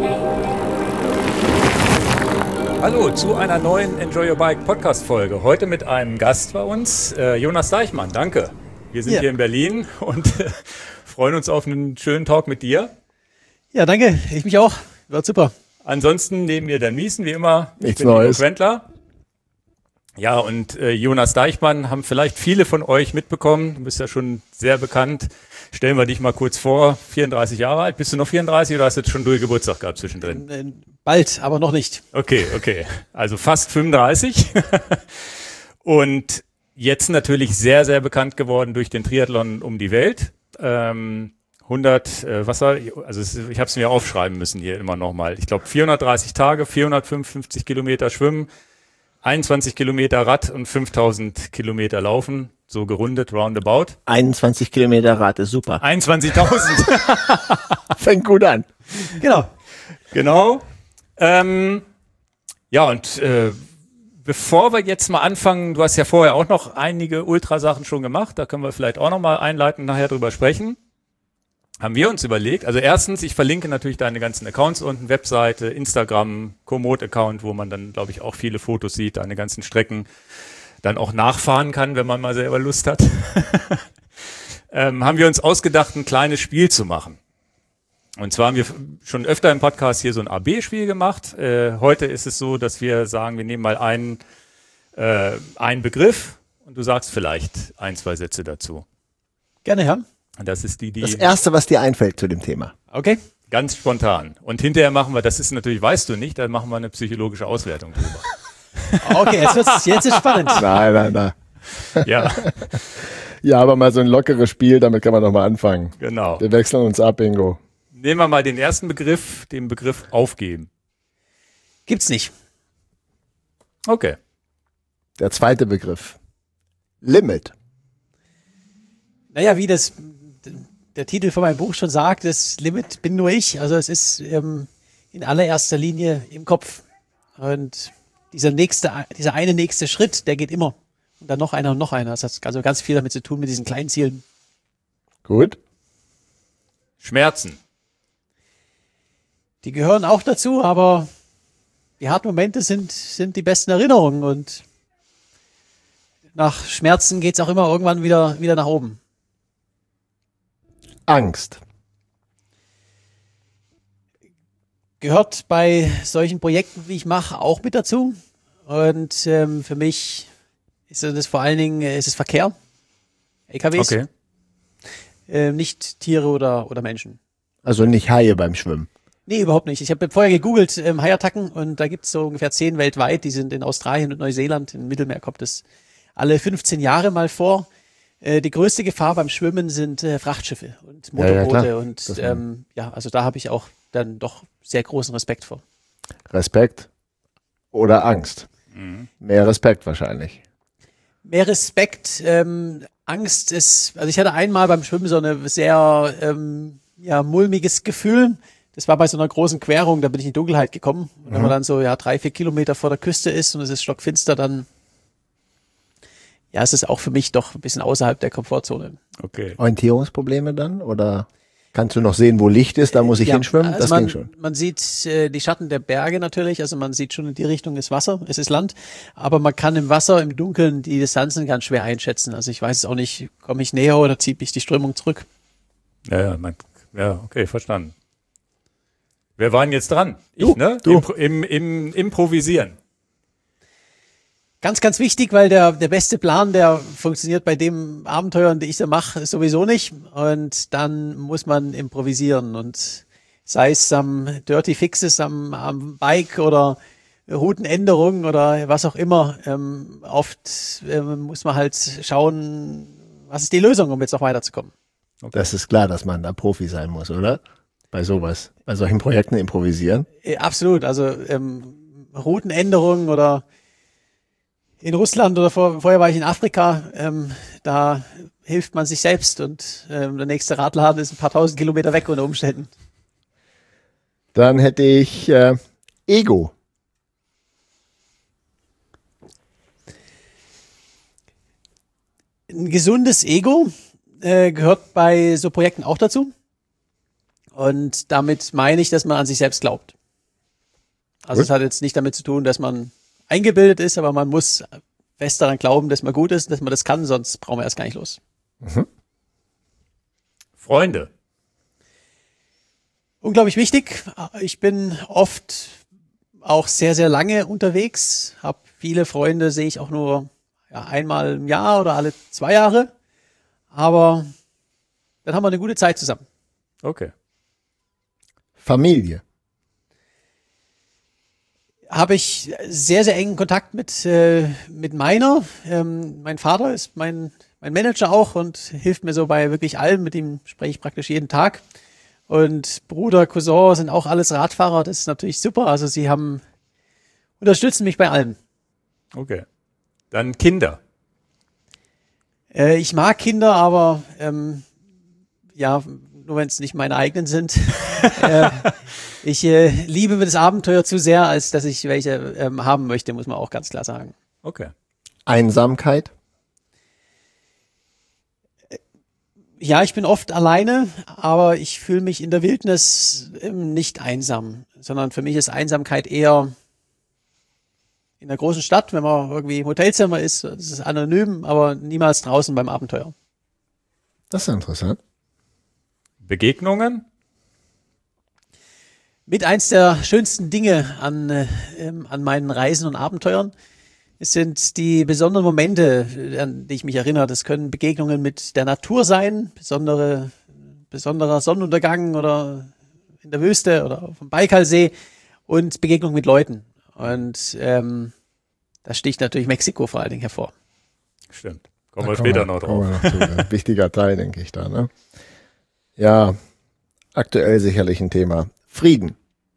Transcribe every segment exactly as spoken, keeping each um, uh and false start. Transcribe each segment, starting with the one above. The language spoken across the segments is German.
Hallo zu einer neuen Enjoy Your Bike Podcast Folge. Heute mit einem Gast bei uns, äh, Jonas Deichmann. Danke. Wir sind ja. hier in Berlin und äh, freuen uns auf einen schönen Talk mit dir. Ja, danke. Ich mich auch. War super. Ansonsten neben mir Dan Miesen, wie immer. Nichts ich bin Neues. Nico Quentler. Ja, und äh, Jonas Deichmann haben vielleicht viele von euch mitbekommen. Du bist ja schon sehr bekannt. Stellen wir dich mal kurz vor. vierunddreißig Jahre alt. Bist du noch vierunddreißig oder hast du jetzt schon durch Geburtstag gehabt zwischendrin? Äh, bald, aber noch nicht. Okay, okay. Also fast fünfunddreißig. Und jetzt natürlich sehr, sehr bekannt geworden durch den Triathlon um die Welt. Ähm, hundert, äh, was war, also es, ich habe es mir aufschreiben müssen hier immer nochmal. Ich glaube vierhundertdreißig Tage, vierhundertfünfundfünfzig Kilometer Schwimmen, einundzwanzig Kilometer Rad und fünftausend Kilometer Laufen, so gerundet, roundabout. einundzwanzig Kilometer Rad ist super. einundzwanzigtausend. Fängt gut an. Genau. Genau. Ähm, ja, und äh, bevor wir jetzt mal anfangen, du hast ja vorher auch noch einige Ultrasachen schon gemacht, da können wir vielleicht auch noch mal einleitend nachher drüber sprechen. Haben wir uns überlegt, also erstens, ich verlinke natürlich deine ganzen Accounts unten, Webseite, Instagram, Komoot-Account, wo man dann, glaube ich, auch viele Fotos sieht, deine ganzen Strecken dann auch nachfahren kann, wenn man mal selber Lust hat. ähm, haben wir uns ausgedacht, ein kleines Spiel zu machen. Und zwar haben wir schon öfter im Podcast hier so ein A B Spiel gemacht. Äh, heute ist es so, dass wir sagen, wir nehmen mal einen, äh, einen Begriff und du sagst vielleicht ein, zwei Sätze dazu. Gerne, Herr. Das ist die, die. Das Erste, was dir einfällt zu dem Thema. Okay. Ganz spontan. Und hinterher machen wir, das ist natürlich, weißt du nicht, dann machen wir eine psychologische Auswertung drüber. Okay, jetzt wird's, jetzt ist spannend. Nein, nein, nein. Ja. Ja, aber mal so ein lockeres Spiel, damit kann man noch mal anfangen. Genau. Wir wechseln uns ab, Ingo. Nehmen wir mal den ersten Begriff, den Begriff aufgeben. Gibt's nicht. Okay. Der zweite Begriff. Limit. Naja, wie das der Titel von meinem Buch schon sagt, das Limit bin nur ich. Also es ist ähm, in allererster Linie im Kopf. Und dieser nächste, dieser eine nächste Schritt, der geht immer. Und dann noch einer und noch einer. Das hat also ganz viel damit zu tun mit diesen kleinen Zielen. Gut. Schmerzen. Die gehören auch dazu, aber die harten Momente sind, sind die besten Erinnerungen. Und nach Schmerzen geht's auch immer irgendwann wieder, wieder nach oben. Angst. Gehört bei solchen Projekten, wie ich mache, auch mit dazu. Und ähm, für mich ist das vor allen Dingen ist es Verkehr, L K Ws, Okay. äh, nicht Tiere oder, oder Menschen. Also nicht Haie beim Schwimmen. Nee, überhaupt nicht. Ich habe vorher gegoogelt, ähm, Haiattacken, und da gibt es so ungefähr zehn weltweit. Die sind in Australien und Neuseeland. Im Mittelmeer kommt es alle fünfzehn Jahre mal vor. Äh, die größte Gefahr beim Schwimmen sind äh, Frachtschiffe und Motorboote. Ja, ja, und das ähm, ja, also da habe ich auch dann doch sehr großen Respekt vor. Respekt oder Angst? Mhm. Mehr Respekt wahrscheinlich. Mehr Respekt, ähm, Angst ist, also ich hatte einmal beim Schwimmen so eine sehr ähm, ja, mulmiges Gefühl. Das war bei so einer großen Querung, da bin ich in Dunkelheit gekommen. Und wenn Mhm. man dann so ja drei, vier Kilometer vor der Küste ist und es ist stockfinster, dann ja, es ist auch für mich doch ein bisschen außerhalb der Komfortzone. Okay. Orientierungsprobleme dann? Oder kannst du noch sehen, wo Licht ist, da muss ich Ja, hinschwimmen? also Das man, ging schon. Man sieht äh, die Schatten der Berge natürlich, also man sieht schon in die Richtung ist Wasser, es ist Land, aber man kann im Wasser, im Dunkeln die Distanzen ganz schwer einschätzen. Also ich weiß es auch nicht, komme ich näher oder zieht mich die Strömung zurück? Ja, ja, man, ja, okay, verstanden. Wer war denn jetzt dran? Ich, Du, ne? du. Im, im, im Improvisieren. Ganz, ganz wichtig, weil der, der beste Plan, der funktioniert bei dem Abenteuern, die ich da mache, sowieso nicht. Und dann muss man improvisieren. Und sei es am Dirty Fixes, am, am Bike oder Routenänderungen oder was auch immer. Ähm, oft ähm, muss man halt schauen, was ist die Lösung, um jetzt noch weiterzukommen. Okay. Das ist klar, dass man da Profi sein muss, oder? Bei sowas. Bei solchen Projekten improvisieren. Äh, absolut. Also ähm, Routenänderungen oder in Russland oder vor, vorher war ich in Afrika, ähm, da hilft man sich selbst und ähm, der nächste Radladen ist ein paar tausend Kilometer weg unter Umständen. Dann hätte ich äh, Ego. Ein gesundes Ego äh, gehört bei so Projekten auch dazu. Und damit meine ich, dass man an sich selbst glaubt. Also Gut. es hat jetzt nicht damit zu tun, dass man eingebildet ist, aber man muss fest daran glauben, dass man gut ist, dass man das kann, sonst brauchen wir erst gar nicht los. Mhm. Freunde. Unglaublich wichtig. Ich bin oft auch sehr, sehr lange unterwegs, habe viele Freunde, sehe ich auch nur ja, einmal im Jahr oder alle zwei Jahre, aber dann haben wir eine gute Zeit zusammen. Okay. Familie. Habe ich sehr, sehr engen Kontakt mit, äh, mit meiner. Ähm, mein Vater ist mein, mein Manager auch und hilft mir so bei wirklich allem. Mit ihm spreche ich praktisch jeden Tag. Und Bruder, Cousin sind auch alles Radfahrer. Das ist natürlich super. Also sie haben, unterstützen mich bei allem. Okay. Dann Kinder. Äh, ich mag Kinder, aber ähm, ja, nur wenn es nicht meine eigenen sind. äh, ich äh, liebe das Abenteuer zu sehr, als dass ich welche ähm, haben möchte, muss man auch ganz klar sagen. Okay. Einsamkeit. Ja, ich bin oft alleine, aber ich fühle mich in der Wildnis ähm, nicht einsam, sondern für mich ist Einsamkeit eher in der großen Stadt, wenn man irgendwie im Hotelzimmer ist, das ist anonym, aber niemals draußen beim Abenteuer. Das ist interessant. Begegnungen. Mit eins der schönsten Dinge an, äh, ähm, an meinen Reisen und Abenteuern. Es sind die besonderen Momente, an die ich mich erinnere. Das können Begegnungen mit der Natur sein, besondere, besonderer Sonnenuntergang oder in der Wüste oder auf dem Baikalsee und Begegnungen mit Leuten. Und ähm, da sticht natürlich Mexiko vor allen Dingen hervor. Stimmt. Kommen Da wir später wir- noch kommen drauf. wir noch zu. Ein wichtiger Teil, denke ich da. Ne? Ja, aktuell sicherlich ein Thema. Frieden.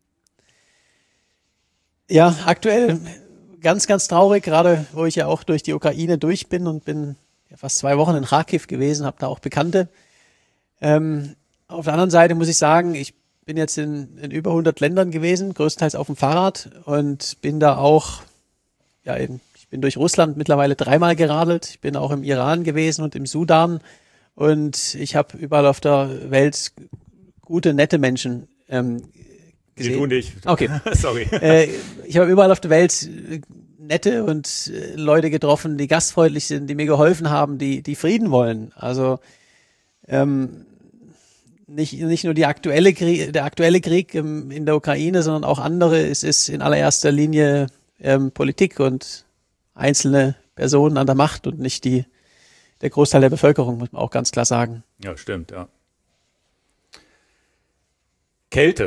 Ja, aktuell ganz, ganz traurig, gerade wo ich ja auch durch die Ukraine durch bin und bin ja fast zwei Wochen in Kharkiv gewesen, habe da auch Bekannte. Ähm, auf der anderen Seite muss ich sagen, ich bin jetzt in, in über hundert Ländern gewesen, größtenteils auf dem Fahrrad und bin da auch, ja, in, ich bin durch Russland mittlerweile dreimal geradelt. Ich bin auch im Iran gewesen und im Sudan und ich habe überall auf der Welt gute, nette Menschen ähm, Die tun dich. Okay. Sorry. Äh, ich habe überall auf der Welt äh, nette und äh, Leute getroffen, die gastfreundlich sind, die mir geholfen haben, die, die Frieden wollen. Also ähm, nicht, nicht nur die aktuelle Krieg, der aktuelle Krieg im, in der Ukraine, sondern auch andere. Es ist in allererster Linie ähm, Politik und einzelne Personen an der Macht und nicht die, der Großteil der Bevölkerung, muss man auch ganz klar sagen. Ja, stimmt, ja. Kälte.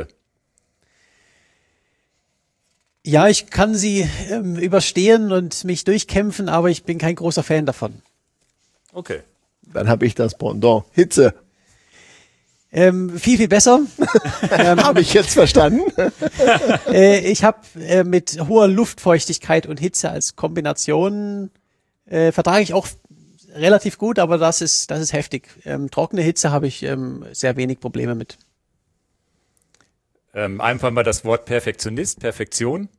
Ja, ich kann sie ähm, überstehen und mich durchkämpfen, aber ich bin kein großer Fan davon. Okay. Dann habe ich das Pendant. Hitze. Ähm, viel, viel besser. ähm, Habe ich jetzt verstanden? äh, ich habe äh, mit hoher Luftfeuchtigkeit und Hitze als Kombination äh, vertrage ich auch relativ gut, aber das ist das ist heftig. Ähm, trockene Hitze habe ich ähm, sehr wenig Probleme mit. Ähm, einfach mal das Wort Perfektionist, Perfektion.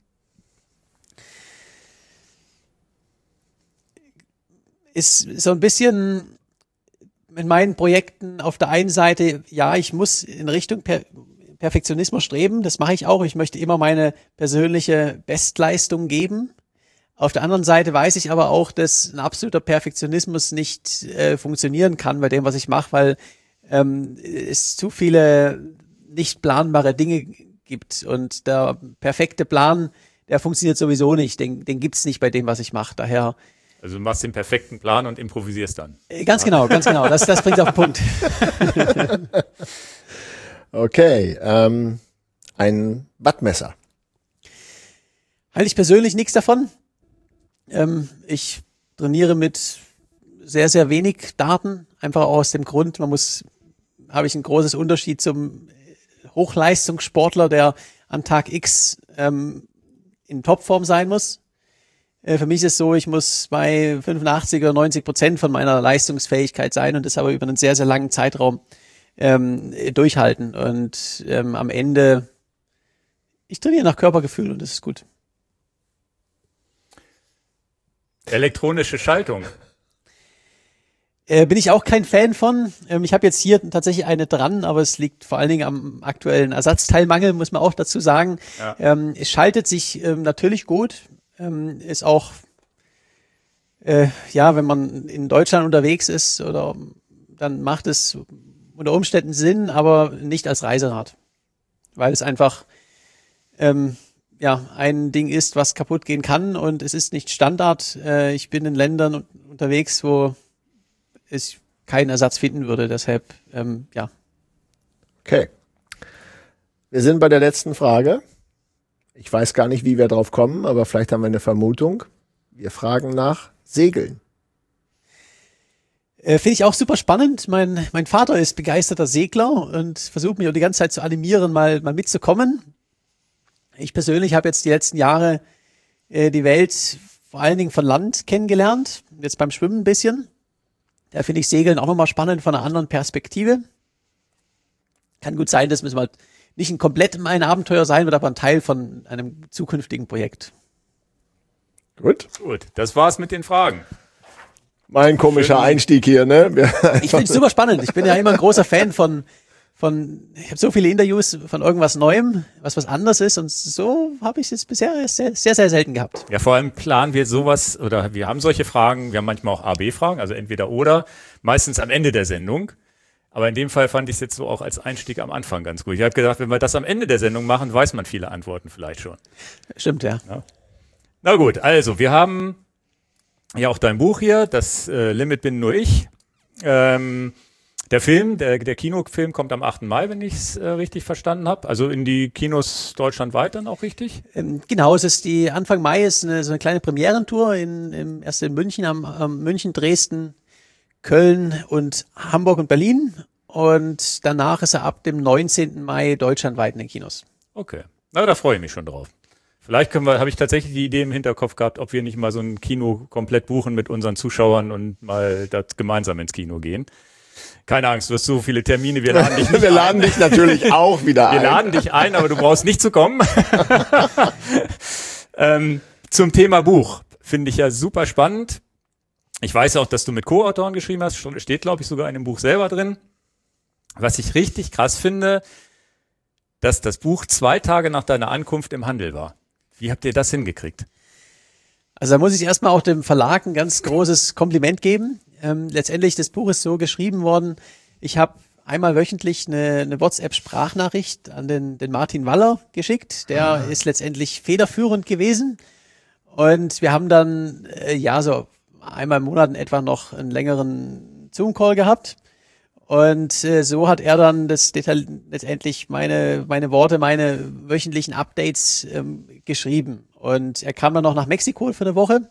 Ist so ein bisschen in meinen Projekten auf der einen Seite, ja, ich muss in Richtung per Perfektionismus streben, das mache ich auch. Ich möchte immer meine persönliche Bestleistung geben. Auf der anderen Seite weiß ich aber auch, dass ein absoluter Perfektionismus nicht äh, funktionieren kann bei dem, was ich mache, weil ähm, es zu viele nicht planbare Dinge gibt und der perfekte Plan, der funktioniert sowieso nicht, den, den gibt's nicht bei dem, was ich mache. Daher Also du machst den perfekten Plan und improvisierst dann. äh, ganz genau, ganz genau, das, das bringt auf den Punkt. Okay, ähm, ein Wattmesser. Halte ich persönlich nichts davon. Ähm, ich trainiere mit sehr, sehr wenig Daten, einfach aus dem Grund, man muss, habe ich einen großes Unterschied zum Hochleistungssportler, der an Tag X ähm, in Topform sein muss. Äh, für mich ist es so, ich muss bei fünfundachtzig oder neunzig Prozent von meiner Leistungsfähigkeit sein und das aber über einen sehr, sehr langen Zeitraum ähm, durchhalten. Und ähm, am Ende, ich trainiere nach Körpergefühl und das ist gut. Elektronische Schaltung. Äh, bin ich auch kein Fan von. Ähm, ich habe jetzt hier tatsächlich eine dran, aber es liegt vor allen Dingen am aktuellen Ersatzteilmangel, muss man auch dazu sagen. Ja. Ähm, es schaltet sich ähm, natürlich gut. Ähm, ist auch, äh, ja, wenn man in Deutschland unterwegs ist, oder dann macht es unter Umständen Sinn, aber nicht als Reiserad. Weil es einfach ähm, ja ein Ding ist, was kaputt gehen kann, und es ist nicht Standard. Äh, ich bin in Ländern un- unterwegs, wo ich keinen Ersatz finden würde. Deshalb, ähm, ja. Okay. Wir sind bei der letzten Frage. Ich weiß gar nicht, wie wir drauf kommen, aber vielleicht haben wir eine Vermutung. Wir fragen nach Segeln. Äh, Finde ich auch super spannend. Mein, mein Vater ist begeisterter Segler und versucht mich auch die ganze Zeit zu animieren, mal, mal mitzukommen. Ich persönlich habe jetzt die letzten Jahre äh, die Welt vor allen Dingen von Land kennengelernt. Jetzt beim Schwimmen ein bisschen. Da finde ich Segeln auch nochmal spannend von einer anderen Perspektive. Kann gut sein, dass es mal nicht ein komplett mein Abenteuer sein wird, aber ein Teil von einem zukünftigen Projekt. Gut. Gut, das war's mit den Fragen. Mein komischer Schön. Einstieg hier, ne? Ich finde es super spannend. Ich bin ja immer ein großer Fan von, von ich habe so viele Interviews von irgendwas Neuem, was was anderes ist, und so habe ich es bisher sehr, sehr, sehr selten gehabt. Ja, vor allem planen wir sowas, oder wir haben solche Fragen, wir haben manchmal auch A B-Fragen, also entweder oder, meistens am Ende der Sendung. Aber in dem Fall fand ich es jetzt so auch als Einstieg am Anfang ganz gut. Ich habe gedacht, wenn wir das am Ende der Sendung machen, weiß man viele Antworten vielleicht schon. Stimmt, ja. Na gut, also wir haben ja auch dein Buch hier, das äh, Limit bin nur ich. Ähm, der Film, der, der Kinofilm kommt am achten Mai, wenn ich es äh, richtig verstanden habe. Also in die Kinos deutschlandweit dann auch richtig? Ähm, genau, es ist die Anfang Mai ist eine, so eine kleine Premierentour in, im, erst in München, am, am München, Dresden, Köln und Hamburg und Berlin. Und danach ist er ab dem neunzehnten Mai deutschlandweit in den Kinos. Okay, na, da freue ich mich schon drauf. Vielleicht können wir, habe ich tatsächlich die Idee im Hinterkopf gehabt, ob wir nicht mal so ein Kino komplett buchen mit unseren Zuschauern und mal das gemeinsam ins Kino gehen. Keine Angst, du hast so viele Termine, wir laden dich nicht Wir ein. laden dich natürlich auch wieder Wir ein. laden dich ein, aber du brauchst nicht zu kommen. ähm, zum Thema Buch finde ich ja super spannend. Ich weiß auch, dass du mit Co-Autoren geschrieben hast, steht, glaube ich, sogar in dem Buch selber drin. Was ich richtig krass finde, dass das Buch zwei Tage nach deiner Ankunft im Handel war. Wie habt ihr das hingekriegt? Also da muss ich erstmal auch dem Verlag ein ganz großes Kompliment geben. Ähm, letztendlich, das Buch ist so geschrieben worden, ich habe einmal wöchentlich eine, eine WhatsApp-Sprachnachricht an den, den Martin Waller geschickt. Der ah. ist letztendlich federführend gewesen. Und wir haben dann, äh, ja, so einmal im Monat in etwa noch einen längeren Zoom-Call gehabt. Und äh, so hat er dann das Detail, letztendlich meine meine Worte, meine wöchentlichen Updates ähm, geschrieben. Und er kam dann noch nach Mexiko für eine Woche.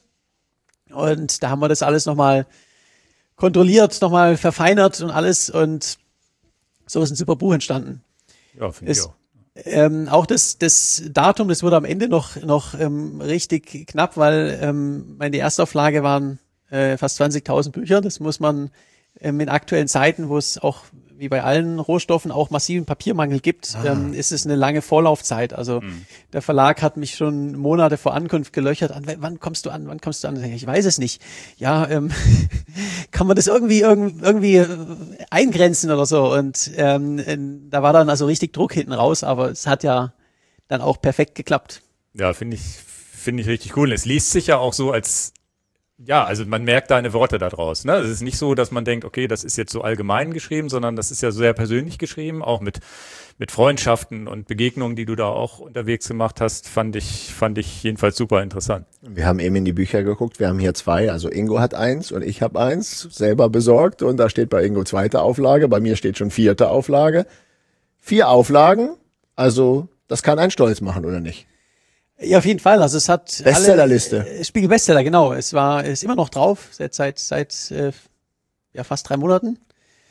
Und da haben wir das alles nochmal kontrolliert, nochmal verfeinert und alles. Und so ist ein super Buch entstanden. Ja, finde ich auch. Ähm, auch das, das Datum, das wurde am Ende noch, noch ähm, richtig knapp, weil ähm, meine Erstauflage waren äh, fast zwanzigtausend Bücher. Das muss man ähm, in aktuellen Zeiten, wo es auch wie bei allen Rohstoffen auch massiven Papiermangel gibt, ah. ähm, ist es eine lange Vorlaufzeit. Also mhm. der Verlag hat mich schon Monate vor Ankunft gelöchert. An, wann kommst du an? Wann kommst du an? Ich weiß es nicht. Ja, ähm, kann man das irgendwie irgendwie eingrenzen oder so? Und ähm, da war dann also richtig Druck hinten raus, aber es hat ja dann auch perfekt geklappt. Ja, finde ich finde ich richtig cool. Es liest sich ja auch so, als ja, also man merkt deine Worte da draus. Ne? Es ist nicht so, dass man denkt, okay, das ist jetzt so allgemein geschrieben, sondern das ist ja sehr persönlich geschrieben, auch mit mit Freundschaften und Begegnungen, die du da auch unterwegs gemacht hast, fand ich fand ich jedenfalls super interessant. Wir haben eben in die Bücher geguckt, wir haben hier zwei, also Ingo hat eins und ich habe eins, selber besorgt, und da steht bei Ingo zweite Auflage, bei mir steht schon vierte Auflage. Vier Auflagen, also das kann einen stolz machen, oder nicht? Ja, auf jeden Fall. Also es hat Bestsellerliste. Alle, Spiegel Bestseller, genau. Es war, ist immer noch drauf seit seit seit äh, ja fast drei Monaten.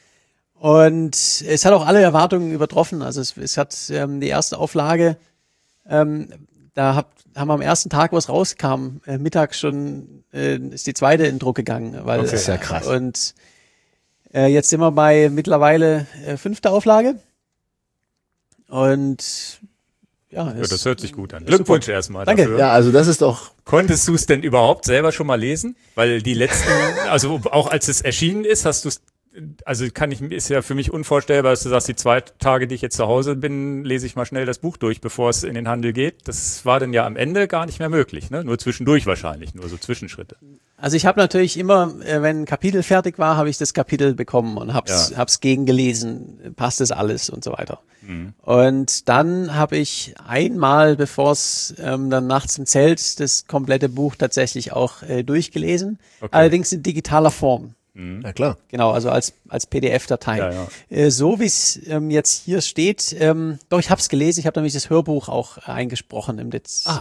Und es hat auch alle Erwartungen übertroffen. Also es, es hat ähm, die erste Auflage. Ähm, da hab, haben wir am ersten Tag, wo es rauskam, äh, mittags schon äh, ist die zweite in Druck gegangen. Weil, das ist ja krass. Und äh, jetzt sind wir bei mittlerweile äh, fünfter Auflage. Und ja, ja, das hört sich gut an. Glückwunsch super. Erstmal Danke. dafür. Ja, also das ist doch... Konntest du es denn überhaupt selber schon mal lesen? Weil die letzten, also auch als es erschienen ist, hast du es, also kann ich, ist ja für mich unvorstellbar, dass du sagst, die zwei Tage, die ich jetzt zu Hause bin, lese ich mal schnell das Buch durch, bevor es in den Handel geht. Das war dann ja am Ende gar nicht mehr möglich, ne? Nur zwischendurch wahrscheinlich, nur so Zwischenschritte. Also ich habe natürlich immer, äh, wenn ein Kapitel fertig war, habe ich das Kapitel bekommen und hab's, ja. hab's gegengelesen, passt das alles und so weiter. Mhm. Und dann habe ich einmal, bevor es ähm, dann nachts im Zelt, das komplette Buch tatsächlich auch äh, durchgelesen, okay. Allerdings in digitaler Form. Mhm. Ja klar. Genau, also als als P D F-Datei. Ja, ja. Äh, so wie es ähm, jetzt hier steht, ähm, doch ich habe es gelesen, ich habe nämlich das Hörbuch auch äh, eingesprochen im Dezember.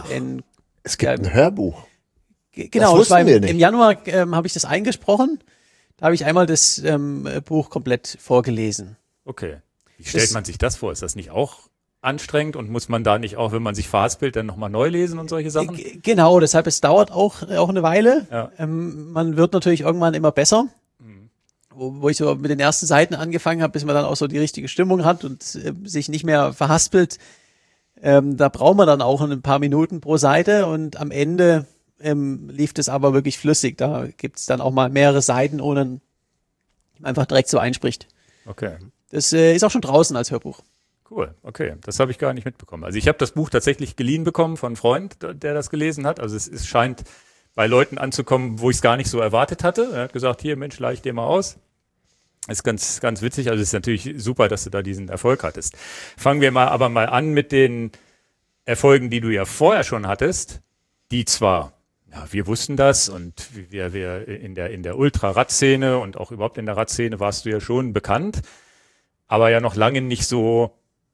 Es gibt ein Hörbuch. Genau, das das war im, im Januar ähm, habe ich das eingesprochen. Da habe ich einmal das ähm, Buch komplett vorgelesen. Okay. Wie stellt das, man sich das vor? Ist das nicht auch anstrengend und muss man da nicht auch, wenn man sich verhaspelt, dann nochmal neu lesen und solche Sachen? G- genau, deshalb es dauert auch auch eine Weile. Ja. Ähm, man wird natürlich irgendwann immer besser. Mhm. Wo, wo ich so mit den ersten Seiten angefangen habe, bis man dann auch so die richtige Stimmung hat und äh, sich nicht mehr verhaspelt. Ähm, da braucht man dann auch ein paar Minuten pro Seite und am Ende Ähm, lief das aber wirklich flüssig. Da gibt's dann auch mal mehrere Seiten, ohne einfach direkt so einspricht. Okay. Das äh, ist auch schon draußen als Hörbuch. Cool, okay. Das habe ich gar nicht mitbekommen. Also ich habe das Buch tatsächlich geliehen bekommen von einem Freund, der das gelesen hat. Also es, es scheint bei Leuten anzukommen, wo ich es gar nicht so erwartet hatte. Er hat gesagt, hier Mensch, leih ich dir mal aus. Ist ganz, ganz witzig. Also es ist natürlich super, dass du da diesen Erfolg hattest. Fangen wir mal aber mal an mit den Erfolgen, die du ja vorher schon hattest, die zwar ja, wir wussten das und wir, wir in der, in der Ultra-Rad-Szene und auch überhaupt in der Rad-Szene warst du ja schon bekannt, aber ja noch lange nicht so,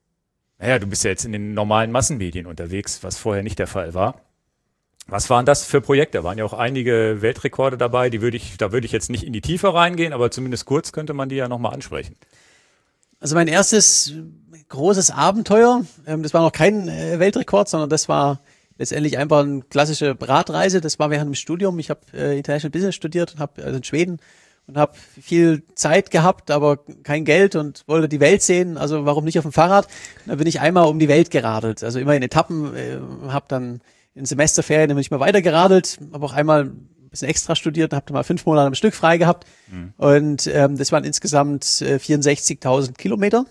naja, du bist ja jetzt in den normalen Massenmedien unterwegs, was vorher nicht der Fall war. Was waren das für Projekte? Da waren ja auch einige Weltrekorde dabei, die würde ich, da würde ich jetzt nicht in die Tiefe reingehen, aber zumindest kurz könnte man die ja nochmal ansprechen. Also mein erstes großes Abenteuer, ähm, das war noch kein äh, Weltrekord, sondern das war letztendlich einfach eine klassische Radreise. Das war während dem Studium. Ich habe äh, International Business studiert und habe also in Schweden und habe viel Zeit gehabt, aber kein Geld und wollte die Welt sehen. Also warum nicht auf dem Fahrrad? Und dann bin ich einmal um die Welt geradelt. Also immer in Etappen. Äh, habe dann in Semesterferien bin ich mal weiter geradelt. Habe auch einmal ein bisschen extra studiert und habe dann mal fünf Monate am Stück frei gehabt. Mhm. Und ähm, das waren insgesamt äh, vierundsechzigtausend Kilometer.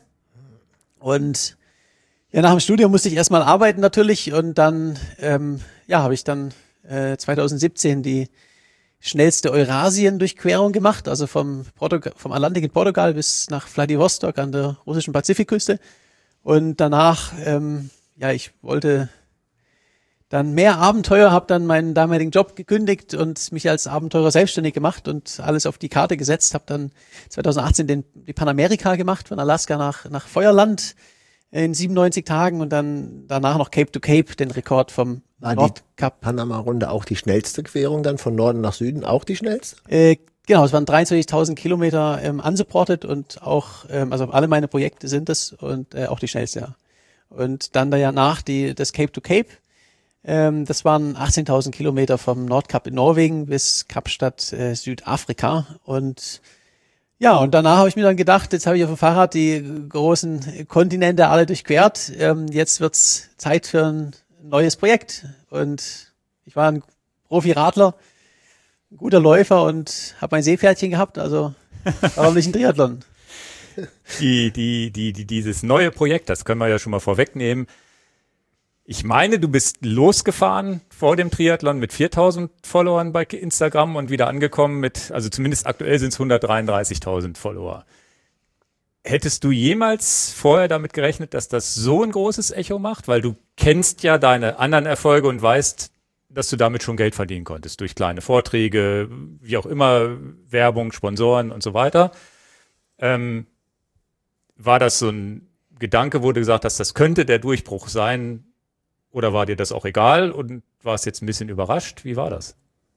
Und ja, nach dem Studium musste ich erstmal arbeiten natürlich und dann ähm, ja, habe ich dann äh, zwanzig siebzehn die schnellste Eurasien-Durchquerung gemacht, also vom, Portugal, vom Atlantik in Portugal bis nach Vladivostok an der russischen Pazifikküste. Und danach, ähm, ja, ich wollte dann mehr Abenteuer, habe dann meinen damaligen Job gekündigt und mich als Abenteurer selbstständig gemacht und alles auf die Karte gesetzt. Habe dann zwanzig achtzehn den, die Panamerika gemacht, von Alaska nach, nach Feuerland in siebenundneunzig Tagen und dann danach noch Cape to Cape, den Rekord vom War Nordkap. Die Panama-Runde auch die schnellste Querung dann von Norden nach Süden, auch die schnellste? Äh, genau, es waren dreiundzwanzigtausend Kilometer ähm, unsupported und auch, ähm, also alle meine Projekte sind es und äh, auch die schnellste, ja. Und dann danach die, das Cape to Cape, ähm, das waren achtzehntausend Kilometer vom Nordkap in Norwegen bis Kapstadt, äh, Südafrika und ja, und danach habe ich mir dann gedacht, jetzt habe ich auf dem Fahrrad die großen Kontinente alle durchquert. Ähm, jetzt wird's Zeit für ein neues Projekt. Und ich war ein Profi-Radler, ein guter Läufer und habe mein Seepferdchen gehabt. Also warum nicht ein Triathlon? Die, die, die, die, dieses neue Projekt, das können wir ja schon mal vorwegnehmen. Ich meine, du bist losgefahren vor dem Triathlon mit viertausend Followern bei Instagram und wieder angekommen mit, also zumindest aktuell sind es hundertdreiunddreißigtausend Follower. Hättest du jemals vorher damit gerechnet, dass das so ein großes Echo macht? Weil du kennst ja deine anderen Erfolge und weißt, dass du damit schon Geld verdienen konntest. Durch kleine Vorträge, wie auch immer, Werbung, Sponsoren und so weiter. Ähm, war das so ein Gedanke, wo du gesagt hast, das könnte der Durchbruch sein? Oder war dir das auch egal und warst jetzt ein bisschen überrascht? Wie war das?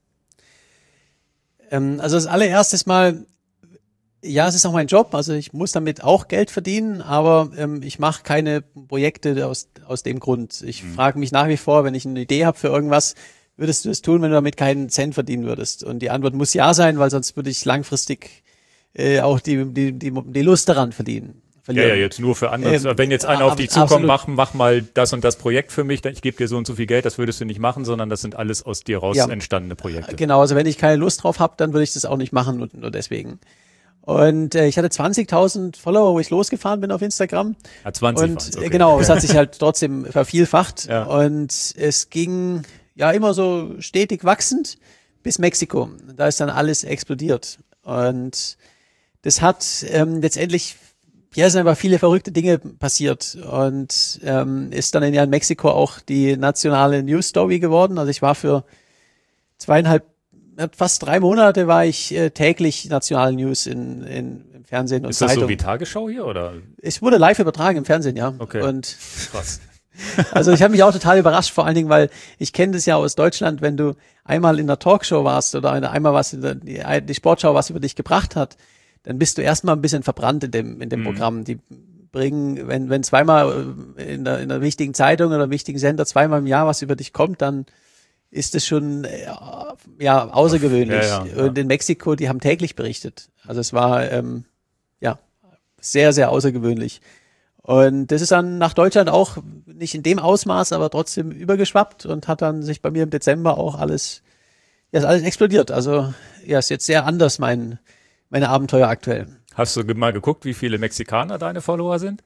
Ähm, also das allererstes Mal, ja, es ist auch mein Job, also ich muss damit auch Geld verdienen, aber ähm, ich mache keine Projekte aus aus dem Grund. Ich mhm. frage mich nach wie vor, wenn ich eine Idee habe für irgendwas, würdest du es tun, wenn du damit keinen Cent verdienen würdest? Und die Antwort muss ja sein, weil sonst würde ich langfristig äh, auch die, die, die, die Lust daran verdienen. verlieren. Ja, ja, jetzt nur für andere. Ähm, Wenn jetzt einer ab- auf dich zukommt, absolut. mach, mach mal das und das Projekt für mich, dann- ich gebe dir so und so viel Geld, das würdest du nicht machen, sondern das sind alles aus dir raus Ja. entstandene Projekte. Genau, also wenn ich keine Lust drauf habe, dann würde ich das auch nicht machen, nur, nur deswegen. Und äh, ich hatte zwanzigtausend Follower, wo ich losgefahren bin auf Instagram. Ja, zwanzig Und waren's, okay. äh, genau, es hat sich halt trotzdem vervielfacht. Ja. Und es ging ja immer so stetig wachsend bis Mexiko. Da ist dann alles explodiert. Und das hat ähm, letztendlich, ja, es sind einfach viele verrückte Dinge passiert. Und ähm, ist dann in, ja, in Mexiko auch die nationale News Story geworden. Also ich war für zweieinhalb, fast drei Monate war ich äh, täglich National News in, in, im Fernsehen und Ist das Zeitung. so wie Tagesschau hier, oder? Es wurde live übertragen im Fernsehen, ja. Okay. Und Krass. also ich habe mich auch total überrascht, vor allen Dingen, weil ich kenne das ja aus Deutschland, wenn du einmal in der Talkshow warst oder eine, einmal was in der, die, die Sportschau was über dich gebracht hat, dann bist du erstmal ein bisschen verbrannt in dem, in dem Mhm. Programm. Die bringen, wenn, wenn zweimal in der, in der wichtigen Zeitung oder wichtigen Sender zweimal im Jahr was über dich kommt, dann ist es schon äh, ja außergewöhnlich. Ja, ja, ja. Und in Mexiko, die haben täglich berichtet. Also es war ähm, ja sehr, sehr außergewöhnlich. Und das ist dann nach Deutschland auch nicht in dem Ausmaß, aber trotzdem übergeschwappt und hat dann sich bei mir im Dezember auch alles, ja, ist alles explodiert. Also ja, ist jetzt sehr anders mein, meine Abenteuer aktuell. Hast du ge- mal geguckt, wie viele Mexikaner deine Follower sind?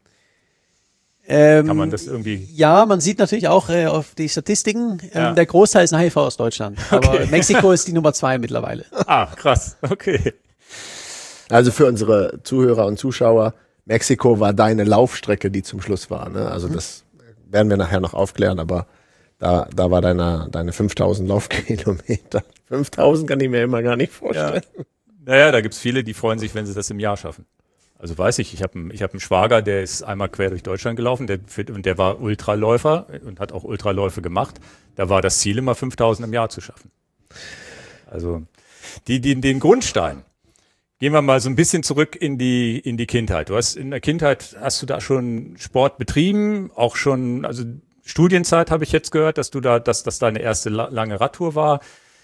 Ähm, Kann man das irgendwie? Ja, man sieht natürlich auch äh, auf die Statistiken, ähm, Ja. der Großteil ist nach wie vor aus Deutschland. Aber Okay. Mexiko ist die Nummer zwei mittlerweile. Ah, krass. Okay. Also für unsere Zuhörer und Zuschauer, Mexiko war deine Laufstrecke, die zum Schluss war. Ne? Also das werden wir nachher noch aufklären, aber da, da war deine, deine fünftausend Laufkilometer. fünftausend kann ich mir immer gar nicht vorstellen. Naja, da gibt's viele, die freuen sich, wenn sie das im Jahr schaffen. Also weiß ich, ich habe einen, ich hab einen Schwager, der ist einmal quer durch Deutschland gelaufen, der, und der war Ultraläufer und hat auch Ultraläufe gemacht. Da war das Ziel immer fünftausend im Jahr zu schaffen. Also die, die, den Grundstein. Gehen wir mal so ein bisschen zurück in die, in die Kindheit. Du hast in der Kindheit, hast du da schon Sport betrieben? Auch schon, also Studienzeit habe ich jetzt gehört, dass du da, dass das deine erste la- lange Radtour war.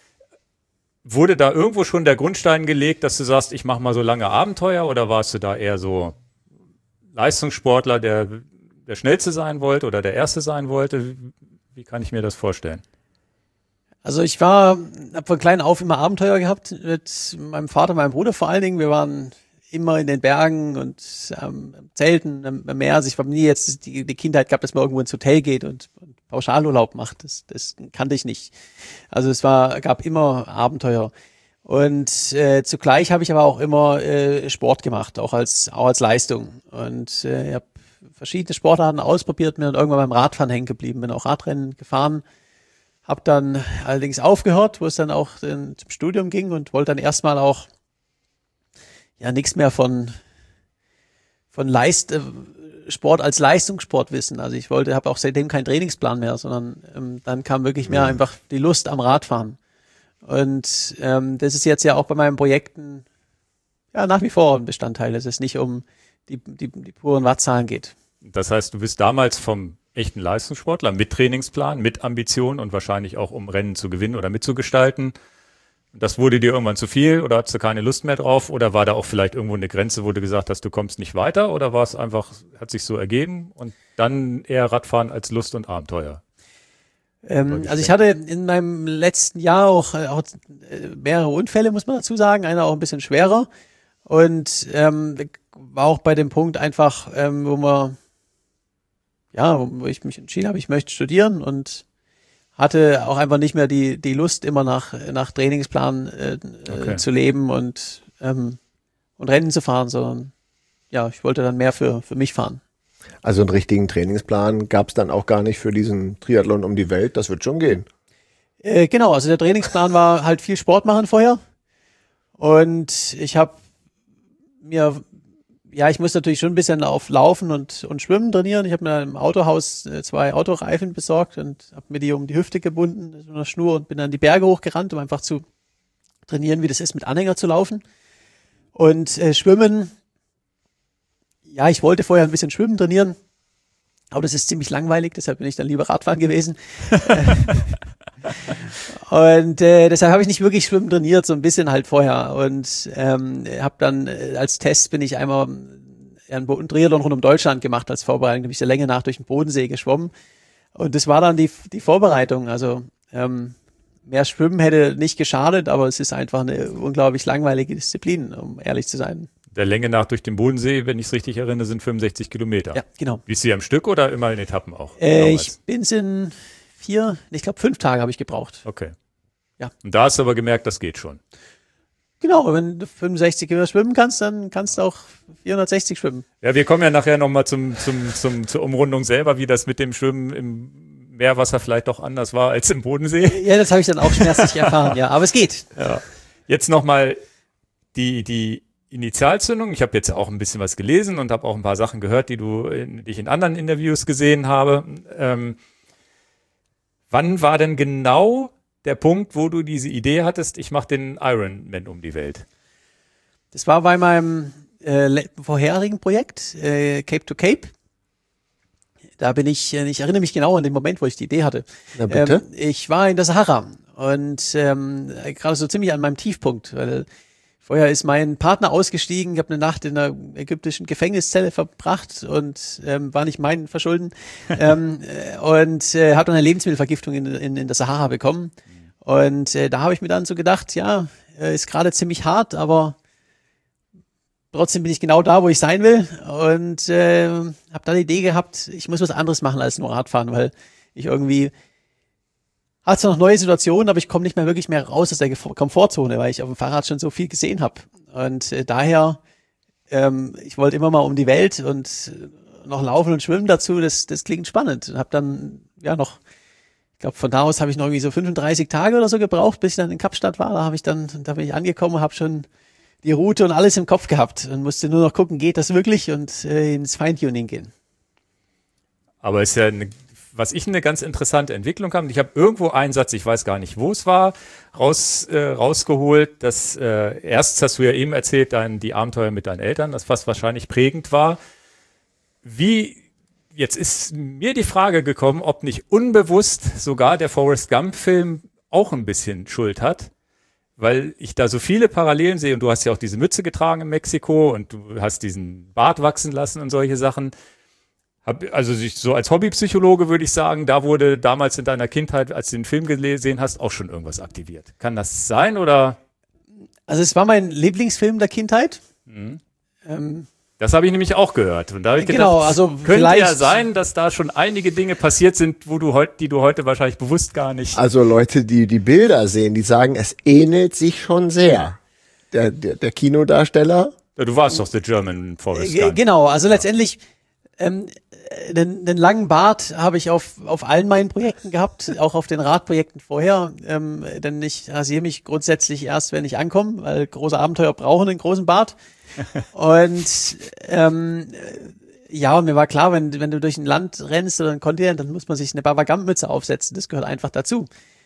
Wurde da irgendwo schon der Grundstein gelegt, dass du sagst, ich mache mal so lange Abenteuer, oder warst du da eher so Leistungssportler, der der Schnellste sein wollte oder der Erste sein wollte? Wie kann ich mir das vorstellen? Also ich war, habe von klein auf immer Abenteuer gehabt mit meinem Vater, meinem Bruder vor allen Dingen. Wir waren immer in den Bergen und ähm, Zelten am Meer. Also ich habe nie jetzt die, die Kindheit gehabt, dass man irgendwo ins Hotel geht und, und Pauschalurlaub macht. Das, das kannte ich nicht. Also es war, gab immer Abenteuer. Und äh, zugleich habe ich aber auch immer äh, Sport gemacht, auch als auch als Leistung. Und äh, ich habe verschiedene Sportarten ausprobiert, bin dann irgendwann beim Radfahren hängen geblieben, bin auch Radrennen gefahren. Hab dann allerdings aufgehört, wo es dann auch in, zum Studium ging, und wollte dann erstmal auch ja nichts mehr von von Leist äh, Sport als Leistungssport wissen. Also ich wollte, habe auch seitdem keinen Trainingsplan mehr, sondern ähm, dann kam wirklich mehr einfach die Lust am Radfahren. Und ähm, das ist jetzt ja auch bei meinen Projekten ja nach wie vor ein Bestandteil, dass es nicht um die die, die puren Wattzahlen geht. Das heißt, du bist damals vom echten Leistungssportler mit Trainingsplan, mit Ambition und wahrscheinlich auch, um Rennen zu gewinnen oder mitzugestalten. Das wurde dir irgendwann zu viel, oder hattest du keine Lust mehr drauf, oder war da auch vielleicht irgendwo eine Grenze, wo du gesagt hast, du kommst nicht weiter, oder war es einfach, hat sich so ergeben und dann eher Radfahren als Lust und Abenteuer? Ähm, also ich hatte in meinem letzten Jahr auch, äh, auch äh, mehrere Unfälle, muss man dazu sagen, einer auch ein bisschen schwerer, und ähm, war auch bei dem Punkt einfach, ähm, wo man ja, wo ich mich entschieden habe, ich möchte studieren, und hatte auch einfach nicht mehr die die Lust, immer nach nach Trainingsplan äh, Okay. äh, zu leben und ähm, und Rennen zu fahren, sondern ja, ich wollte dann mehr für für mich fahren. Also einen richtigen Trainingsplan gab es dann auch gar nicht für diesen Triathlon um die Welt. Das wird schon gehen. Äh, genau, also der Trainingsplan war halt viel Sport machen vorher, und ich habe mir Ja, ich muss natürlich schon ein bisschen auf Laufen und, und Schwimmen trainieren. Ich habe mir im Autohaus äh, zwei Autoreifen besorgt und habe mir die um die Hüfte gebunden, mit einer Schnur, und bin dann die Berge hochgerannt, um einfach zu trainieren, wie das ist, mit Anhänger zu laufen. Und äh, Schwimmen, ja, ich wollte vorher ein bisschen Schwimmen trainieren, aber das ist ziemlich langweilig, deshalb bin ich dann lieber Radfahren gewesen. Und äh, deshalb habe ich nicht wirklich Schwimmen trainiert, so ein bisschen halt vorher. Und ähm, habe dann äh, als Test bin ich einmal einen Bo- Triathlon rund um Deutschland gemacht als Vorbereitung. Da bin ich der Länge nach durch den Bodensee geschwommen. Und das war dann die, die Vorbereitung. Also ähm, mehr Schwimmen hätte nicht geschadet, aber es ist einfach eine unglaublich langweilige Disziplin, um ehrlich zu sein. Der Länge nach durch den Bodensee, wenn ich es richtig erinnere, sind fünfundsechzig Kilometer. Ja, genau. Bist du am Stück oder immer in Etappen auch? Äh, ich bin es in vier, ich glaube fünf Tage habe ich gebraucht. Okay. Ja. Und da hast du aber gemerkt, das geht schon. Genau, wenn du fünfundsechzig Kilometer schwimmen kannst, dann kannst du auch vierhundertsechzig schwimmen. Ja, wir kommen ja nachher nochmal zum, zum, zum, zur Umrundung selber, wie das mit dem Schwimmen im Meerwasser vielleicht doch anders war als im Bodensee. Ja, das habe ich dann auch schmerzlich erfahren, ja, aber es geht. Ja. Jetzt nochmal die, die Initialzündung. Ich habe jetzt auch ein bisschen was gelesen und habe auch ein paar Sachen gehört, die du in, die ich in anderen Interviews gesehen habe. Ähm, wann war denn genau der Punkt, wo du diese Idee hattest, ich mache den Ironman um die Welt? Das war bei meinem äh, vorherigen Projekt, äh, Cape to Cape. Da bin ich, äh, ich erinnere mich genau an den Moment, wo ich die Idee hatte. Na bitte. Ähm, ich war in der Sahara und ähm, gerade so ziemlich an meinem Tiefpunkt, weil vorher ist mein Partner ausgestiegen, ich habe eine Nacht in einer ägyptischen Gefängniszelle verbracht und ähm, war nicht mein Verschulden ähm, äh, und äh, habe dann eine Lebensmittelvergiftung in, in, in der Sahara bekommen. Und äh, da habe ich mir dann so gedacht, ja, äh, ist gerade ziemlich hart, aber trotzdem bin ich genau da, wo ich sein will. Und äh, habe dann die Idee gehabt, ich muss was anderes machen als nur Radfahren, weil ich irgendwie hatte zwar noch neue Situationen, aber ich komme nicht mehr wirklich mehr raus aus der Komfortzone, weil ich auf dem Fahrrad schon so viel gesehen habe. Und äh, daher, ähm, ich wollte immer mal um die Welt und noch laufen und schwimmen dazu. Das, das klingt spannend. Und habe dann ja noch Ich glaube, von da aus habe ich noch irgendwie so fünfunddreißig Tage oder so gebraucht, bis ich dann in Kapstadt war. Da habe ich dann, da bin ich angekommen und habe schon die Route und alles im Kopf gehabt und musste nur noch gucken, geht das wirklich und äh, ins Feintuning gehen. Aber ist ja eine, was ich eine ganz interessante Entwicklung habe. Ich habe irgendwo einen Satz, ich weiß gar nicht, wo es war, raus, äh, rausgeholt. Dass äh, erst hast du ja eben erzählt, dein, die Abenteuer mit deinen Eltern, das was wahrscheinlich prägend war. Wie Jetzt ist mir die Frage gekommen, ob nicht unbewusst sogar der Forrest Gump-Film auch ein bisschen Schuld hat, weil ich da so viele Parallelen sehe und du hast ja auch diese Mütze getragen in Mexiko und du hast diesen Bart wachsen lassen und solche Sachen. Hab, also so als Hobbypsychologe würde ich sagen, da wurde damals in deiner Kindheit, als du den Film gesehen hast, auch schon irgendwas aktiviert. Kann das sein oder? Also es war mein Lieblingsfilm der Kindheit. Mhm. Ähm, Das habe ich nämlich auch gehört. Und da habe ich gedacht, genau, also könnte vielleicht ja sein, dass da schon einige Dinge passiert sind, wo du heute, die du heute wahrscheinlich bewusst gar nicht. Also Leute, die die Bilder sehen, die sagen, es ähnelt sich schon sehr. Der, der, der Kinodarsteller. Ja, du warst doch The German Forrest Gump. Genau, also letztendlich ähm, den, den langen Bart habe ich auf, auf allen meinen Projekten gehabt, auch auf den Radprojekten vorher. Ähm, denn ich rasiere mich grundsätzlich erst, wenn ich ankomme, weil große Abenteuer brauchen einen großen Bart. Und ähm, ja, und mir war klar, wenn, wenn du durch ein Land rennst oder ein Kontinent, dann muss man sich eine Baba Gump-Mütze aufsetzen. Das gehört einfach dazu.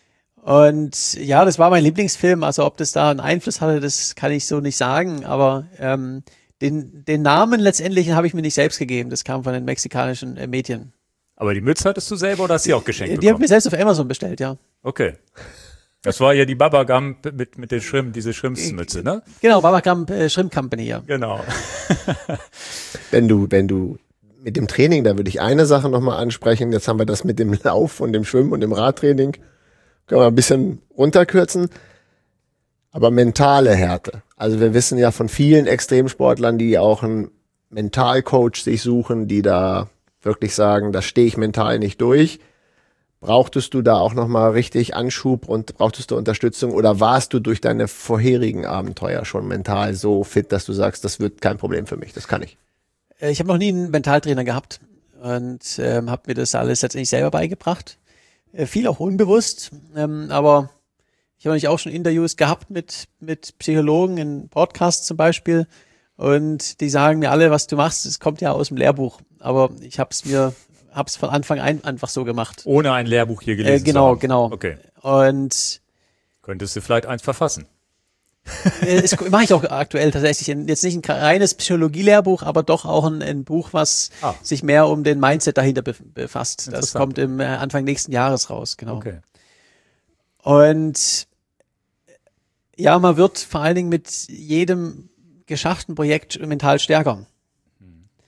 Und ja, das war mein Lieblingsfilm. Also ob das da einen Einfluss hatte, das kann ich so nicht sagen. Aber ähm, den, den Namen letztendlich habe ich mir nicht selbst gegeben. Das kam von den mexikanischen äh, Medien. Aber die Mütze hattest du selber oder hast du die auch geschenkt Die bekommen? habe ich mir selbst auf Amazon bestellt, ja. Okay. Das war ja die Baba Gump mit, mit den Schrimp, diese Schrimpsmütze, ne? Genau, Baba Gump äh, Shrimp Company, ja. Genau. Wenn du, wenn du mit dem Training, da würde ich eine Sache nochmal ansprechen. Jetzt haben wir das mit dem Lauf und dem Schwimmen und dem Radtraining. Können wir ein bisschen runterkürzen. Aber mentale Härte. Also wir wissen ja von vielen Extremsportlern, die auch einen Mentalcoach sich suchen, die da wirklich sagen, da stehe ich mental nicht durch. Brauchtest du da auch nochmal richtig Anschub und brauchtest du Unterstützung oder warst du durch deine vorherigen Abenteuer schon mental so fit, dass du sagst, das wird kein Problem für mich, das kann ich? Ich habe noch nie einen Mentaltrainer gehabt und ähm, habe mir das alles letztendlich selber beigebracht. Äh, viel auch unbewusst, ähm, aber ich habe natürlich auch schon Interviews gehabt mit mit Psychologen in Podcasts zum Beispiel und die sagen mir alle, was du machst, das kommt ja aus dem Lehrbuch, aber ich habe es mir hab's von Anfang an einfach so gemacht. Ohne ein Lehrbuch hier gelesen äh, genau, zu haben. Genau, Okay. Und könntest du vielleicht eins verfassen? äh, das mache ich auch aktuell tatsächlich. Jetzt nicht ein reines Psychologie-Lehrbuch, aber doch auch ein, ein Buch, was ah. sich mehr um den Mindset dahinter befasst. Das kommt im äh, Anfang nächsten Jahres raus, genau. Okay. Und ja, man wird vor allen Dingen mit jedem geschafften Projekt mental stärker.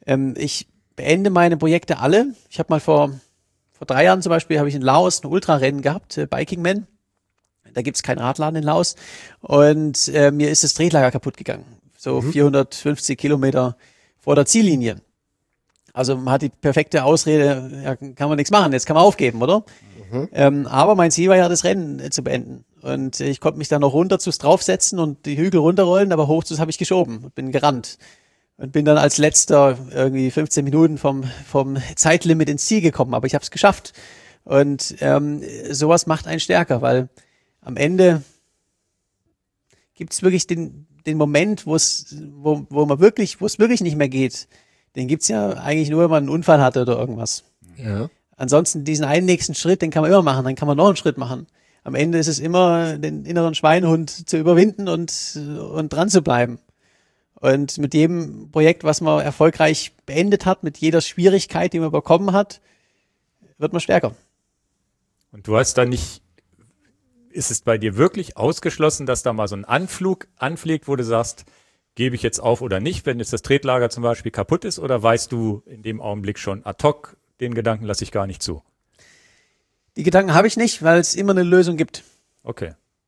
Ähm, ich beende meine Projekte alle. Ich habe mal vor, vor drei Jahren zum Beispiel, habe ich in Laos ein Ultrarennen gehabt, äh, Biking Man. Da gibt's keinen Radladen in Laos. Und äh, mir ist das Tretlager kaputt gegangen. So mhm. vierhundertfünfzig Kilometer vor der Ziellinie. Also man hat die perfekte Ausrede, ja, kann man nichts machen, jetzt kann man aufgeben, oder? Mhm. Ähm, aber mein Ziel war ja, das Rennen äh, zu beenden. Und äh, ich konnte mich dann noch runter zu draufsetzen und die Hügel runterrollen, aber hoch zu habe ich geschoben und bin gerannt. Und bin dann als letzter irgendwie fünfzehn Minuten vom, vom Zeitlimit ins Ziel gekommen, aber ich habe es geschafft. Und ähm, sowas macht einen stärker, weil am Ende gibt's wirklich den, den Moment, wo es, wo, wo man wirklich, wo es wirklich nicht mehr geht. Den gibt's ja eigentlich nur, wenn man einen Unfall hatte oder irgendwas. Ja. Ansonsten diesen einen nächsten Schritt, den kann man immer machen, dann kann man noch einen Schritt machen. Am Ende ist es immer, den inneren Schweinehund zu überwinden und, und dran zu bleiben. Und mit jedem Projekt, was man erfolgreich beendet hat, mit jeder Schwierigkeit, die man bekommen hat, wird man stärker. Und du hast da nicht, ist es bei dir wirklich ausgeschlossen, dass da mal so ein Anflug anfliegt, wo du sagst, gebe ich jetzt auf oder nicht, wenn jetzt das Tretlager zum Beispiel kaputt ist, oder weißt du in dem Augenblick schon ad hoc, den Gedanken lasse ich gar nicht zu? Die Gedanken habe ich nicht, weil es immer eine Lösung gibt. Okay.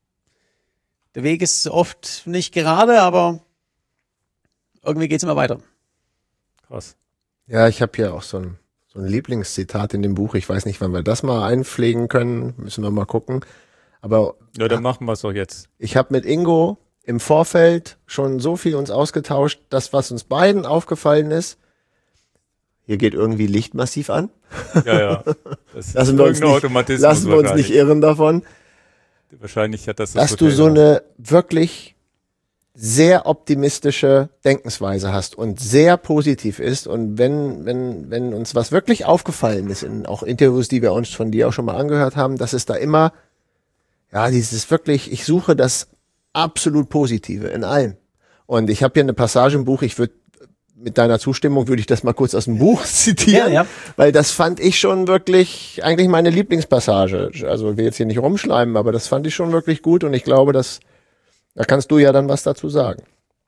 Der Weg ist oft nicht gerade, aber irgendwie geht's immer weiter. Krass. Ja, ich habe hier auch so ein, so ein Lieblingszitat in dem Buch. Ich weiß nicht, wann wir das mal einpflegen können. Müssen wir mal gucken. Aber ja, dann machen wir es doch jetzt. Ich habe mit Ingo im Vorfeld schon so viel uns ausgetauscht, das, was uns beiden aufgefallen ist. Hier geht irgendwie Licht massiv an. Ja, ja. Das lassen wir uns, nicht, lassen wir uns nicht irren davon. Wahrscheinlich hat das das Dass du so eine wirklich sehr optimistische Denkensweise hast und sehr positiv ist. Und wenn, wenn, wenn uns was wirklich aufgefallen ist, in auch Interviews, die wir uns von dir auch schon mal angehört haben, dass es da immer, ja, dieses wirklich, ich suche das absolut Positive in allem. Und ich habe hier eine Passage im Buch, ich würde mit deiner Zustimmung würde ich das mal kurz aus dem Buch zitieren, ja, ja. Weil das fand ich schon wirklich eigentlich meine Lieblingspassage. Also ich will jetzt hier nicht rumschleimen, aber das fand ich schon wirklich gut und ich glaube, dass da kannst du ja dann was dazu sagen.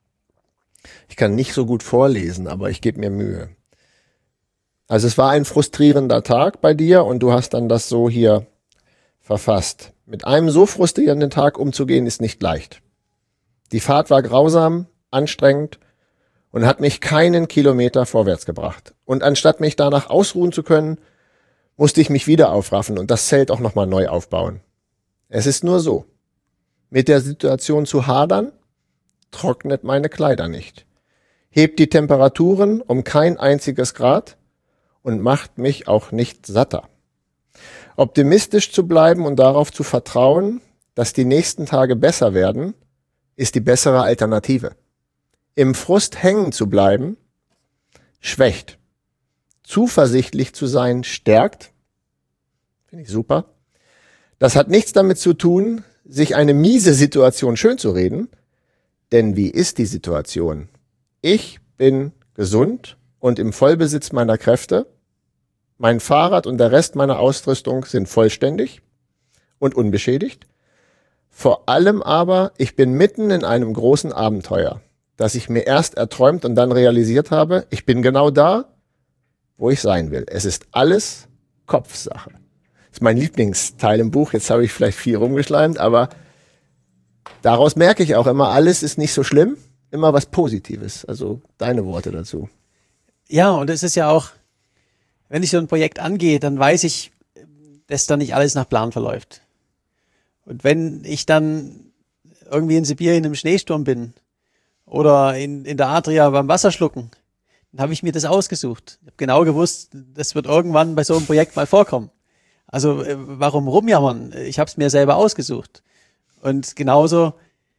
Ich kann nicht so gut vorlesen, aber ich gebe mir Mühe. Also es war ein frustrierender Tag bei dir und du hast dann das so hier verfasst. Mit einem so frustrierenden Tag umzugehen ist nicht leicht. Die Fahrt war grausam, anstrengend und hat mich keinen Kilometer vorwärts gebracht. Und anstatt mich danach ausruhen zu können, musste ich mich wieder aufraffen und das Zelt auch nochmal neu aufbauen. Es ist nur so. Mit der Situation zu hadern, trocknet meine Kleider nicht. Hebt die Temperaturen um kein einziges Grad und macht mich auch nicht satter. Optimistisch zu bleiben und darauf zu vertrauen, dass die nächsten Tage besser werden, ist die bessere Alternative. Im Frust hängen zu bleiben, schwächt. Zuversichtlich zu sein, stärkt. Finde ich super. Das hat nichts damit zu tun, sich eine miese Situation schön zu reden. Denn wie ist die Situation? Ich bin gesund und im Vollbesitz meiner Kräfte. Mein Fahrrad und der Rest meiner Ausrüstung sind vollständig und unbeschädigt. Vor allem aber, ich bin mitten in einem großen Abenteuer, das ich mir erst erträumt und dann realisiert habe. Ich bin genau da, wo ich sein will. Es ist alles Kopfsache. Das ist mein Lieblingsteil im Buch. Jetzt habe ich vielleicht viel rumgeschleimt, aber daraus merke ich auch immer, alles ist nicht so schlimm, immer was Positives. Also deine Worte dazu. Ja, und es ist ja auch, wenn ich so ein Projekt angehe, dann weiß ich, dass da nicht alles nach Plan verläuft. Und wenn ich dann irgendwie in Sibirien im Schneesturm bin oder in, in der Adria beim Wasserschlucken, dann habe ich mir das ausgesucht. Ich habe genau gewusst, das wird irgendwann bei so einem Projekt mal vorkommen. Also äh, warum rumjammern? Ich habe es mir selber ausgesucht. Und genauso,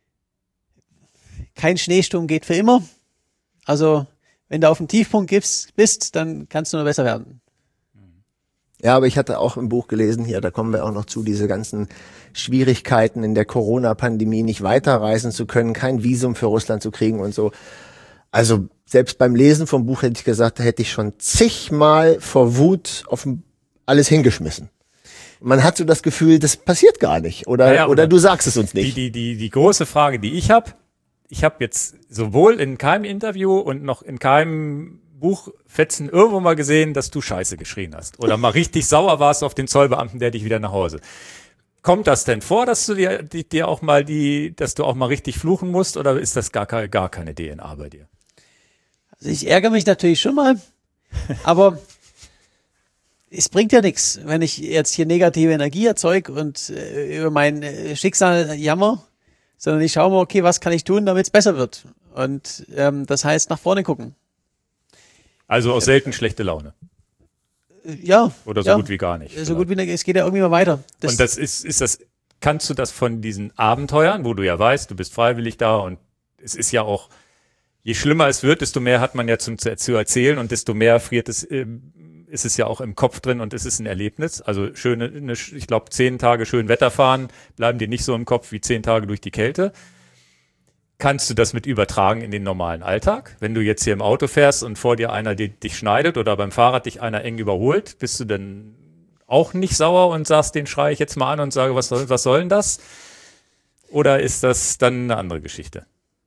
kein Schneesturm geht für immer. Also wenn du auf dem Tiefpunkt gibst, bist, dann kannst du nur besser werden. Ja, aber ich hatte auch im Buch gelesen, hier, da kommen wir auch noch zu, diese ganzen Schwierigkeiten in der Corona-Pandemie, nicht weiterreisen zu können, kein Visum für Russland zu kriegen und so. Also selbst beim Lesen vom Buch hätte ich gesagt, da hätte ich schon zigmal vor Wut auf alles hingeschmissen. Man hat so das Gefühl, das passiert gar nicht. Oder, ja, ja, oder, oder du sagst es uns nicht. Die, die, die, die große Frage, die ich habe, ich habe jetzt sowohl in keinem Interview und noch in keinem Buchfetzen irgendwo mal gesehen, dass du Scheiße geschrien hast oder mal richtig sauer warst auf den Zollbeamten, der dich wieder nach Hause. Kommt das denn vor, dass du dir, die, dir auch mal die, dass du auch mal richtig fluchen musst, oder ist das gar, keine, gar keine D N A bei dir? Also ich ärgere mich natürlich schon mal, aber es bringt ja nichts, wenn ich jetzt hier negative Energie erzeuge und äh, über mein äh, Schicksal jammer, sondern ich schaue mal, okay, was kann ich tun, damit es besser wird? Und ähm, das heißt, nach vorne gucken. Also auch selten schlechte Laune. Ja. Oder so ja, gut wie gar nicht. So gut wie, es geht ja irgendwie mal weiter. Das und das ist, ist das, kannst du das von diesen Abenteuern, wo du ja weißt, du bist freiwillig da und es ist ja auch, je schlimmer es wird, desto mehr hat man ja zum, zu erzählen und desto mehr friert es, äh, ist es ja auch im Kopf drin und es ist ein Erlebnis. Also schöne, eine, ich glaube, zehn Tage schön Wetter fahren, bleiben dir nicht so im Kopf wie zehn Tage durch die Kälte. Kannst du das mit übertragen in den normalen Alltag? Wenn du jetzt hier im Auto fährst und vor dir einer die, dich schneidet oder beim Fahrrad dich einer eng überholt, bist du dann auch nicht sauer und sagst, den schreie ich jetzt mal an und sage, was soll, was soll denn das? Oder ist das dann eine andere Geschichte?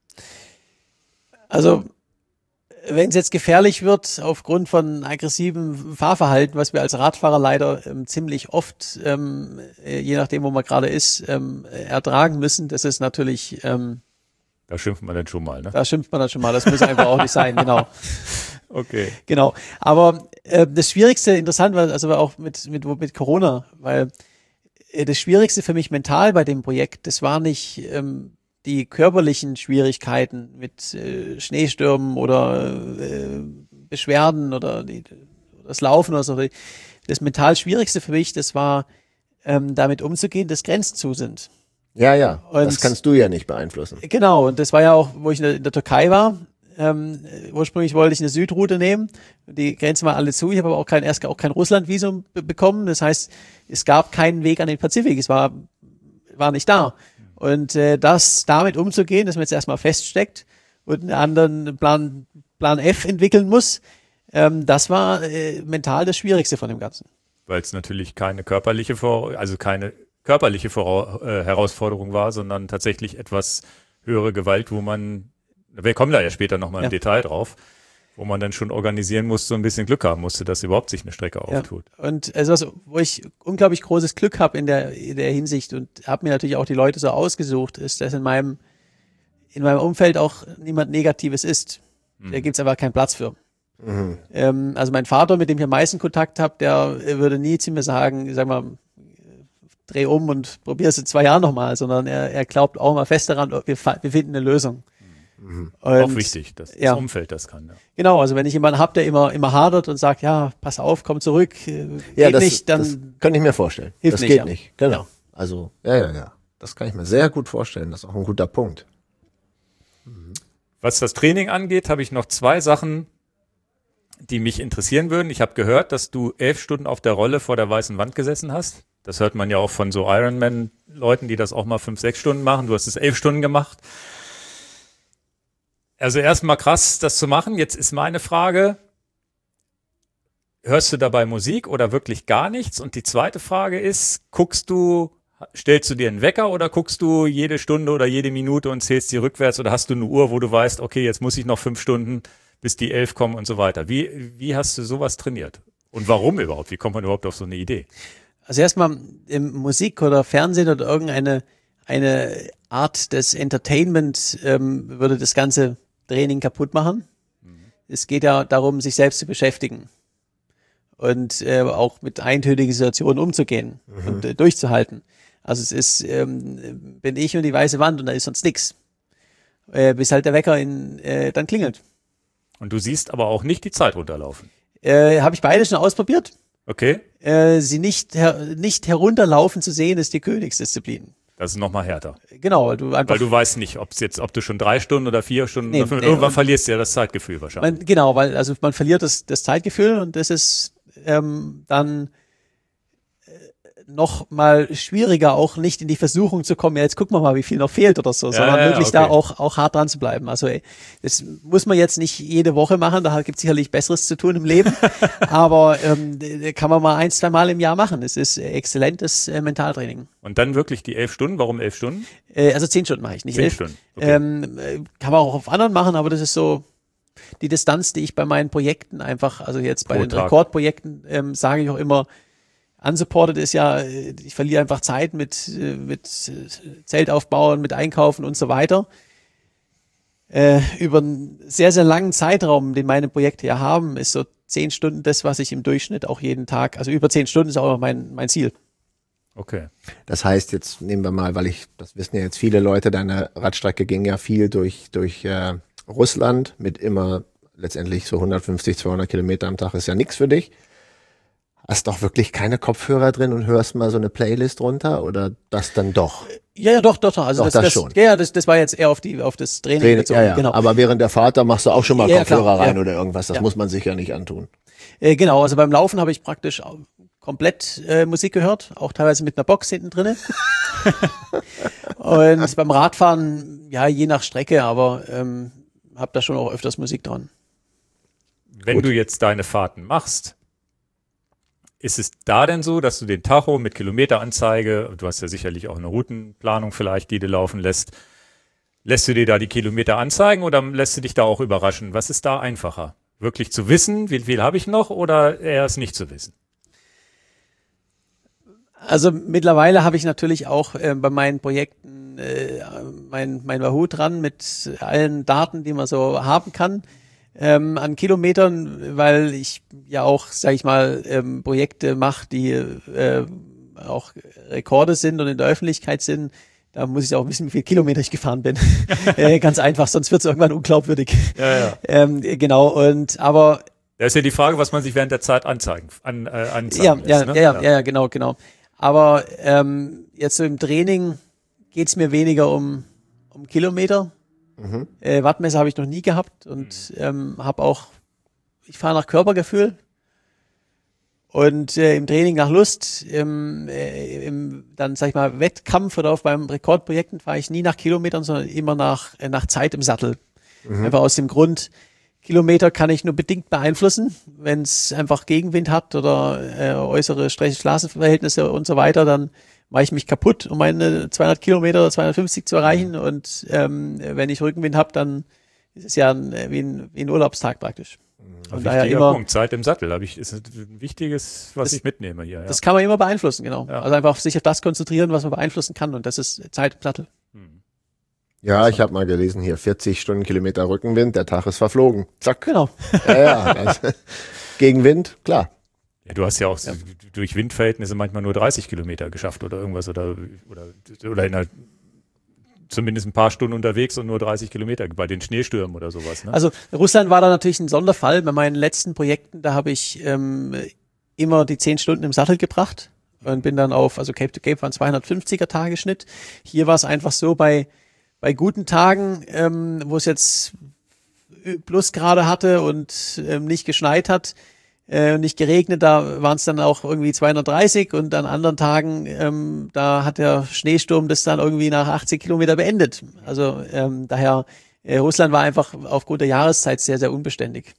Also, wenn es jetzt gefährlich wird, aufgrund von aggressivem Fahrverhalten, was wir als Radfahrer leider ähm, ziemlich oft, ähm, je nachdem, wo man gerade ist, ähm, ertragen müssen, das ist natürlich... Ähm, Da schimpft man dann schon mal, ne? Da schimpft man dann schon mal, das muss einfach auch nicht sein, genau. Okay. Genau, aber äh, das Schwierigste, interessant war, also auch mit, mit, mit Corona, weil äh, das Schwierigste für mich mental bei dem Projekt, das war nicht ähm, die körperlichen Schwierigkeiten mit äh, Schneestürmen oder äh, Beschwerden oder die, das Laufen oder so. Das mental Schwierigste für mich, das war, ähm, damit umzugehen, dass Grenzen zu sind. Ja, ja, und das kannst du ja nicht beeinflussen. Genau, und das war ja auch, wo ich in der, in der Türkei war. Ähm, ursprünglich wollte ich eine Südroute nehmen. Die Grenzen waren alle zu. Ich habe aber auch kein, erst auch kein Russland-Visum be- bekommen. Das heißt, es gab keinen Weg an den Pazifik. Es war, war nicht da. Und äh, das damit umzugehen, dass man jetzt erstmal feststeckt und einen anderen Plan, Plan F entwickeln muss, ähm, das war äh, mental das Schwierigste von dem Ganzen. Weil es natürlich keine körperliche, Vor- also keine körperliche Vor- äh, Herausforderung war, sondern tatsächlich etwas höhere Gewalt, wo man, wir kommen da ja später nochmal im ja. Detail drauf, wo man dann schon organisieren musste, so ein bisschen Glück haben musste, dass überhaupt sich eine Strecke auftut. Ja. Und also, also wo ich unglaublich großes Glück habe in der, in der Hinsicht und habe mir natürlich auch die Leute so ausgesucht, ist, dass in meinem, in meinem Umfeld auch niemand Negatives ist. Mhm. Da gibt's einfach keinen Platz für. Mhm. Ähm, also mein Vater, mit dem ich am meisten Kontakt habe, der würde nie zu mir sagen, sag mal, dreh um und probier es in zwei Jahren nochmal, sondern er, er glaubt auch mal fest daran, wir, wir finden eine Lösung. Mhm. Auch wichtig, dass ja. das Umfeld das kann. Ja. Genau, also wenn ich jemanden habe, der immer immer hadert und sagt, ja, pass auf, komm zurück, äh, ja, geht das, nicht, dann das kann ich mir vorstellen. Hilft das nicht, geht ja. nicht, genau. Ja. Also, ja, ja, ja. Das kann ich mir sehr gut vorstellen. Das ist auch ein guter Punkt. Mhm. Was das Training angeht, habe ich noch zwei Sachen, die mich interessieren würden. Ich habe gehört, dass du elf Stunden auf der Rolle vor der weißen Wand gesessen hast. Das hört man ja auch von so Ironman-Leuten, die das auch mal fünf, sechs Stunden machen. Du hast es elf Stunden gemacht. Also erstmal krass, das zu machen. Jetzt ist meine Frage, hörst du dabei Musik oder wirklich gar nichts? Und die zweite Frage ist, guckst du, stellst du dir einen Wecker oder guckst du jede Stunde oder jede Minute und zählst die rückwärts oder hast du eine Uhr, wo du weißt, okay, jetzt muss ich noch fünf Stunden, bis die elf kommen und so weiter. Wie, wie hast du sowas trainiert? Und warum überhaupt? Wie kommt man überhaupt auf so eine Idee? Also erstmal im Musik oder Fernsehen oder irgendeine eine Art des Entertainment ähm, würde das ganze Training kaputt machen. Mhm. Es geht ja darum, sich selbst zu beschäftigen und äh, auch mit eintönigen Situationen umzugehen mhm. und äh, durchzuhalten. Also es ist, ähm, bin ich und die weiße Wand und da ist sonst nichts. Äh, bis halt der Wecker in, äh, dann klingelt. Und du siehst aber auch nicht die Zeit runterlaufen. Äh, habe ich beide schon ausprobiert. Okay. Äh, sie nicht, her nicht herunterlaufen zu sehen, ist die Königsdisziplin. Das ist nochmal härter. Genau, weil du einfach. Weil du weißt nicht, ob es jetzt, ob du schon drei Stunden oder vier Stunden nee, oder fünf, nee, irgendwann verlierst du ja das Zeitgefühl wahrscheinlich. Man, genau, weil also man verliert das, das Zeitgefühl und das ist ähm, dann noch mal schwieriger, auch nicht in die Versuchung zu kommen, ja, jetzt gucken wir mal, wie viel noch fehlt oder so, ja, sondern ja, wirklich okay. da auch auch hart dran zu bleiben. Also ey, das muss man jetzt nicht jede Woche machen, da gibt es sicherlich Besseres zu tun im Leben, aber ähm, kann man mal ein, zwei Mal im Jahr machen. Es ist exzellentes äh, Mentaltraining. Und dann wirklich die elf Stunden? Warum elf Stunden? Äh, also zehn Stunden mache ich, nicht zehn elf. Stunden. Okay. Ähm, kann man auch auf anderen machen, aber das ist so die Distanz, die ich bei meinen Projekten einfach, also jetzt bei Pro den Tag. Rekordprojekten, ähm, sage ich auch immer, unsupported ist ja, äh, ich verliere einfach Zeit mit, äh, mit äh, Zelt aufbauen, mit Einkaufen und so weiter. Äh, über einen sehr, sehr langen Zeitraum, den meine Projekte ja haben, ist so zehn Stunden das, was ich im Durchschnitt auch jeden Tag, also über zehn Stunden ist auch mein, mein Ziel. Okay. Das heißt, jetzt nehmen wir mal, weil ich, das wissen ja jetzt viele Leute, deine Radstrecke ging ja viel durch, durch äh, Russland mit immer letztendlich so hundertfünfzig, zweihundert Kilometer am Tag ist ja nichts für dich. Hast doch wirklich keine Kopfhörer drin und hörst mal so eine Playlist runter oder das dann doch? Ja, ja, doch, doch, doch. Also Doch, das, das das schon. Ja, das, das war jetzt eher auf die, auf das Training, Training, bezogen. ja, ja. Genau. Aber während der Fahrt, da machst du auch schon mal Ja, Kopfhörer klar, rein ja. oder irgendwas. Das Ja. muss man sich ja nicht antun. Äh, genau, also beim Laufen habe ich praktisch auch komplett äh, Musik gehört, auch teilweise mit einer Box hinten drinne. Und beim Radfahren, ja, je nach Strecke, aber ähm, habe da schon auch öfters Musik dran. Wenn Gut. du jetzt deine Fahrten machst, ist es da denn so, dass du den Tacho mit Kilometeranzeige, du hast ja sicherlich auch eine Routenplanung vielleicht, die du laufen lässt, lässt du dir da die Kilometer anzeigen oder lässt du dich da auch überraschen? Was ist da einfacher? Wirklich zu wissen, wie viel habe ich noch oder eher es nicht zu wissen? Also mittlerweile habe ich natürlich auch äh, bei meinen Projekten äh, mein, mein Wahoo dran mit allen Daten, die man so haben kann. Ähm, an Kilometern, weil ich ja auch, sage ich mal, ähm, Projekte mache, die äh, auch Rekorde sind und in der Öffentlichkeit sind. Da muss ich auch wissen, wie viele Kilometer ich gefahren bin. äh, ganz einfach, sonst wird es irgendwann unglaubwürdig. Ja, ja. Ähm, genau, und aber Da ist ja die Frage, was man sich während der Zeit anzeigen, an, äh, anzeigen ja, lässt. ja, Ne? ja, ja, ja, genau, genau. Aber ähm, jetzt so im Training geht's mir weniger um, um Kilometer. Mhm. Äh, Wattmesser habe ich noch nie gehabt und ähm, habe auch, ich fahre nach Körpergefühl und äh, im Training nach Lust. Im, äh, im dann sag ich mal Wettkampf oder auf beim Rekordprojekten fahre ich nie nach Kilometern, sondern immer nach äh, nach Zeit im Sattel. Mhm. Einfach aus dem Grund, Kilometer kann ich nur bedingt beeinflussen, wenn es einfach Gegenwind hat oder äh, äußere Straßenverhältnisse und so weiter, dann mache ich mich kaputt, um meine zweihundert Kilometer oder zweihundertfünfzig zu erreichen. Und ähm, wenn ich Rückenwind habe, dann ist es ja ein, wie, ein, wie ein Urlaubstag praktisch. Von Ein daher wichtiger immer, Punkt. Zeit im Sattel, habe ich, ist ein wichtiges, was Das- ich mitnehme hier. Ja. das kann man immer beeinflussen, genau. Ja. Also einfach sich auf das konzentrieren, was man beeinflussen kann. Und das ist Zeit im Sattel. Ja, ich habe mal gelesen hier, vierzig Stundenkilometer Rückenwind, der Tag ist verflogen. Zack. Genau. Ja, ja. Das, Gegenwind, klar. Ja, du hast ja auch so durch Windverhältnisse manchmal nur dreißig Kilometer geschafft oder irgendwas oder, oder, oder in einer, zumindest ein paar Stunden unterwegs und nur dreißig Kilometer bei den Schneestürmen oder sowas. Ne? Also Russland war da natürlich ein Sonderfall. Bei meinen letzten Projekten, da habe ich ähm, immer die zehn Stunden im Sattel gebracht und bin dann auf, also Cape to Cape waren zweihundertfünfziger Tagesschnitt. Hier war es einfach so, bei bei guten Tagen, ähm, wo es jetzt Plusgrade hatte und ähm, nicht geschneit hat, äh, nicht geregnet, da waren es dann auch irgendwie zweihundertdreißig und an anderen Tagen, ähm, da hat der Schneesturm das dann irgendwie nach achtzig Kilometer beendet. Also ähm, daher, äh, Russland war einfach aufgrund der Jahreszeit sehr, sehr unbeständig.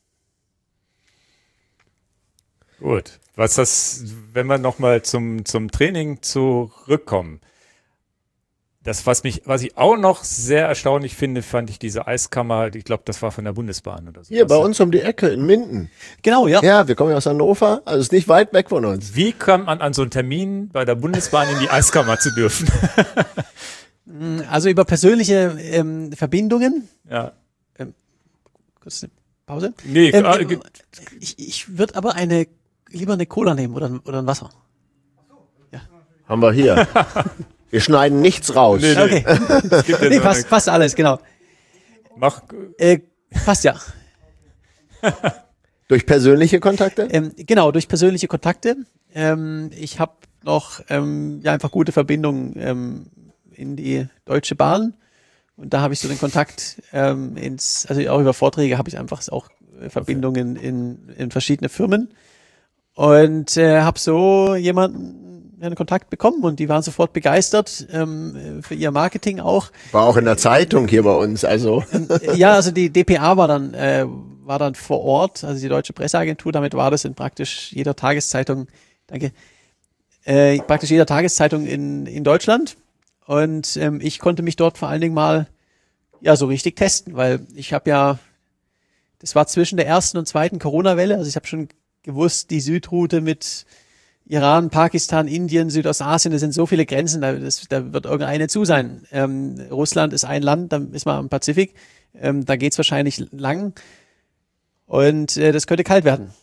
Gut. Was das, wenn wir nochmal zum, zum Training zurückkommen. Das, was mich, was ich auch noch sehr erstaunlich finde, fand ich diese Eiskammer, ich glaube, das war von der Bundesbahn oder so. Hier bei uns um die Ecke in Minden. Genau, ja. Ja, wir kommen ja aus Hannover, also ist nicht weit weg von uns. Wie kommt man an so einen Termin bei der Bundesbahn in die Eiskammer zu dürfen? Also über persönliche ähm, Verbindungen. Ja. Kurz eine Pause. Nee, Ähm, äh, ähm, ich ich würde aber eine lieber eine Cola nehmen oder, oder ein Wasser. Haben wir hier. Wir schneiden nichts raus. Nee, nee. Okay. es gibt ja Nee, so passt, eine, passt alles, genau. mach, Äh, passt ja. Durch persönliche Kontakte? Ähm, genau, durch persönliche Kontakte. Ähm, ich habe noch ähm, ja, einfach gute Verbindungen ähm, in die Deutsche Bahn. Und da habe ich so den Kontakt ins, ins, also auch über Vorträge habe ich einfach auch äh, Verbindungen in, in verschiedene Firmen. Und äh, habe so jemanden einen Kontakt bekommen und die waren sofort begeistert ähm, für ihr Marketing auch. War auch in der Zeitung hier bei uns, also. Ja, also die D P A war dann äh, war dann vor Ort, also die Deutsche Presseagentur, damit war das in praktisch jeder Tageszeitung, danke, äh, praktisch jeder Tageszeitung in in Deutschland und ähm, ich konnte mich dort vor allen Dingen mal ja so richtig testen, weil ich habe ja das war zwischen der ersten und zweiten Corona-Welle. Also ich habe schon gewusst, die Südroute mit Iran, Pakistan, Indien, Südostasien, das sind so viele Grenzen, da, das, da wird irgendeine zu sein. Ähm, Russland ist ein Land, dann ist man am Pazifik, ähm, da geht's wahrscheinlich lang und äh, das könnte kalt werden.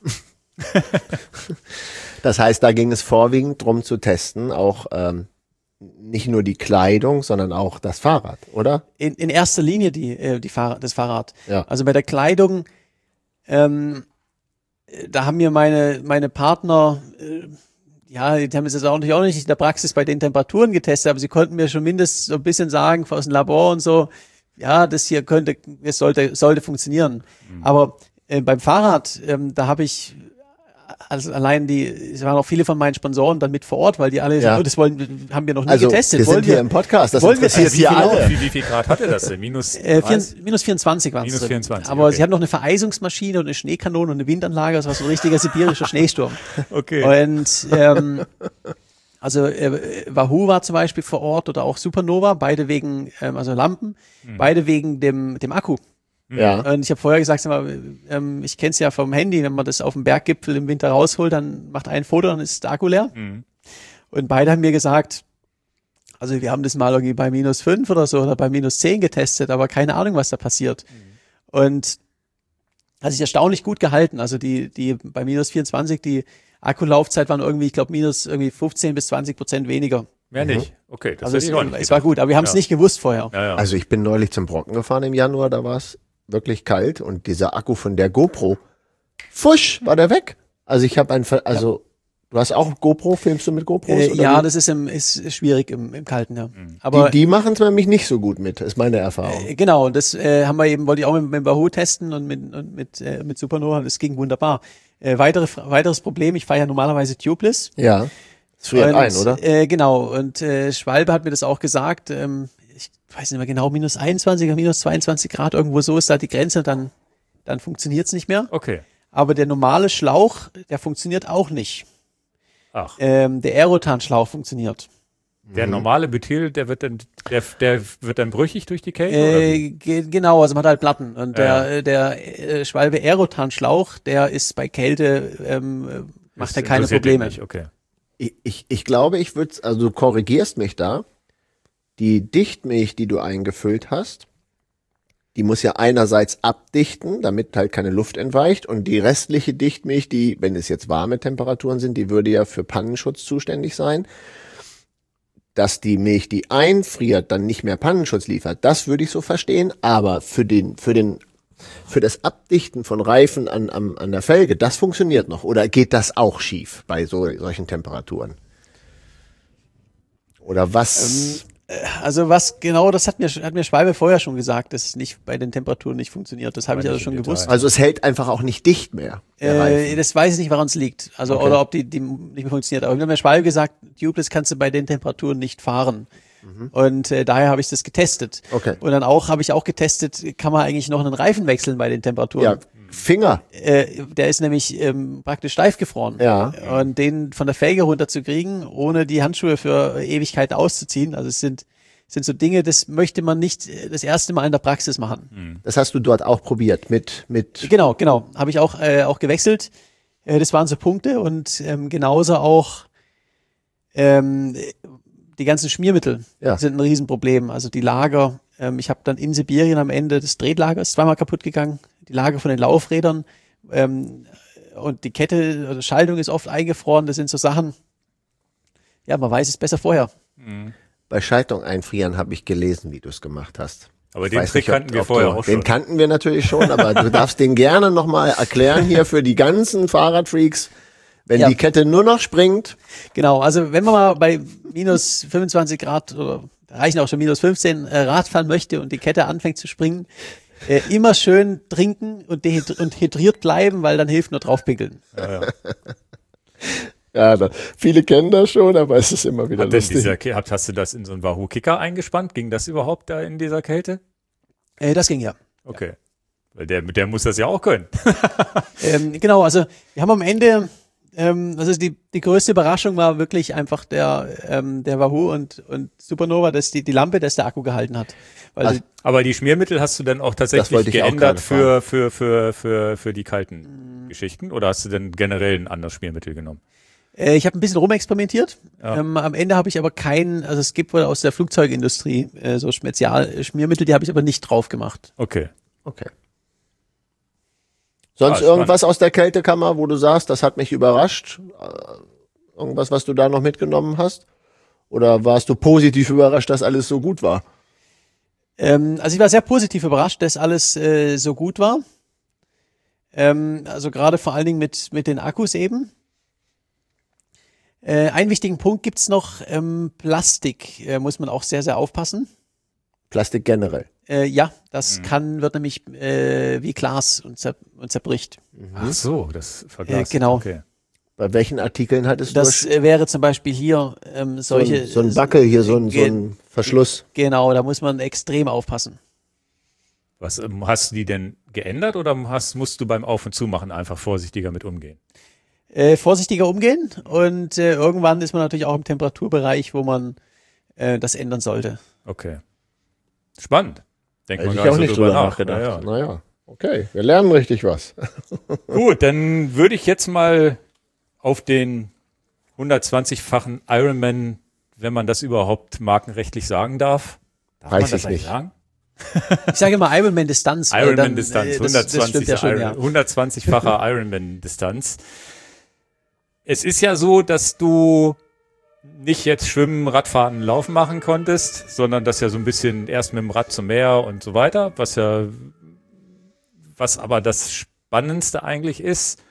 Das heißt, da ging es vorwiegend drum zu testen, auch ähm, nicht nur die Kleidung, sondern auch das Fahrrad, oder? In, in erster Linie die, äh, die Fahrrad, das Fahrrad. Ja. Also bei der Kleidung, ähm, da haben mir meine, meine Partner, äh, ja, die haben das jetzt auch nicht, auch nicht in der Praxis bei den Temperaturen getestet, aber sie konnten mir schon mindestens so ein bisschen sagen, aus dem Labor und so, ja, das hier könnte, es sollte, sollte funktionieren. Mhm. Aber äh, beim Fahrrad, ähm, da habe ich, also allein die, es waren auch viele von meinen Sponsoren dann mit vor Ort, weil die alle, Ja. oh, das wollen, haben wir noch nie Also, getestet. wir wollen sind hier im Podcast, das wollen wir interessiert testen? hier Wie viel alle. Wie, wie viel Grad hatte das denn? Minus Äh, vier, dreißig? minus vierundzwanzig waren es. Minus vierundzwanzig, Aber okay. sie haben noch eine Vereisungsmaschine und eine Schneekanone und eine Windanlage, das war so ein richtiger sibirischer Schneesturm. Okay. Und ähm, also äh, Wahoo war zum Beispiel vor Ort oder auch Supernova, beide wegen, ähm, also Lampen, Hm. beide wegen dem, dem Akku. Ja. Und ich habe vorher gesagt, sag mal, ähm, ich kenne es ja vom Handy, wenn man das auf dem Berggipfel im Winter rausholt, dann macht ein Foto, dann ist der Akku leer. Mhm. Und beide haben mir gesagt, also wir haben das mal irgendwie bei minus fünf oder so oder bei minus zehn getestet, aber keine Ahnung, was da passiert. Mhm. Und hat sich erstaunlich gut gehalten. Also die, die bei minus vierundzwanzig, die Akkulaufzeit waren irgendwie, ich glaube, minus irgendwie fünfzehn bis zwanzig Prozent weniger. Mehr nicht. Okay, das Also hätte es, ich auch nicht es war gedacht. gut, aber wir haben es Ja. nicht gewusst vorher. Ja, ja. Also ich bin neulich zum Brocken gefahren im Januar, da war es wirklich kalt und dieser Akku von der GoPro, fusch, war der weg. Also ich habe ein, Ver- also du hast auch GoPro, filmst du mit GoPros? Äh, oder ja, wie? das ist, im, ist, ist schwierig im, im Kalten, ja. Aber die, die machen es nämlich nicht so gut mit, ist meine Erfahrung. Äh, Genau, und das äh, haben wir eben, wollte ich auch mit, mit Wahoo testen und mit, und mit, äh, mit Supernova, und das ging wunderbar. Äh, weitere, weiteres Problem, ich fahre ja normalerweise Tubeless. Ja, es friert und, ein, oder? Äh, genau, und äh, Schwalbe hat mir das auch gesagt, ähm, ich weiß nicht mehr genau, minus einundzwanzig oder minus zweiundzwanzig Grad, irgendwo so ist da die Grenze, dann, dann funktioniert's nicht mehr. Okay. Aber der normale Schlauch, der funktioniert auch nicht. Ach, Ähm, der Aerotan-Schlauch funktioniert. der normale Butyl, der wird dann, der, der wird dann brüchig durch die Kälte? oder Äh, wie? ge genau, also man hat halt Platten. Und Ja. der, der äh, Schwalbe Aerotan-Schlauch, der ist bei Kälte, ähm, äh, macht er Das keine interessiert dich Probleme. nicht, okay. Ich, ich, ich glaube, ich würde, also du korrigierst mich da. Die Dichtmilch, die du eingefüllt hast, die muss ja einerseits abdichten, damit halt keine Luft entweicht, und die restliche Dichtmilch, die, wenn es jetzt warme Temperaturen sind, die würde ja für Pannenschutz zuständig sein. Dass die Milch, die einfriert, dann nicht mehr Pannenschutz liefert, das würde ich so verstehen, aber für den, für den, für das Abdichten von Reifen an, an, an der Felge, das funktioniert noch, oder geht das auch schief bei so, solchen Temperaturen? Oder was? Also was genau, das hat mir hat mir Schwalbe vorher schon gesagt, dass es nicht bei den Temperaturen nicht funktioniert. Das habe Aber ich also nicht schon im gewusst. Detail. Also es hält einfach auch nicht dicht mehr. der Äh, Reifen. das weiß ich nicht, woran es liegt. Also Okay. oder ob die, die nicht mehr funktioniert. Aber wir haben ja Schwalbe gesagt, Tubeless kannst du bei den Temperaturen nicht fahren. Und äh, daher habe ich das getestet. Okay. Und dann auch habe ich auch getestet, kann man eigentlich noch einen Reifen wechseln bei den Temperaturen. Ja, Finger. Äh, der ist nämlich ähm, praktisch steif gefroren. Ja. Und den von der Felge runterzukriegen, ohne die Handschuhe für Ewigkeiten auszuziehen. Also es sind, sind so Dinge, das möchte man nicht äh, das erste Mal in der Praxis machen. Das hast du dort auch probiert mit mit. Genau, genau. Habe ich auch, äh, auch gewechselt. Äh, das waren so Punkte und ähm, genauso auch ähm, die ganzen Schmiermittel Ja. sind ein Riesenproblem. Also die Lager, ähm, ich habe dann in Sibirien am Ende das Drehtlager ist zweimal kaputt gegangen, die Lager von den Laufrädern ähm, und die Kette oder Schaltung ist oft eingefroren. Das sind so Sachen, ja, man weiß es besser vorher. Bei Schaltung einfrieren habe ich gelesen, wie du es gemacht hast. Aber Ich den weiß Trick nicht, ob- kannten wir ob vorher du, auch schon. Den kannten wir natürlich schon, aber du darfst den gerne nochmal erklären hier für die ganzen Fahrradfreaks. Wenn Ja. die Kette nur noch springt, Genau, also wenn man mal bei minus fünfundzwanzig Grad oder da reichen auch schon minus fünfzehn äh, Rad fahren möchte und die Kette anfängt zu springen, äh, immer schön trinken und, dehydri- und hydriert bleiben, weil dann hilft nur draufpinkeln. ja, da, viele kennen das schon, aber es ist immer wieder Hat denn lustig. dieser, Ki- habt- hast du das in so einen Wahoo-Kicker eingespannt? Ging das überhaupt da in dieser Kälte? Äh, das ging ja. Okay. Weil der, der muss das ja auch können. Ähm, genau, also wir haben am Ende, Ähm, also die, die größte Überraschung war wirklich einfach der, ähm, der Wahoo und, und Supernova, dass die, die Lampe, dass der Akku gehalten hat. Weil Also, die, Aber die Schmiermittel hast du dann auch tatsächlich wollte ich auch geändert gerade für, für, für, für, für die kalten Geschichten? Oder hast du denn generell ein anderes Schmiermittel genommen? äh, ich habe ein bisschen rumexperimentiert. Ja. Ähm, am Ende habe ich aber keinen, also es gibt wohl aus der Flugzeugindustrie äh, so Spezial-Schmiermittel, die habe ich aber nicht drauf gemacht. Okay. okay. Sonst Ah, spannend. irgendwas aus der Kältekammer, wo du sagst, das hat mich überrascht? Äh, Irgendwas, was du da noch mitgenommen hast? Oder warst du positiv überrascht, dass alles so gut war? Ähm, also ich war sehr positiv überrascht, dass alles äh, so gut war. Ähm, also gerade vor allen Dingen mit, mit den Akkus eben. Äh, einen wichtigen Punkt gibt's noch, ähm, Plastik äh, muss man auch sehr, sehr aufpassen. Plastik generell. Äh, ja, das kann, wird nämlich äh, wie Glas und, zer und zerbricht. Ach so, das verglast. Äh, genau. Okay. Bei welchen Artikeln hattest Das du äh, wäre zum Beispiel hier ähm, so, ein, solche. so ein Backel hier, so ein, so Ge- ein Verschluss? Genau, da muss man extrem aufpassen. Was, ähm, hast du die denn geändert oder hast, musst du beim Auf- und Zumachen einfach vorsichtiger mit umgehen? Äh, vorsichtiger umgehen und äh, irgendwann ist man natürlich auch im Temperaturbereich, wo man äh, das ändern sollte. Okay. Spannend. Denkt Hätte man ich gar auch nicht nicht so drüber drüber nach. nachgedacht. Ja, ja. Naja, okay, wir lernen richtig was. Gut, dann würde ich jetzt mal auf den hundertzwanzig-fachen Ironman, wenn man das überhaupt markenrechtlich sagen darf. Darf Weiß man das ich eigentlich nicht. sagen? Ich sage immer Ironman-Distanz. weil dann, Ironman-Distanz, äh, das, das stimmt ja schon, ja. hundertzwanzig-facher Ironman-Distanz. Es ist ja so, dass du nicht jetzt Schwimmen, Radfahren, Laufen machen konntest, sondern das ja so ein bisschen erst mit dem Rad zum Meer und so weiter, was ja, was aber das Spannendste eigentlich ist,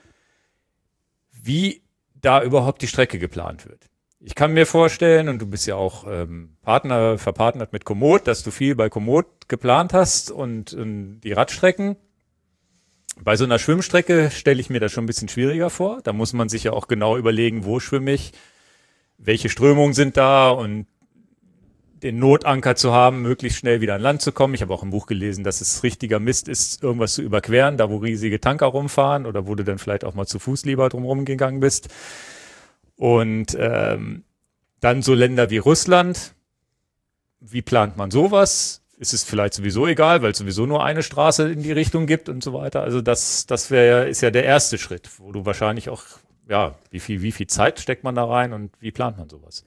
wie da überhaupt die Strecke geplant wird. Ich kann mir vorstellen, und du bist ja auch ähm, Partner, verpartnert mit Komoot, dass du viel bei Komoot geplant hast und, und die Radstrecken. Bei so einer Schwimmstrecke stelle ich mir das schon ein bisschen schwieriger vor. Da muss man sich ja auch genau überlegen, wo schwimme ich, welche Strömungen sind da und den Notanker zu haben, möglichst schnell wieder an Land zu kommen. Ich habe auch im Buch gelesen, dass es richtiger Mist ist, irgendwas zu überqueren, da wo riesige Tanker rumfahren oder wo du dann vielleicht auch mal zu Fuß lieber drumherum gegangen bist. Und ähm, dann so Länder wie Russland. Wie plant man sowas? Ist es vielleicht sowieso egal, weil es sowieso nur eine Straße in die Richtung gibt und so weiter. Also das, das wäre, ist ja der erste Schritt, wo du wahrscheinlich auch, ja, wie viel, wie viel Zeit steckt man da rein und wie plant man sowas?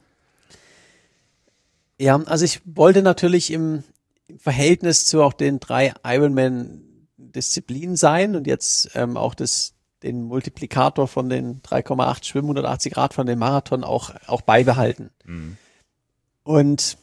Ja, also ich wollte natürlich im, im Verhältnis zu auch den drei Ironman-Disziplinen sein und jetzt ähm, auch das, den Multiplikator von den drei Komma acht Schwimmen, hundertachtzig Grad von den Marathon auch, auch beibehalten. Mhm. Und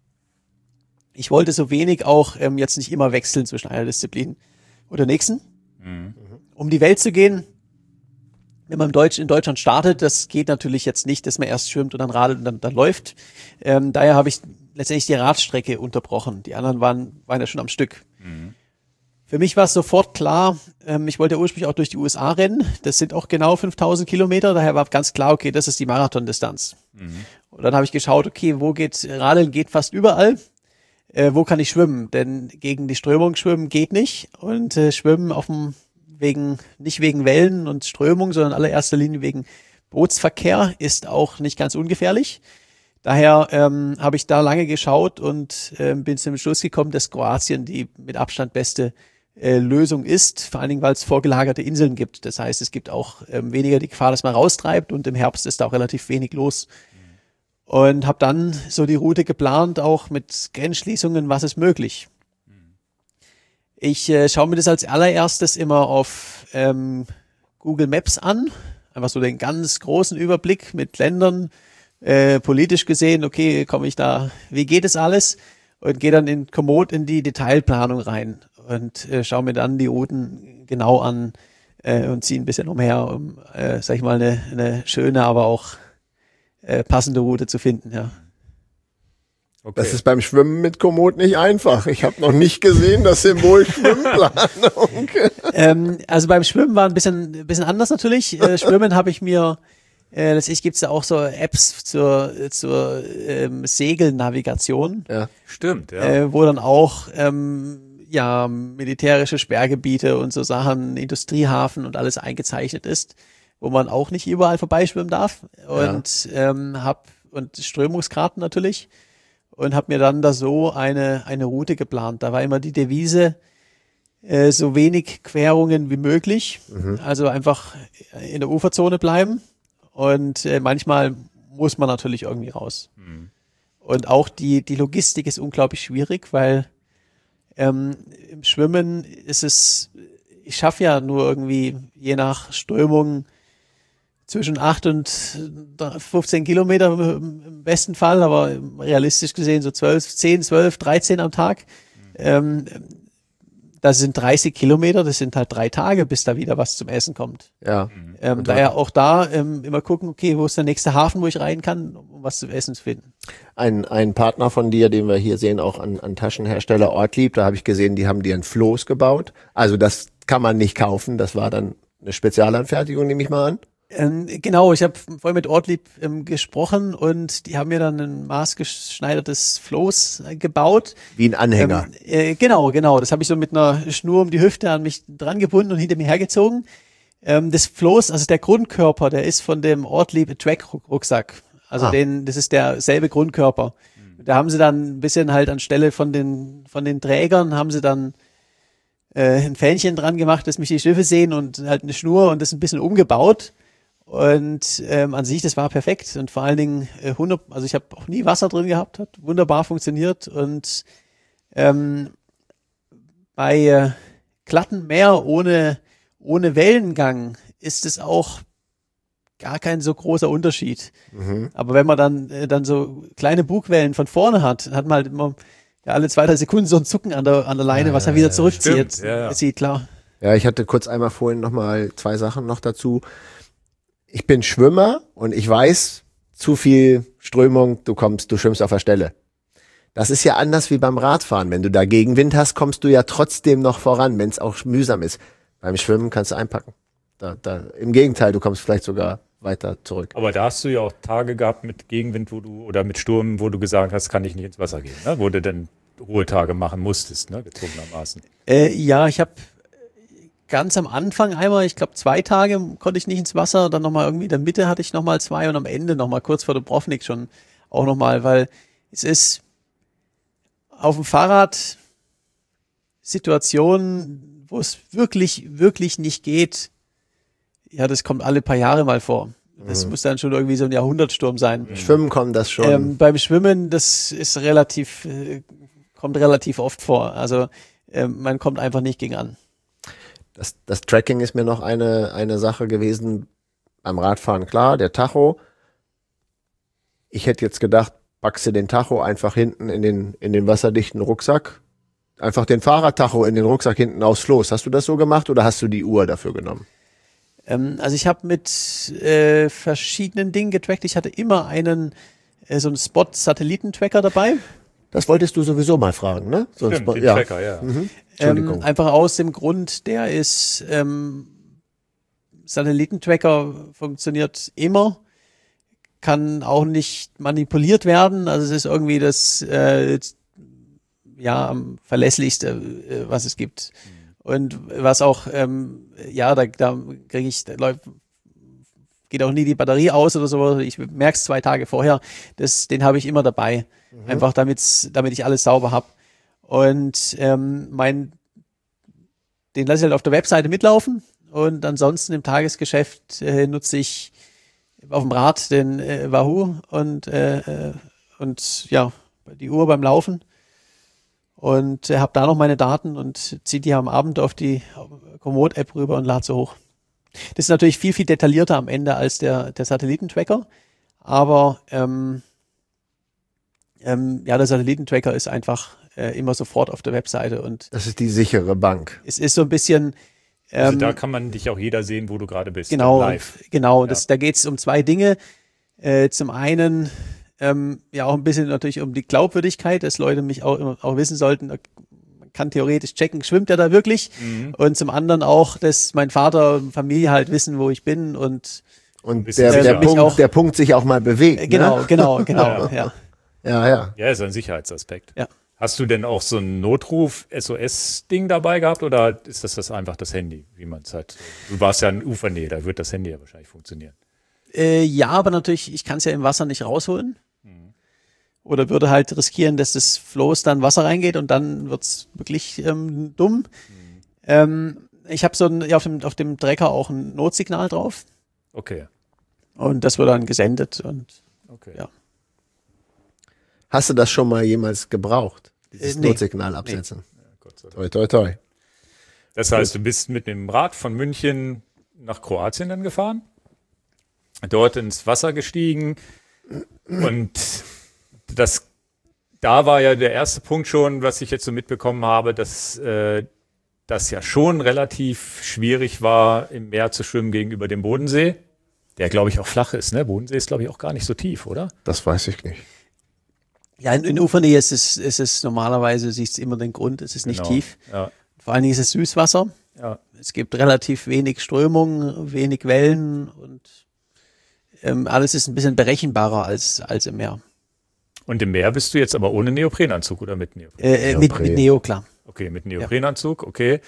ich wollte so wenig auch ähm, jetzt nicht immer wechseln zwischen einer Disziplin oder nächsten. Mhm. Um die Welt zu gehen, wenn man in, Deutsch, in Deutschland startet, das geht natürlich jetzt nicht, dass man erst schwimmt und dann radelt und dann, dann läuft. Ähm, daher habe ich letztendlich die Radstrecke unterbrochen. Die anderen waren, waren ja schon am Stück. Mhm. Für mich war es sofort klar, ähm, ich wollte ursprünglich auch durch die U S A rennen. Das sind auch genau fünftausend Kilometer. Daher war ganz klar, okay, das ist die Marathondistanz. Mhm. Und dann habe ich geschaut, okay, wo geht, Radeln geht fast überall. Äh, wo kann ich schwimmen? Denn gegen die Strömung schwimmen geht nicht. Und äh, schwimmen auf dem, wegen, nicht wegen Wellen und Strömung, sondern in allererster Linie wegen Bootsverkehr ist auch nicht ganz ungefährlich. Daher ähm, habe ich da lange geschaut und äh, bin zum Schluss gekommen, dass Kroatien die mit Abstand beste äh, Lösung ist, vor allen Dingen, weil es vorgelagerte Inseln gibt. Das heißt, es gibt auch ähm, weniger die Gefahr, dass man raustreibt und im Herbst ist da auch relativ wenig los. Mhm. Und habe dann so die Route geplant, auch mit Grenzschließungen, was ist möglich. Mhm. Ich äh, schaue mir das als allererstes immer auf ähm, Google Maps an, einfach so den ganz großen Überblick mit Ländern, Äh, politisch gesehen, okay, komme ich da, wie geht es alles? Und gehe dann in Komoot in die Detailplanung rein und äh, schaue mir dann die Routen genau an äh, und ziehe ein bisschen umher, um, äh, sag ich mal, eine, eine schöne, aber auch äh, passende Route zu finden, ja. Okay. Das ist beim Schwimmen mit Komoot nicht einfach. Ich habe noch nicht gesehen das Symbol Schwimmplanung. ähm, also beim Schwimmen war ein bisschen, ein bisschen anders natürlich. Äh, Schwimmen habe ich mir Äh, letztlich gibt es da auch so Apps zur, zur ähm, Segelnavigation, Ja. Stimmt, ja. äh, wo dann auch ähm, ja militärische Sperrgebiete und so Sachen, Industriehafen und alles eingezeichnet ist. wo man auch nicht überall vorbeischwimmen darf. Und ja. ähm, hab und Strömungskarten natürlich. Und habe mir dann da so eine, eine Route geplant. Da war immer die Devise, äh, so wenig Querungen wie möglich. Mhm. Also einfach in der Uferzone bleiben. Und äh, manchmal muss man natürlich irgendwie raus. Mhm. Und auch die, die Logistik ist unglaublich schwierig, weil ähm, im Schwimmen ist es, ich schaffe ja nur irgendwie je nach Strömung zwischen acht und fünfzehn Kilometer im besten Fall, aber realistisch gesehen so zwölf, zehn, zwölf, dreizehn am Tag. Mhm. Ähm, das sind dreißig Kilometer, das sind halt drei Tage, bis da wieder was zum Essen kommt. Ja. Ähm, daher auch da ähm, immer gucken, okay, wo ist der nächste Hafen, wo ich rein kann, um was zum Essen zu finden. Ein, ein Partner von dir, den wir hier sehen, auch an, an Taschenhersteller Ortlieb, da habe ich gesehen, die haben dir ein Floß gebaut. Also das kann man nicht kaufen, das war dann eine Spezialanfertigung, nehme ich mal an. Ähm, genau, ich habe vorhin mit Ortlieb ähm, gesprochen und die haben mir dann ein maßgeschneidertes Floß äh, gebaut. Wie ein Anhänger. Ähm, äh, genau, genau. Das habe ich so mit einer Schnur um die Hüfte an mich dran gebunden und hinter mir hergezogen. Ähm, das Floß, also der Grundkörper, der ist von dem Ortlieb Track-Rucksack. Also ah. den, das ist derselbe Grundkörper. Mhm. Da haben sie dann ein bisschen halt anstelle von den von den Trägern haben sie dann äh, ein Fähnchen dran gemacht, dass mich die Schiffe sehen und halt eine Schnur und das ein bisschen umgebaut. Und ähm, an sich, das war perfekt und vor allen Dingen äh, hundert, also ich habe auch nie Wasser drin gehabt, hat wunderbar funktioniert und ähm, bei äh, glatten Meer ohne ohne Wellengang ist es auch gar kein so großer Unterschied. Mhm. Aber wenn man dann äh, dann so kleine Bugwellen von vorne hat, hat man halt immer ja, alle zwei, drei Sekunden so ein Zucken an der an der Leine, ja, was er wieder zurückzieht. Stimmt, ja, ja. Sieht klar. Ja, ich hatte kurz einmal vorhin nochmal zwei Sachen noch dazu. Ich bin Schwimmer und ich weiß, zu viel Strömung, du kommst, du schwimmst auf der Stelle. Das ist ja anders wie beim Radfahren. Wenn du da Gegenwind hast, kommst du ja trotzdem noch voran, wenn es auch mühsam ist. Beim Schwimmen kannst du einpacken. Da, da, im Gegenteil, du kommst vielleicht sogar weiter zurück. Aber da hast du ja auch Tage gehabt mit Gegenwind, wo du oder mit Sturm, wo du gesagt hast, kann ich nicht ins Wasser gehen, ne? Wo du dann Ruhetage machen musstest, ne? Gezwungenermaßen. Äh, ja, ich habe ganz am Anfang einmal, ich glaube zwei Tage konnte ich nicht ins Wasser, dann nochmal irgendwie in der Mitte hatte ich nochmal zwei und am Ende nochmal kurz vor Dubrovnik schon auch nochmal, weil es ist auf dem Fahrrad Situationen, wo es wirklich, wirklich nicht geht, ja, das kommt alle paar Jahre mal vor. Das mhm. muss dann schon irgendwie so ein Jahrhundertsturm sein. Schwimmen kommt das schon. Ähm, beim Schwimmen, das ist relativ, äh, kommt relativ oft vor. Also äh, man kommt einfach nicht gegen an. Das, das Tracking ist mir noch eine, eine Sache gewesen. Beim Radfahren, klar, der Tacho. Ich hätte jetzt gedacht, packst du den Tacho einfach hinten in den, in den wasserdichten Rucksack. Einfach den Fahrradtacho in den Rucksack hinten aufs Floß. Hast du das so gemacht oder hast du die Uhr dafür genommen? Ähm, also ich habe mit äh, verschiedenen Dingen getrackt. Ich hatte immer einen, äh, so einen Spot-Satellitentracker dabei. Das wolltest du sowieso mal fragen, ne? So Stimmt, ein den ja. Tracker, ja. Mhm. Entschuldigung. Ähm, einfach aus dem Grund, der ist, ähm, Satellitentracker funktioniert immer, kann auch nicht manipuliert werden. Also es ist irgendwie das, äh, ja, am verlässlichste, äh, was es gibt. Mhm. Und was auch, ähm, ja, da, da kriege ich, da läuft, geht auch nie die Batterie aus oder so. Ich merke es zwei Tage vorher. Das, den habe ich immer dabei. Mhm. Einfach damit, damit ich alles sauber habe. Und ähm, mein, den lasse ich halt auf der Webseite mitlaufen. Und ansonsten im Tagesgeschäft äh, nutze ich auf dem Rad den äh, Wahoo und, äh, und ja, die Uhr beim Laufen. Und äh, habe da noch meine Daten und ziehe die am Abend auf die Komoot-App rüber und lade sie hoch. Das ist natürlich viel, viel detaillierter am Ende als der, der Satellitentracker. Aber ähm, ähm, ja, der Satellitentracker ist einfach äh, immer sofort auf der Webseite. Und das ist die sichere Bank. Es ist so ein bisschen... Ähm, also da kann man dich auch jeder sehen, wo du gerade bist. Genau, live. Genau, ja. das, da geht es um zwei Dinge. Äh, zum einen ähm, ja auch ein bisschen natürlich um die Glaubwürdigkeit, dass Leute mich auch, auch wissen sollten, man kann theoretisch checken, schwimmt er da wirklich? Mhm. Und zum anderen auch, dass mein Vater und Familie halt wissen, wo ich bin und und der, der, Punkt, auch, der Punkt sich auch mal bewegt. Genau, ne? genau, genau, ja. Ja, ja. Ja, ist ein Sicherheitsaspekt. Ja. Hast du denn auch so ein Notruf-S O S-Ding dabei gehabt oder ist das, das einfach das Handy, wie man es hat? Du warst ja in Ufernähe, da wird das Handy ja wahrscheinlich funktionieren. Äh, ja, aber natürlich, ich kann es ja im Wasser nicht rausholen. Mhm. Oder würde halt riskieren, dass das Floß dann Wasser reingeht und dann wird's wirklich ähm, dumm. Mhm. Ähm, ich habe so ein, ja, auf dem, auf dem Trecker auch ein Notsignal drauf. Okay. Und das wird dann gesendet und okay. ja. Hast du das schon mal jemals gebraucht? Dieses äh, nee. Notsignal absetzen? Nee. Ja, Gott sei Dank. Toi, toi, toi. Das heißt, du bist mit dem Rad von München nach Kroatien dann gefahren, dort ins Wasser gestiegen und das, da war ja der erste Punkt schon, was ich jetzt so mitbekommen habe, dass äh, das ja schon relativ schwierig war, im Meer zu schwimmen gegenüber dem Bodensee, der, glaube ich, auch flach ist. Ne? Bodensee ist, glaube ich, auch gar nicht so tief, oder? Das weiß ich nicht. Ja, in, in Ufernähe ist es, ist es normalerweise, siehst du immer den Grund, es ist nicht Genau. tief. Ja. Vor allen Dingen ist es Süßwasser. Ja. Es gibt relativ wenig Strömung, wenig Wellen und ähm, alles ist ein bisschen berechenbarer als, als im Meer. Und im Meer bist du jetzt aber ohne Neoprenanzug oder mit Neopren? Äh, äh, mit, mit Neo, klar. Okay, mit Neoprenanzug, okay.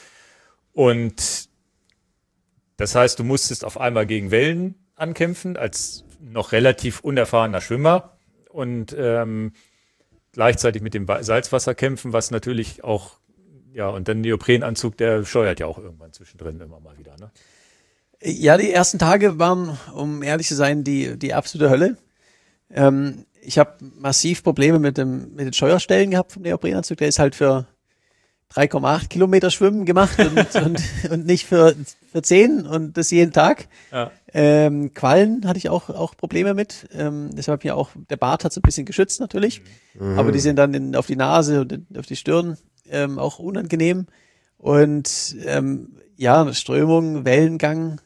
Und das heißt, du musstest auf einmal gegen Wellen ankämpfen, als noch relativ unerfahrener Schwimmer und ähm, gleichzeitig mit dem Salzwasser kämpfen, was natürlich auch, ja, und dann Neoprenanzug, der steuert ja auch irgendwann zwischendrin immer mal wieder, ne? Ja, die ersten Tage waren, um ehrlich zu sein, die, die absolute Hölle. Ähm, ich habe massiv Probleme mit dem mit den Steuerstellen gehabt vom Neoprenanzug. Der ist halt für drei Komma acht Kilometer Schwimmen gemacht und, und, und nicht für, für zehn und das jeden Tag. Ja. Ähm, Quallen hatte ich auch, auch Probleme mit. Ähm, deshalb ja auch, der Bart hat so ein bisschen geschützt natürlich. Mhm. Aber die sind dann in, auf die Nase und in, auf die Stirn ähm, auch unangenehm. Und ähm, ja, Strömung, Wellengang,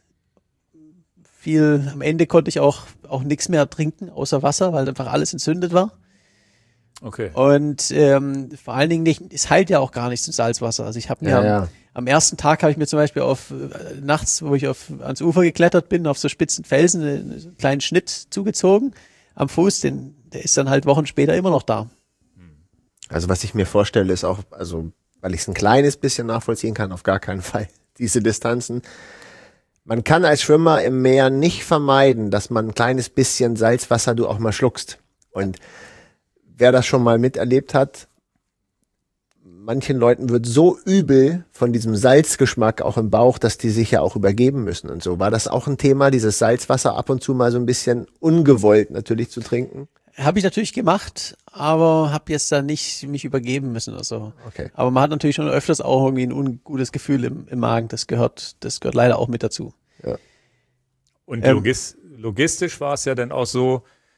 viel, am Ende konnte ich auch, auch nichts mehr trinken, außer Wasser, weil einfach alles entzündet war. Okay. Und ähm, vor allen Dingen nicht, es heilt ja auch gar nichts im Salzwasser. Also ich habe mir Ja, am, ja. am ersten Tag habe ich mir zum Beispiel auf äh, nachts, wo ich auf ans Ufer geklettert bin, auf so spitzen Felsen einen, einen kleinen Schnitt zugezogen am Fuß, den, der ist dann halt Wochen später immer noch da. Also was ich mir vorstelle, ist auch, also weil ich es ein kleines bisschen nachvollziehen kann, auf gar keinen Fall diese Distanzen. Man kann als Schwimmer im Meer nicht vermeiden, dass man ein kleines bisschen Salzwasser du auch mal schluckst. Und wer das schon mal miterlebt hat, manchen Leuten wird so übel von diesem Salzgeschmack auch im Bauch, dass die sich ja auch übergeben müssen und so. War das auch ein Thema, dieses Salzwasser ab und zu mal so ein bisschen ungewollt natürlich zu trinken? Habe ich natürlich gemacht, aber habe jetzt da nicht mich übergeben müssen oder so. Okay. Aber man hat natürlich schon öfters auch irgendwie ein ungutes Gefühl im, im Magen. Das gehört, das gehört leider auch mit dazu. Ja. Und Ähm, logis- logistisch war es ja dann auch so,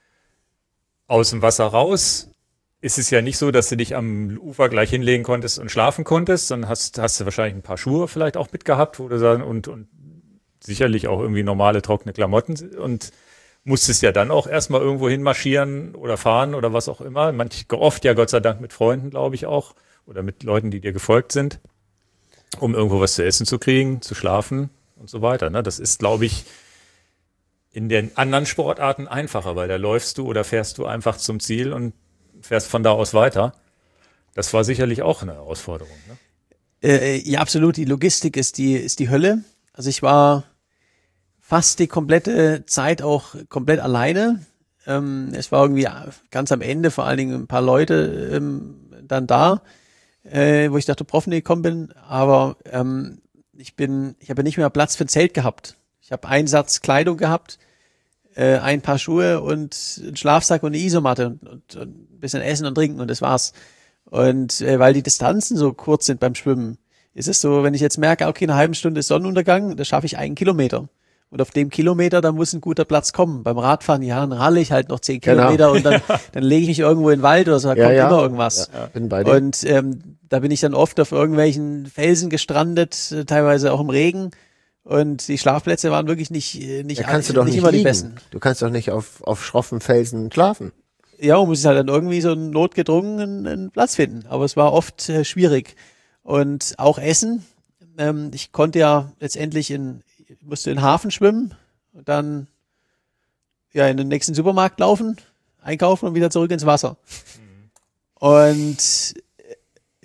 aus dem Wasser raus ist es ja nicht so, dass du dich am Ufer gleich hinlegen konntest und schlafen konntest, sondern hast, hast du wahrscheinlich ein paar Schuhe vielleicht auch mitgehabt, wo du sagen, und, und sicherlich auch irgendwie normale trockene Klamotten und musstest ja dann auch erstmal irgendwo hin marschieren oder fahren oder was auch immer. Manch, oft ja Gott sei Dank mit Freunden, glaube ich auch, oder mit Leuten, die dir gefolgt sind, um irgendwo was zu essen zu kriegen, zu schlafen und so weiter. Ne? Das ist, glaube ich, in den anderen Sportarten einfacher, weil da läufst du oder fährst du einfach zum Ziel und fährst von da aus weiter. Das war sicherlich auch eine Herausforderung. Ne? Äh, ja, absolut. Die Logistik ist die, ist die Hölle. Also ich war fast die komplette Zeit auch komplett alleine. Ähm, es war irgendwie ganz am Ende vor allen Dingen ein paar Leute ähm, dann da, äh, wo ich dachte, Prof, nee, komm bin. Aber ähm, ich bin, ich habe nicht mehr Platz für ein Zelt gehabt. Ich habe einen Satz Kleidung gehabt, äh, ein paar Schuhe und einen Schlafsack und eine Isomatte und, und, und ein bisschen Essen und Trinken und das war's. Und äh, weil die Distanzen so kurz sind beim Schwimmen, ist es so, wenn ich jetzt merke, okay, in einer halben Stunde ist Sonnenuntergang, da schaffe ich einen Kilometer. Und auf dem Kilometer, da muss ein guter Platz kommen. Beim Radfahren, ja, dann ralle ich halt noch zehn Kilometer Genau. und dann, dann lege ich mich irgendwo in den Wald oder so, da Ja, kommt ja. immer irgendwas. Ja, bin bei dir. Und ähm, da bin ich dann oft auf irgendwelchen Felsen gestrandet, äh, teilweise auch im Regen. Und die Schlafplätze waren wirklich nicht, äh, nicht, Da kannst du nicht, doch nicht immer die liegen. besten. Du kannst doch nicht auf, auf schroffen Felsen schlafen. Ja, man muss halt dann irgendwie so notgedrungen einen, einen Platz finden. Aber es war oft äh, schwierig. Und auch Essen. Ähm, ich konnte ja letztendlich in, musste in den Hafen schwimmen und dann ja in den nächsten Supermarkt laufen, einkaufen und wieder zurück ins Wasser. Mhm. Und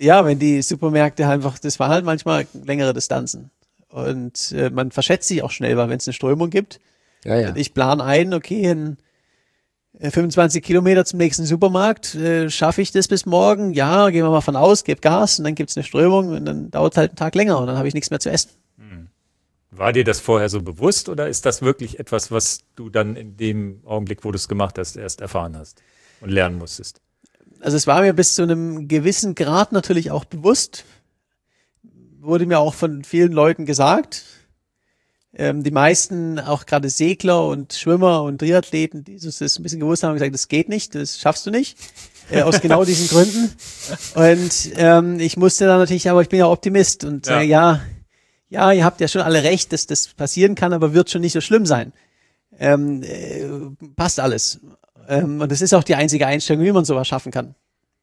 Ja, wenn die Supermärkte einfach, das waren halt manchmal längere Distanzen. Und äh, man verschätzt sich auch schnell, weil wenn es eine Strömung gibt, Ja, ja. ich plane ein, okay, in äh, fünfundzwanzig Kilometer zum nächsten Supermarkt, äh, schaffe ich das bis morgen? Ja, gehen wir mal von aus, gebe Gas und dann gibt's eine Strömung und dann dauert es halt einen Tag länger und dann habe ich nichts mehr zu essen. War dir das vorher so bewusst oder ist das wirklich etwas, was du dann in dem Augenblick, wo du es gemacht hast, erst erfahren hast und lernen musstest? Also es war mir bis zu einem gewissen Grad natürlich auch bewusst, wurde mir auch von vielen Leuten gesagt. Ähm, die meisten, auch gerade Segler und Schwimmer und Triathleten, die das ein bisschen gewusst haben, haben gesagt, das geht nicht, das schaffst du nicht, äh, aus genau diesen Gründen. Und ähm, ich musste dann natürlich, aber ich bin ja Optimist und sage, ja. ja, ja, ihr habt ja schon alle recht, dass das passieren kann, aber wird schon nicht so schlimm sein. Ähm, äh, passt alles. Ähm, und das ist auch die einzige Einstellung, wie man sowas schaffen kann.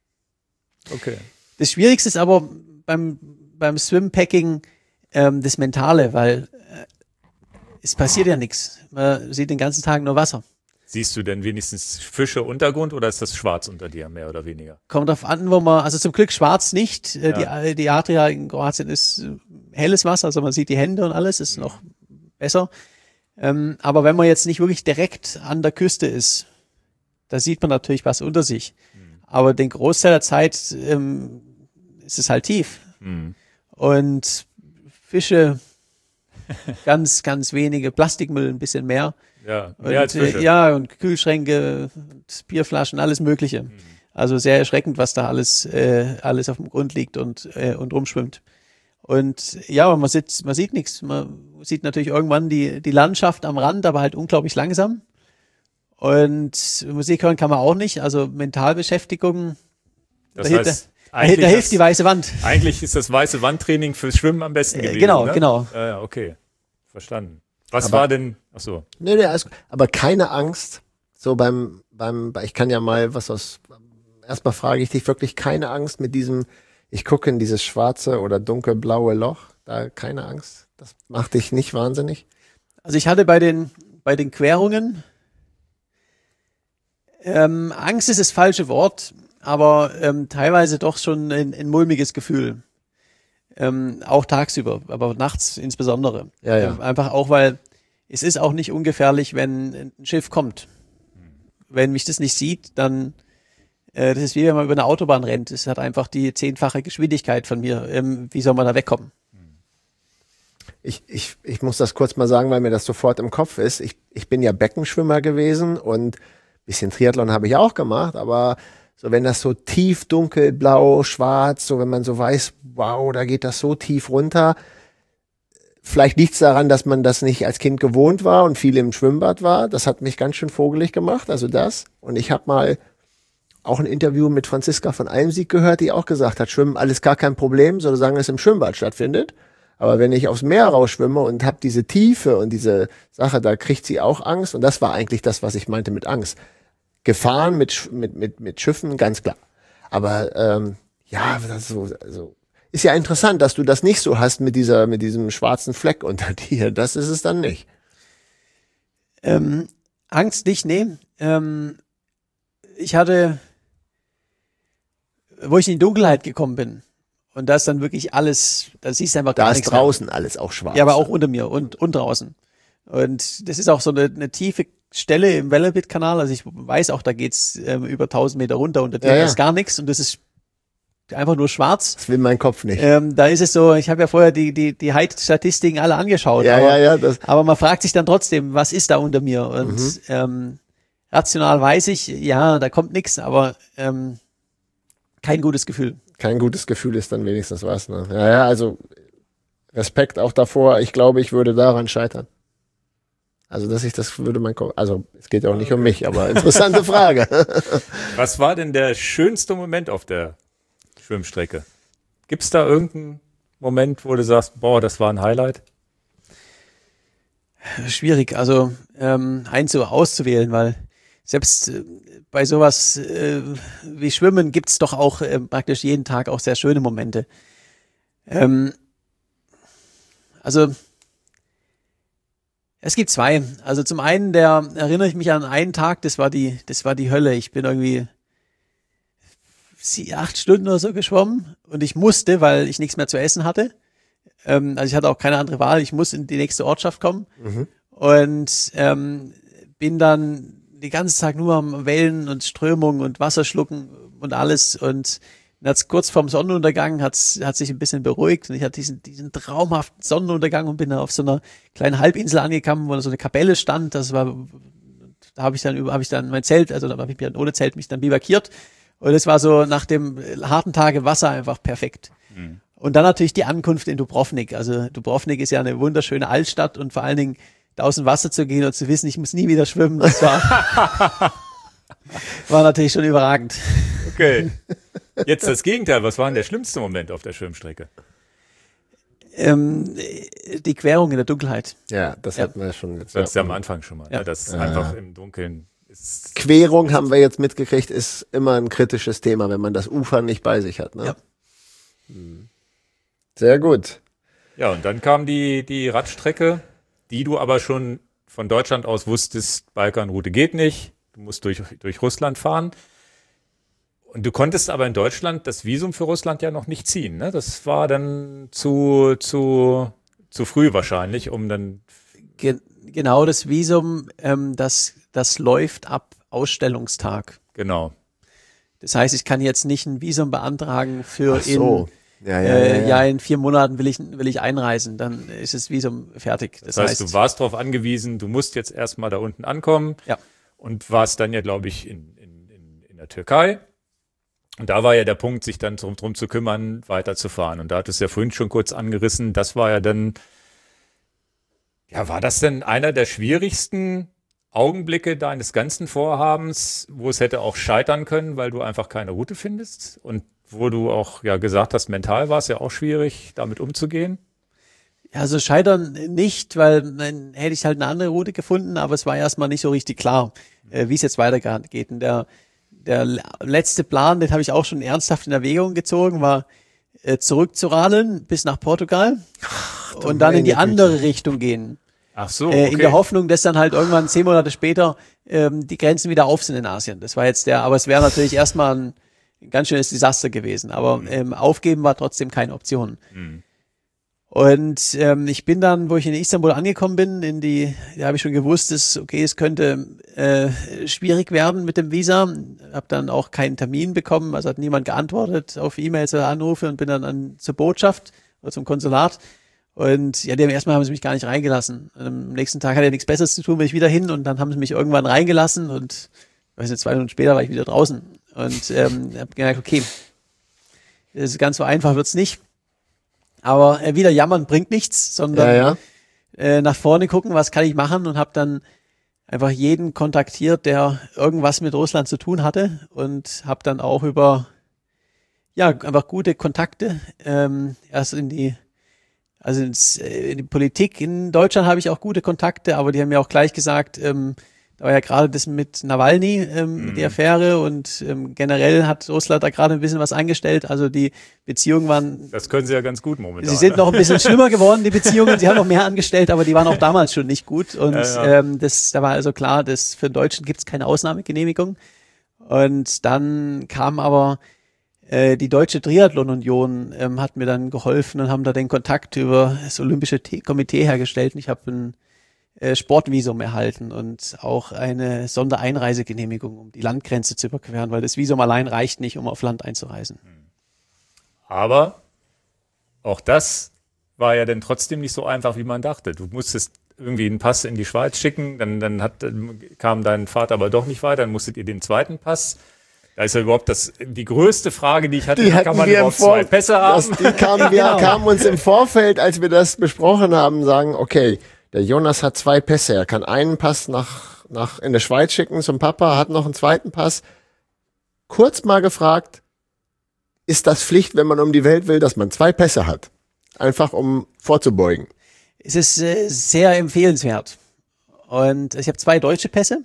Okay. Das Schwierigste ist aber beim, beim Swimpacking ähm, das Mentale, weil äh, es passiert ja nichts. Man sieht den ganzen Tag nur Wasser. Siehst du denn wenigstens Fische Untergrund oder ist das schwarz unter dir, mehr oder weniger? Kommt drauf an, wo man, also zum Glück schwarz nicht. Äh, Ja. Die, die Adria in Kroatien ist äh, helles Wasser, also man sieht die Hände und alles, ist noch besser. Ähm, aber wenn man jetzt nicht wirklich direkt an der Küste ist, da sieht man natürlich was unter sich. Aber den Großteil der Zeit ähm, ist es halt tief. Mhm. Und Fische, ganz, ganz wenige, Plastikmüll ein bisschen mehr. Ja, Und, mehr als Fische. äh, ja, und Kühlschränke, und Bierflaschen, alles Mögliche. Mhm. Also sehr erschreckend, was da alles, äh, alles auf dem Grund liegt und, äh, und rumschwimmt. Und ja, aber man sieht, man sieht nichts. Man sieht natürlich irgendwann die, die Landschaft am Rand, aber halt unglaublich langsam. Und Musik hören kann man auch nicht, also Mentalbeschäftigung, Das da, hilft- heißt, da, eigentlich, da hilft das, die weiße Wand. eigentlich ist das weiße Wandtraining fürs Schwimmen am besten Äh, gewesen. genau, ne? genau. Ja, ja, okay. Verstanden. Was Aber- war denn, ach so. Nee, nee, alles gut. Aber keine Angst, so beim, beim, ich kann ja mal was aus, erstmal frage ich dich wirklich keine Angst mit diesem, ich gucke in dieses schwarze oder dunkelblaue Loch, da keine Angst. Das macht dich nicht wahnsinnig? Also ich hatte bei den, bei den Querungen, ähm, Angst ist das falsche Wort, aber ähm, teilweise doch schon ein, ein mulmiges Gefühl. Ähm, auch tagsüber, aber nachts insbesondere. Ja, ja. Ähm, einfach auch, weil es ist auch nicht ungefährlich, wenn ein Schiff kommt. Wenn mich das nicht sieht, dann äh, das ist wie wenn man über eine Autobahn rennt. Es hat einfach die zehnfache Geschwindigkeit von mir. Ähm, wie soll man da wegkommen? Ich, ich, ich muss das kurz mal sagen, weil mir das sofort im Kopf ist. Ich, ich bin ja Beckenschwimmer gewesen und bisschen Triathlon habe ich auch gemacht, aber so wenn das so tief dunkel, blau, schwarz, so wenn man so weiß, wow, da geht das so tief runter. Vielleicht liegt es daran, dass man das nicht als Kind gewohnt war und viel im Schwimmbad war. Das hat mich ganz schön vogelig gemacht, also das. Und ich habe mal auch ein Interview mit Franziska von Almsieg gehört, die auch gesagt hat, Schwimmen alles gar kein Problem, solange es im Schwimmbad stattfindet. Aber wenn ich aufs Meer rausschwimme und habe diese Tiefe und diese Sache, da kriegt sie auch Angst. Und das war eigentlich das, was ich meinte mit Angst. Gefahren mit, Sch- mit, mit, mit Schiffen, ganz klar. Aber ähm, ja, das ist, so, also, ist ja interessant, dass du das nicht so hast mit dieser, mit diesem schwarzen Fleck unter dir. Das ist es dann nicht. Ähm, Angst nicht, nee. Ähm, ich hatte, wo ich in die Dunkelheit gekommen bin, und da ist dann wirklich alles, da siehst du einfach Da gar ist nichts mehr. draußen alles auch schwarz. Ja, aber auch unter mir und, und draußen. Und das ist auch so eine, eine tiefe Stelle im Wellebit-Kanal. Also ich weiß auch, da geht's ähm, über tausend Meter runter, unter dir Ja, ja. ist gar nichts und das ist einfach nur schwarz. Das will mein Kopf nicht. Ähm, da ist es so, ich habe ja vorher die, die, die Height-Statistiken alle angeschaut. Ja, aber, ja, ja, das- aber man fragt sich dann trotzdem, was ist da unter mir? Und Mhm. ähm, rational weiß ich, ja, da kommt nichts, aber ähm, kein gutes Gefühl. Kein gutes Gefühl ist dann wenigstens was. Ne? Ja, ja, also Respekt auch davor. Ich glaube, ich würde daran scheitern. Also, dass ich das würde mein Kopf, also es geht ja auch nicht um mich, aber interessante Frage. Was war denn der schönste Moment auf der Schwimmstrecke? Gibt's da irgendeinen Moment, wo du sagst, boah, das war ein Highlight? Schwierig, also ähm, eins so auszuwählen, weil selbst äh, bei sowas äh, wie Schwimmen gibt's doch auch äh, praktisch jeden Tag auch sehr schöne Momente. Ähm, also es gibt zwei. Also zum einen, der erinnere ich mich an einen Tag, das war die, das war die Hölle. Ich bin irgendwie sie, acht Stunden oder so geschwommen und ich musste, weil ich nichts mehr zu essen hatte. Ähm, also ich hatte auch keine andere Wahl, ich muss in die nächste Ortschaft kommen mhm. und ähm, bin dann den ganzen Tag nur am Wellen und Strömung und Wasser schlucken und alles und dann hat's kurz vorm Sonnenuntergang hat's, hat sich ein bisschen beruhigt und ich hatte diesen, diesen traumhaften Sonnenuntergang und bin dann auf so einer kleinen Halbinsel angekommen, wo so eine Kapelle stand. Das war, da habe ich dann über, habe ich dann mein Zelt, also da habe ich mir ohne Zelt mich dann bivakiert und es war so nach dem harten Tage Wasser einfach perfekt. Mhm. Und dann natürlich die Ankunft in Dubrovnik. Also Dubrovnik ist ja eine wunderschöne Altstadt und vor allen Dingen da aus dem Wasser zu gehen und zu wissen, ich muss nie wieder schwimmen, das war, war natürlich schon überragend. Okay. Jetzt das Gegenteil. Was war denn der schlimmste Moment auf der Schwimmstrecke? Ähm, die Querung in der Dunkelheit. Ja, das ja. hatten wir schon. Jetzt, das ist ja am Anfang schon mal. Ja. Ne? Das ja. einfach im Dunkeln ist. Querung haben wir jetzt mitgekriegt, ist immer ein kritisches Thema, wenn man das Ufer nicht bei sich hat. Ne? Ja. Hm. Sehr gut. Ja, und dann kam die, die Radstrecke, die du aber schon von Deutschland aus wusstest, Balkanroute geht nicht. Du musst durch, durch Russland fahren. Und du konntest aber in Deutschland das Visum für Russland ja noch nicht ziehen, ne? Das war dann zu, zu, zu früh wahrscheinlich, um dann... Ge- genau, das Visum, ähm, das, das läuft ab Ausstellungstag. Genau. Das heißt, ich kann jetzt nicht ein Visum beantragen für Ach so. in, ja, ja, äh, ja, ja. ja, in vier Monaten will ich, will ich einreisen, dann ist das Visum fertig. Das, das heißt, heißt, du warst darauf angewiesen, du musst jetzt erstmal da unten ankommen ja. und warst dann ja, glaube ich, in, in, in, in der Türkei. Und da war ja der Punkt, sich dann drum, drum zu kümmern, weiterzufahren. Und da hat es ja vorhin schon kurz angerissen, das war ja dann, ja, war das denn einer der schwierigsten Augenblicke deines ganzen Vorhabens, wo es hätte auch scheitern können, weil du einfach keine Route findest? Und wo du auch ja gesagt hast, mental war es ja auch schwierig, damit umzugehen? Ja, also scheitern nicht, weil dann hätte ich halt eine andere Route gefunden, aber es war erstmal nicht so richtig klar, äh, wie es jetzt weitergeht. Und der Der letzte Plan, den habe ich auch schon ernsthaft in Erwägung gezogen, war äh, zurückzuradeln bis nach Portugal Ach, und dann in die andere Güte. Richtung gehen. Ach so, okay. Äh, in der Hoffnung, dass dann halt irgendwann zehn Monate später ähm, die Grenzen wieder auf sind in Asien. Das war jetzt der, aber es wäre natürlich erstmal ein, ein ganz schönes Desaster gewesen. Aber ähm, aufgeben war trotzdem keine Option. Mhm. Und ähm, ich bin dann, wo ich in Istanbul angekommen bin, in die, da habe ich schon gewusst, dass okay, es könnte äh, schwierig werden mit dem Visa. Habe dann auch keinen Termin bekommen, also hat niemand geantwortet auf E-Mails oder Anrufe und bin dann an, zur Botschaft oder zum Konsulat. Und ja, die haben erstmal haben sie mich gar nicht reingelassen. Und am nächsten Tag hatte ich nichts Besseres zu tun, bin ich wieder hin und dann haben sie mich irgendwann reingelassen und ich weiß nicht, zwei Minuten später war ich wieder draußen und ähm, habe gemerkt, okay, das ist ganz so einfach wird's nicht. Aber äh, wieder jammern bringt nichts, sondern ja, ja. Äh, nach vorne gucken, was kann ich machen und habe dann einfach jeden kontaktiert, der irgendwas mit Russland zu tun hatte und habe dann auch über ja einfach gute Kontakte ähm, erst in die also ins, äh, in die Politik in Deutschland habe ich auch gute Kontakte, aber die haben mir auch gleich gesagt, ähm, da war ja gerade das mit Nawalny, ähm, mhm. die Affäre und ähm, generell hat Russland da gerade ein bisschen was eingestellt. Also die Beziehungen waren... Das können sie ja ganz gut momentan. Sie sind noch ein bisschen schlimmer geworden, die Beziehungen. Sie haben noch mehr angestellt, aber die waren auch damals schon nicht gut. Und ja, ja. Ähm, das, da war also klar, dass für den Deutschen gibt es keine Ausnahmegenehmigung. Und dann kam aber äh, die Deutsche Triathlon-Union, ähm, hat mir dann geholfen und haben da den Kontakt über das Olympische T- Komitee hergestellt. Und ich habe ein Sportvisum erhalten und auch eine Sondereinreisegenehmigung, um die Landgrenze zu überqueren, weil das Visum allein reicht nicht, um auf Land einzureisen. Aber auch das war ja dann trotzdem nicht so einfach, wie man dachte. Du musstest irgendwie einen Pass in die Schweiz schicken, dann, dann hat, kam dein Vater aber doch nicht weiter, dann musstet ihr den zweiten Pass. Da ist ja überhaupt das, die größte Frage, die ich hatte, die kann man überhaupt Vor- zwei Pässe haben? Das, die kamen, wir genau. kamen uns im Vorfeld, als wir das besprochen haben, sagen, okay, der Jonas hat zwei Pässe. Er kann einen Pass nach, nach in der Schweiz schicken zum Papa, hat noch einen zweiten Pass. Kurz mal gefragt, ist das Pflicht, wenn man um die Welt will, dass man zwei Pässe hat? Einfach um vorzubeugen. Es ist äh, sehr empfehlenswert. Und ich habe zwei deutsche Pässe.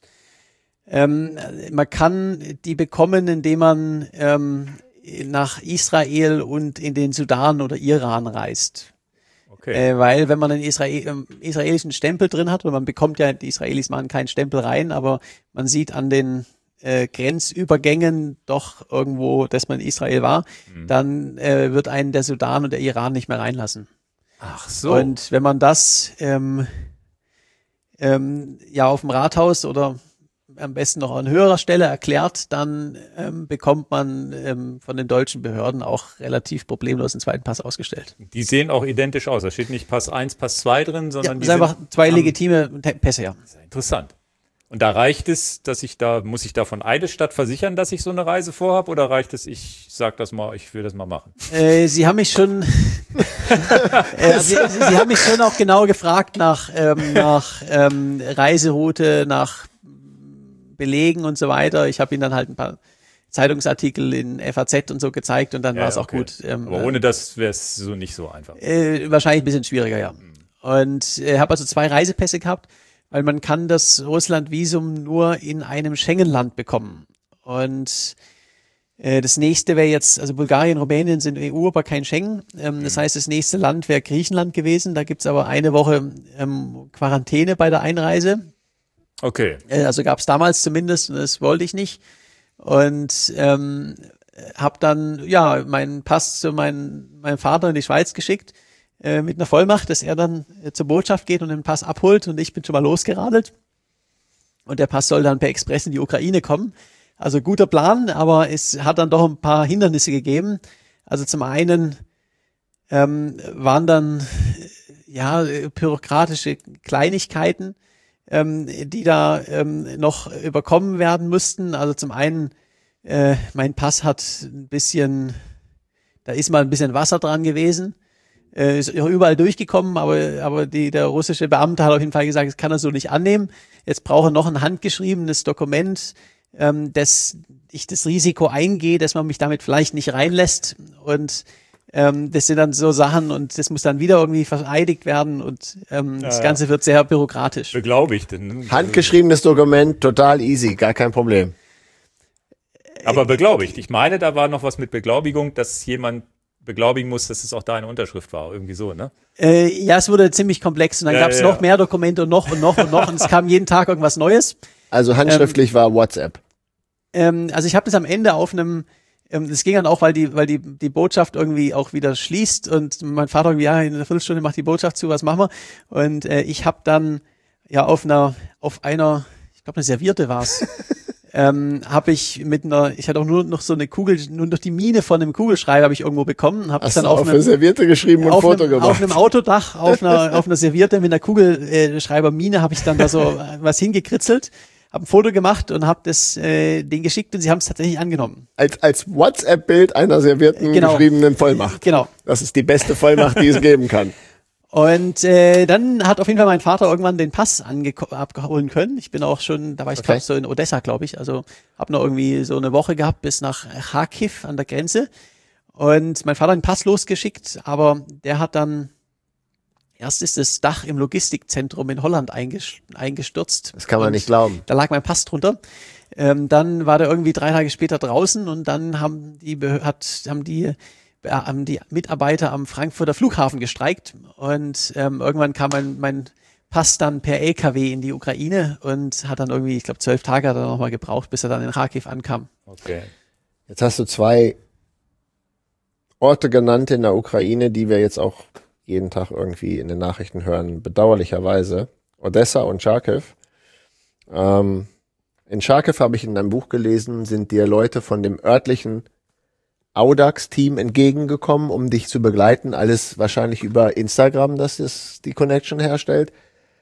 Ähm, man kann die bekommen, indem man ähm, nach Israel und in den Sudan oder Iran reist. Okay. Äh, weil wenn man einen Israel, ähm, israelischen Stempel drin hat, und man bekommt ja, die Israelis machen keinen Stempel rein, aber man sieht an den äh, Grenzübergängen doch irgendwo, dass man in Israel war, mhm. dann äh, wird einen der Sudan und der Iran nicht mehr reinlassen. Ach so. Und wenn man das ähm, ähm, ja auf dem Rathaus oder am besten noch an höherer Stelle erklärt, dann ähm, bekommt man ähm, von den deutschen Behörden auch relativ problemlos einen zweiten Pass ausgestellt. Die sehen auch identisch aus. Da steht nicht Pass eins, Pass zwei drin, sondern ja, die sind einfach sind zwei legitime Pässe, ja. Sehr interessant. Und da reicht es, dass ich da, muss ich da von Eidesstadt versichern, dass ich so eine Reise vorhabe, oder reicht es, ich sag das mal, ich will das mal machen? Äh, Sie haben mich schon, äh, Sie, Sie haben mich schon auch genau gefragt nach, ähm, nach ähm, Reiseroute, nach Belegen und so weiter. Ich habe Ihnen dann halt ein paar Zeitungsartikel in F A Z und so gezeigt und dann Ja, war es auch okay. gut. Ähm, Aber ohne das wäre es so nicht so einfach. Äh, wahrscheinlich ein bisschen schwieriger, ja. Und ich äh, habe also zwei Reisepässe gehabt, weil man kann das Russland-Visum nur in einem Schengen-Land bekommen. Und äh, das nächste wäre jetzt, also Bulgarien, Rumänien sind E U, aber kein Schengen. Ähm, mhm. Das heißt, das nächste Land wäre Griechenland gewesen. Da gibt's aber eine Woche ähm, Quarantäne bei der Einreise. Okay. Äh, also gab's damals zumindest und das wollte ich nicht. Und ähm, habe dann ja meinen Pass zu mein, meinem Vater in die Schweiz geschickt, mit einer Vollmacht, dass er dann äh, zur Botschaft geht und den Pass abholt und ich bin schon mal losgeradelt und der Pass soll dann per Express in die Ukraine kommen. Also guter Plan, aber es hat dann doch ein paar Hindernisse gegeben. Also zum einen ähm, waren dann äh, ja bürokratische Kleinigkeiten, ähm, die da ähm, noch überkommen werden müssten. Also zum einen, äh, mein Pass hat ein bisschen, da ist mal ein bisschen Wasser dran gewesen. Äh, ist überall durchgekommen, aber, aber die, der russische Beamte hat auf jeden Fall gesagt, das kann er so nicht annehmen. Jetzt brauche er noch ein handgeschriebenes Dokument, ähm, dass ich das Risiko eingehe, dass man mich damit vielleicht nicht reinlässt. Und ähm, das sind dann so Sachen und das muss dann wieder irgendwie vereidigt werden und ähm, ja, das Ganze ja. wird sehr bürokratisch. Beglaubigt. Handgeschriebenes Dokument, total easy, gar kein Problem. Aber beglaubigt. Ich meine, da war noch was mit Beglaubigung, dass jemand beglaubigen muss, dass es auch deine Unterschrift war, irgendwie so, ne? Äh, ja, es wurde ziemlich komplex und dann ja, gab es ja, noch ja. mehr Dokumente und noch und noch und noch und es kam jeden Tag irgendwas Neues. Also handschriftlich ähm, war WhatsApp. Ähm, also ich habe das am Ende auf einem, ähm, das ging dann auch, weil die, weil die die Botschaft irgendwie auch wieder schließt und mein Vater irgendwie, ja, in einer Viertelstunde macht die Botschaft zu, was machen wir? Und äh, ich habe dann ja auf einer, auf einer, ich glaube eine Serviette war's. Ähm, habe ich mit einer, ich hatte auch nur noch so eine Kugel, nur noch die Mine von einem Kugelschreiber habe ich irgendwo bekommen. Habe Hast dann du auf, auf einem, eine Serviette geschrieben und ein Foto einem, gemacht? Auf einem Autodach, auf einer, auf einer Serviette mit einer Kugelschreibermine habe ich dann da so was hingekritzelt, habe ein Foto gemacht und habe das äh, denen geschickt und sie haben es tatsächlich angenommen. Als, als WhatsApp-Bild einer servierten genau. geschriebenen Vollmacht. Genau. Das ist die beste Vollmacht, die es geben kann. Und äh, dann hat auf jeden Fall mein Vater irgendwann den Pass abholen können. Ich bin auch schon, da war ich Okay. gerade so in Odessa, glaube ich. Also habe noch irgendwie so eine Woche gehabt bis nach Kharkiv an der Grenze. Und mein Vater hat den Pass losgeschickt, aber der hat dann, erst ist das Dach im Logistikzentrum in Holland einges- eingestürzt. Das kann man Und nicht glauben. Da lag mein Pass drunter. Ähm, dann war der irgendwie drei Tage später draußen und dann haben die, Behör- hat, haben die haben die Mitarbeiter am Frankfurter Flughafen gestreikt und ähm, irgendwann kam mein, mein Pass dann per L K W in die Ukraine und hat dann irgendwie, ich glaube, zwölf Tage hat er nochmal gebraucht, bis er dann in Kharkiv ankam. Okay. Jetzt hast du zwei Orte genannt in der Ukraine, die wir jetzt auch jeden Tag irgendwie in den Nachrichten hören, bedauerlicherweise. Odessa und Charkiw. Ähm, in Charkiw habe ich in einem Buch gelesen, sind dir Leute von dem örtlichen Audax-Team entgegengekommen, um dich zu begleiten. Alles wahrscheinlich über Instagram, dass es die Connection herstellt.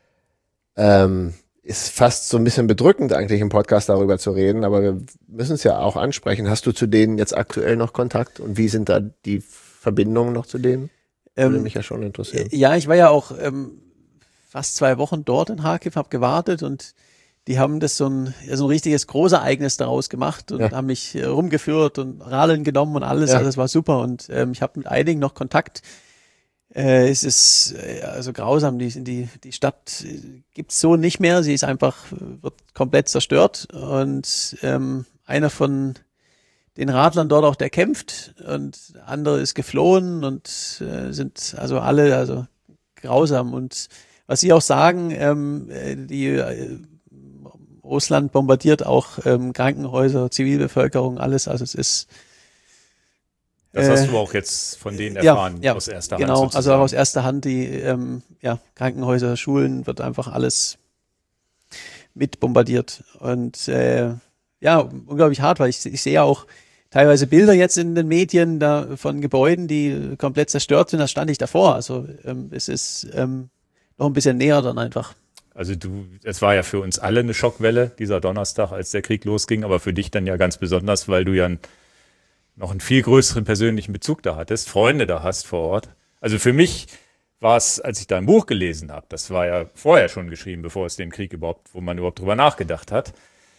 Ähm, ist fast so ein bisschen bedrückend eigentlich im Podcast darüber zu reden, aber wir müssen es ja auch ansprechen. Hast du zu denen jetzt aktuell noch Kontakt und wie sind da die Verbindungen noch zu denen? Würde Ähm, mich ja schon interessieren. Ja, ich war ja auch ähm, fast zwei Wochen dort in Kharkiv, habe gewartet und die haben das so ein, ja, so ein richtiges Großereignis daraus gemacht und Ja. haben mich äh, rumgeführt und Radeln genommen und alles. Ja. Also das war super und ähm, ich habe mit einigen noch Kontakt. Äh, es ist äh, also grausam. Die, die, die Stadt äh, gibt's so nicht mehr. Sie ist einfach, äh, wird komplett zerstört und ähm, einer von den Radlern dort auch, der kämpft und der andere ist geflohen und äh, sind also alle also grausam und was sie auch sagen, ähm, äh, die äh, Russland bombardiert auch ähm, Krankenhäuser, Zivilbevölkerung, alles. Also es ist Das äh, hast du auch jetzt von denen erfahren, ja, ja, aus erster genau, Hand. Genau, also sozusagen. auch aus erster Hand, die ähm, ja, Krankenhäuser, Schulen, wird einfach alles mit bombardiert. Und äh, ja, unglaublich hart, weil ich, ich sehe auch teilweise Bilder jetzt in den Medien da von Gebäuden, die komplett zerstört sind. Da stand ich davor. Also ähm, es ist ähm, noch ein bisschen näher dann einfach. Also du, es war ja für uns alle eine Schockwelle, dieser Donnerstag, als der Krieg losging, aber für dich dann ja ganz besonders, weil du ja ein, noch einen viel größeren persönlichen Bezug da hattest, Freunde da hast vor Ort. Also für mich war es, als ich dein Buch gelesen habe, das war ja vorher schon geschrieben, bevor es den Krieg überhaupt, wo man überhaupt drüber nachgedacht hat,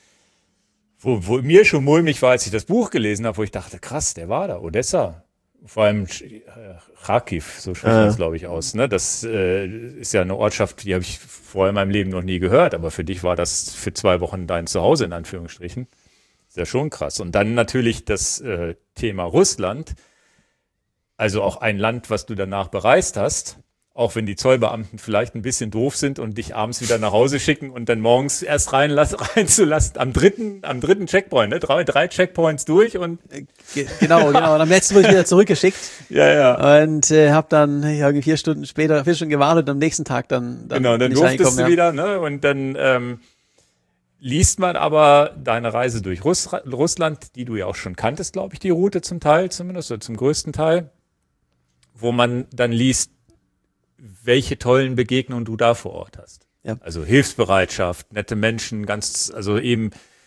wo, wo mir schon mulmig war, als ich das Buch gelesen habe, wo ich dachte, krass, der war da, Odessa. Vor allem äh, Kharkiv, so spricht man das, glaube ich, aus. Ne? Das äh, ist ja eine Ortschaft, die habe ich vorher in meinem Leben noch nie gehört, aber für dich war das für zwei Wochen dein Zuhause, in Anführungsstrichen. Ist ja schon krass. Und dann natürlich das äh, Thema Russland, also auch ein Land, was du danach bereist hast, auch wenn die Zollbeamten vielleicht ein bisschen doof sind und dich abends wieder nach Hause schicken und dann morgens erst reinlass, reinzulassen, am dritten, am dritten Checkpoint, ne? drei, drei Checkpoints durch und Ge- genau, genau. Und am letzten wurde ich wieder zurückgeschickt. ja, ja. Und äh, habe dann ja, vier Stunden später, vier Stunden gewartet, am nächsten Tag dann, dann Genau, dann bin ich durftest reingekommen, du ja. wieder, ne? Und dann ähm, liest man aber deine Reise durch Russ Russland, die du ja auch schon kanntest, glaube ich, die Route zum Teil zumindest, oder zum größten Teil, wo man dann liest, welche tollen Begegnungen du da vor Ort hast. Ja. Also Hilfsbereitschaft, nette Menschen, ganz, also eben,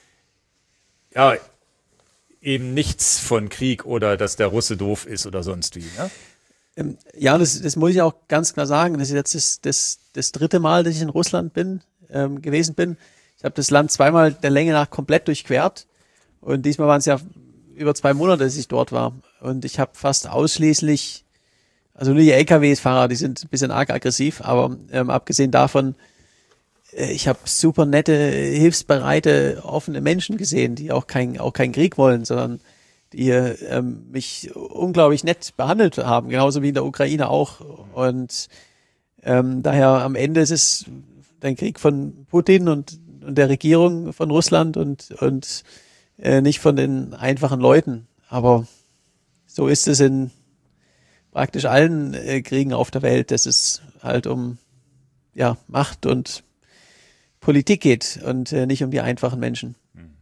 ja, eben nichts von Krieg oder dass der Russe doof ist oder sonst wie, ne? Ähm, ja, das, das muss ich auch ganz klar sagen. Das ist jetzt das, das, das dritte Mal, dass ich in Russland bin, ähm, gewesen bin. Ich habe das Land zweimal der Länge nach komplett durchquert. Und diesmal waren es ja über zwei Monate, dass ich dort war. Und ich habe fast ausschließlich, also nur die L K W-Fahrer, die sind ein bisschen arg aggressiv, aber ähm, abgesehen davon, äh, ich habe super nette, hilfsbereite, offene Menschen gesehen, die auch kein, auch keinen Krieg wollen, sondern die ähm, mich unglaublich nett behandelt haben, genauso wie in der Ukraine auch. Und ähm, daher am Ende ist es ein Krieg von Putin und, und der Regierung von Russland und, und äh, nicht von den einfachen Leuten. Aber so ist es in praktisch allen äh, Kriegen auf der Welt, dass es halt um ja, Macht und Politik geht und äh, nicht um die einfachen Menschen.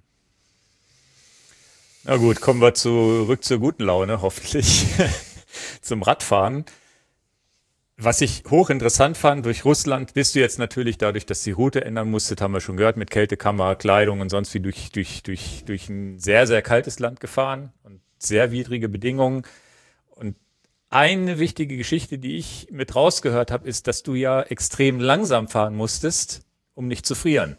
Na gut, kommen wir zurück zur guten Laune, hoffentlich, zum Radfahren. Was ich hochinteressant fand, durch Russland bist du jetzt natürlich dadurch, dass die Route ändern musstet, haben wir schon gehört, mit Kältekammer, Kleidung und sonst wie durch, durch, durch, durch ein sehr, sehr kaltes Land gefahren und sehr widrige Bedingungen. Und eine wichtige Geschichte, die ich mit rausgehört habe, ist, dass du ja extrem langsam fahren musstest, um nicht zu frieren.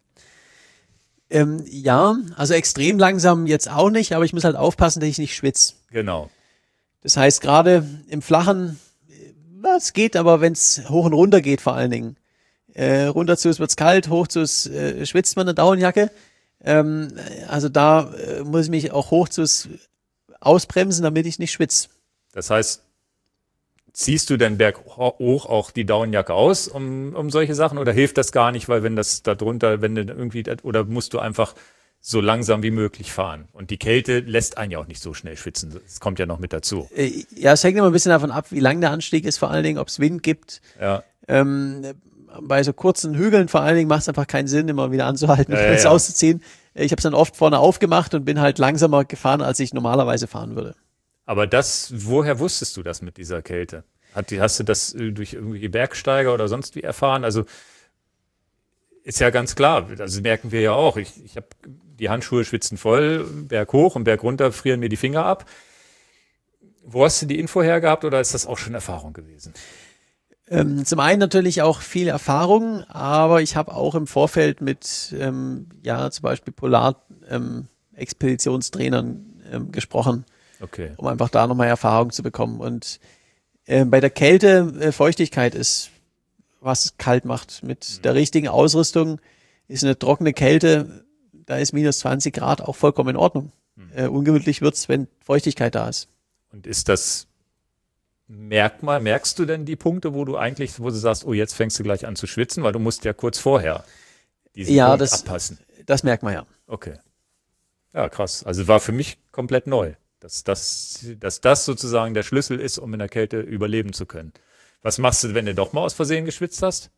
Ähm, ja, also extrem langsam jetzt auch nicht, aber ich muss halt aufpassen, dass ich nicht schwitze. Genau. Das heißt, gerade im Flachen, es geht, aber wenn es hoch und runter geht vor allen Dingen. Äh, runter zu es wird's kalt, hoch zu es äh, schwitzt man eine Daunenjacke. Ähm, also da äh, muss ich mich auch hoch zu es ausbremsen, damit ich nicht schwitze. Das heißt, ziehst du denn berghoch auch die Daunenjacke aus, um, um solche Sachen, oder hilft das gar nicht, weil wenn das da drunter, wenn du irgendwie, oder musst du einfach so langsam wie möglich fahren? Und die Kälte lässt einen ja auch nicht so schnell schwitzen. Das kommt ja noch mit dazu. Äh, ja, es hängt immer ein bisschen davon ab, wie lang der Anstieg ist, vor allen Dingen, ob es Wind gibt. Ja. Ähm, bei so kurzen Hügeln vor allen Dingen macht es einfach keinen Sinn, immer wieder anzuhalten und Ja, ja, alles ja. auszuziehen. Ich habe es dann oft vorne aufgemacht und bin halt langsamer gefahren, als ich normalerweise fahren würde. Aber das, woher wusstest du das mit dieser Kälte? Hat, die- hast du das äh, durch irgendwelche Bergsteiger oder sonst wie erfahren? Also ist ja ganz klar, also merken wir ja auch. Ich, ich habe die Handschuhe schwitzen voll, Berg hoch und Berg runter frieren mir die Finger ab. Wo hast du die Info her gehabt oder ist das auch schon Erfahrung gewesen? Ähm, zum einen natürlich auch viel Erfahrung, aber ich habe auch im Vorfeld mit, ähm, ja, zum Beispiel Polar-Expeditionstrainern ähm, gesprochen, Okay. um einfach da nochmal Erfahrung zu bekommen. Und äh, bei der Kälte, äh, Feuchtigkeit ist, was es kalt macht. Mit der richtigen Ausrüstung ist eine trockene Kälte, da ist minus zwanzig Grad auch vollkommen in Ordnung. Äh, ungemütlich wird's, wenn Feuchtigkeit da ist. Und ist das Merkmal, merkst du denn die Punkte, wo du eigentlich, wo du sagst, oh, jetzt fängst du gleich an zu schwitzen, weil du musst ja kurz vorher diesen Ja, Punkt das, abpassen. Das merkt man ja. Okay. Ja, krass. Also war für mich komplett neu, dass das, dass das sozusagen der Schlüssel ist, um in der Kälte überleben zu können. Was machst du, wenn du doch mal aus Versehen geschwitzt hast?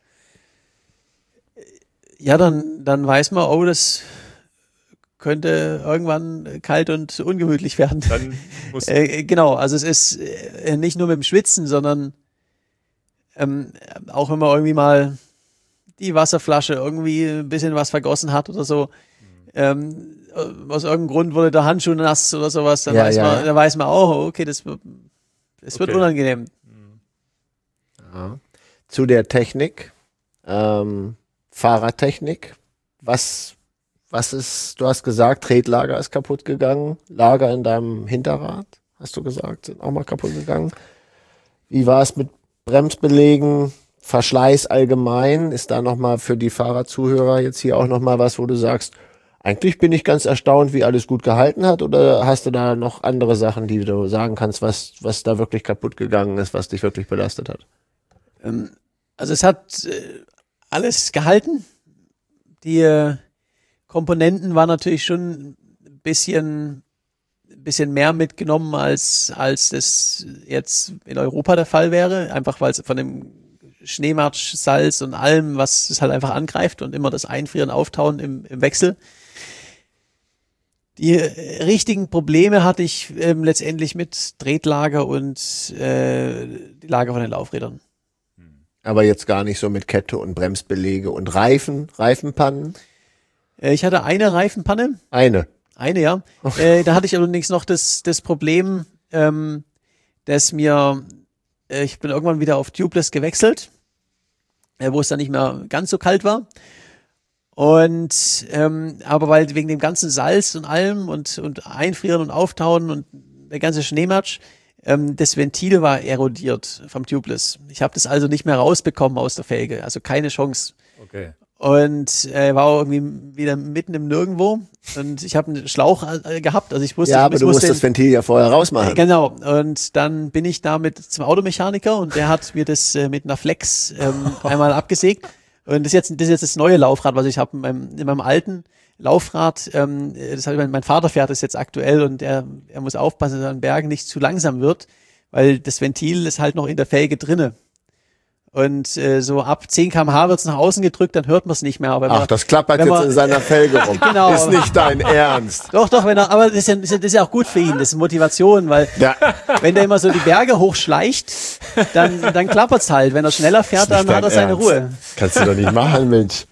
Ja, dann, dann weiß man, oh, das könnte irgendwann kalt und ungemütlich werden. Dann musst äh, genau, also es ist äh, nicht nur mit dem Schwitzen, sondern ähm, auch wenn man irgendwie mal die Wasserflasche irgendwie ein bisschen was vergossen hat oder so, mhm. ähm, aus irgendeinem Grund wurde der Handschuh nass oder sowas, dann, ja, weiß, ja. Man, dann weiß man auch, okay, das, das wird Okay. unangenehm. Ja. Zu der Technik, ähm, Fahrradtechnik, was, was ist, du hast gesagt, Tretlager ist kaputt gegangen, Lager in deinem Hinterrad, hast du gesagt, sind auch mal kaputt gegangen. Wie war es mit Bremsbelägen, Verschleiß allgemein? Ist da nochmal für die Fahrradzuhörer jetzt hier auch nochmal was, wo du sagst, eigentlich bin ich ganz erstaunt, wie alles gut gehalten hat, oder hast du da noch andere Sachen, die du sagen kannst, was, was da wirklich kaputt gegangen ist, was dich wirklich belastet hat? Also es hat äh, alles gehalten. Die äh, Komponenten waren natürlich schon ein bisschen, ein bisschen mehr mitgenommen, als, als das jetzt in Europa der Fall wäre. Einfach weil es von dem Schneematsch, Salz und allem, was es halt einfach angreift und immer das Einfrieren, Auftauen im, im Wechsel. Die äh, richtigen Probleme hatte ich ähm, letztendlich mit Tretlager und äh, die Lager von den Laufrädern. Aber jetzt gar nicht so mit Kette und Bremsbeläge und Reifen, Reifenpannen? Äh, ich hatte eine Reifenpanne. Eine. Eine, ja. Äh, da hatte ich allerdings noch das, das Problem, ähm, dass mir, äh, ich bin irgendwann wieder auf Tubeless gewechselt, äh, wo es dann nicht mehr ganz so kalt war. Und, ähm, aber weil wegen dem ganzen Salz und allem und, und Einfrieren und Auftauen und der ganze Schneematsch, ähm, das Ventil war erodiert vom Tubeless. Ich habe das also nicht mehr rausbekommen aus der Felge, also keine Chance. Okay. Und äh, war irgendwie wieder mitten im Nirgendwo und ich habe einen Schlauch äh, gehabt, also ich wusste, Ja, ich aber du muss musst den, das Ventil ja vorher rausmachen. äh, genau. Und dann bin ich damit zum Automechaniker und der hat mir das äh, mit einer Flex ähm, einmal abgesägt. Und das ist jetzt das ist jetzt das neue Laufrad, was ich habe in meinem, in meinem alten Laufrad. Ähm, das hat mein, mein Vater fährt das jetzt aktuell und er er muss aufpassen, dass er an Bergen nicht zu langsam wird, weil das Ventil ist halt noch in der Felge drinne. Und äh, so ab zehn Kilometer pro Stunde wird es nach außen gedrückt, dann hört man es nicht mehr. Aber wenn Ach, man, das klappert wenn jetzt man- in seiner Felge rum. Genau. Ist nicht dein Ernst. Doch, doch, wenn er, aber das ist, ja, das ist ja- das ist ja auch gut für ihn, das ist Motivation, weil Ja, wenn der immer so die Berge hochschleicht, dann, dann klappert's halt. Wenn er schneller fährt, ist nicht dann hat er dein seine Ernst. Ruhe. Kannst du doch nicht machen, Mensch.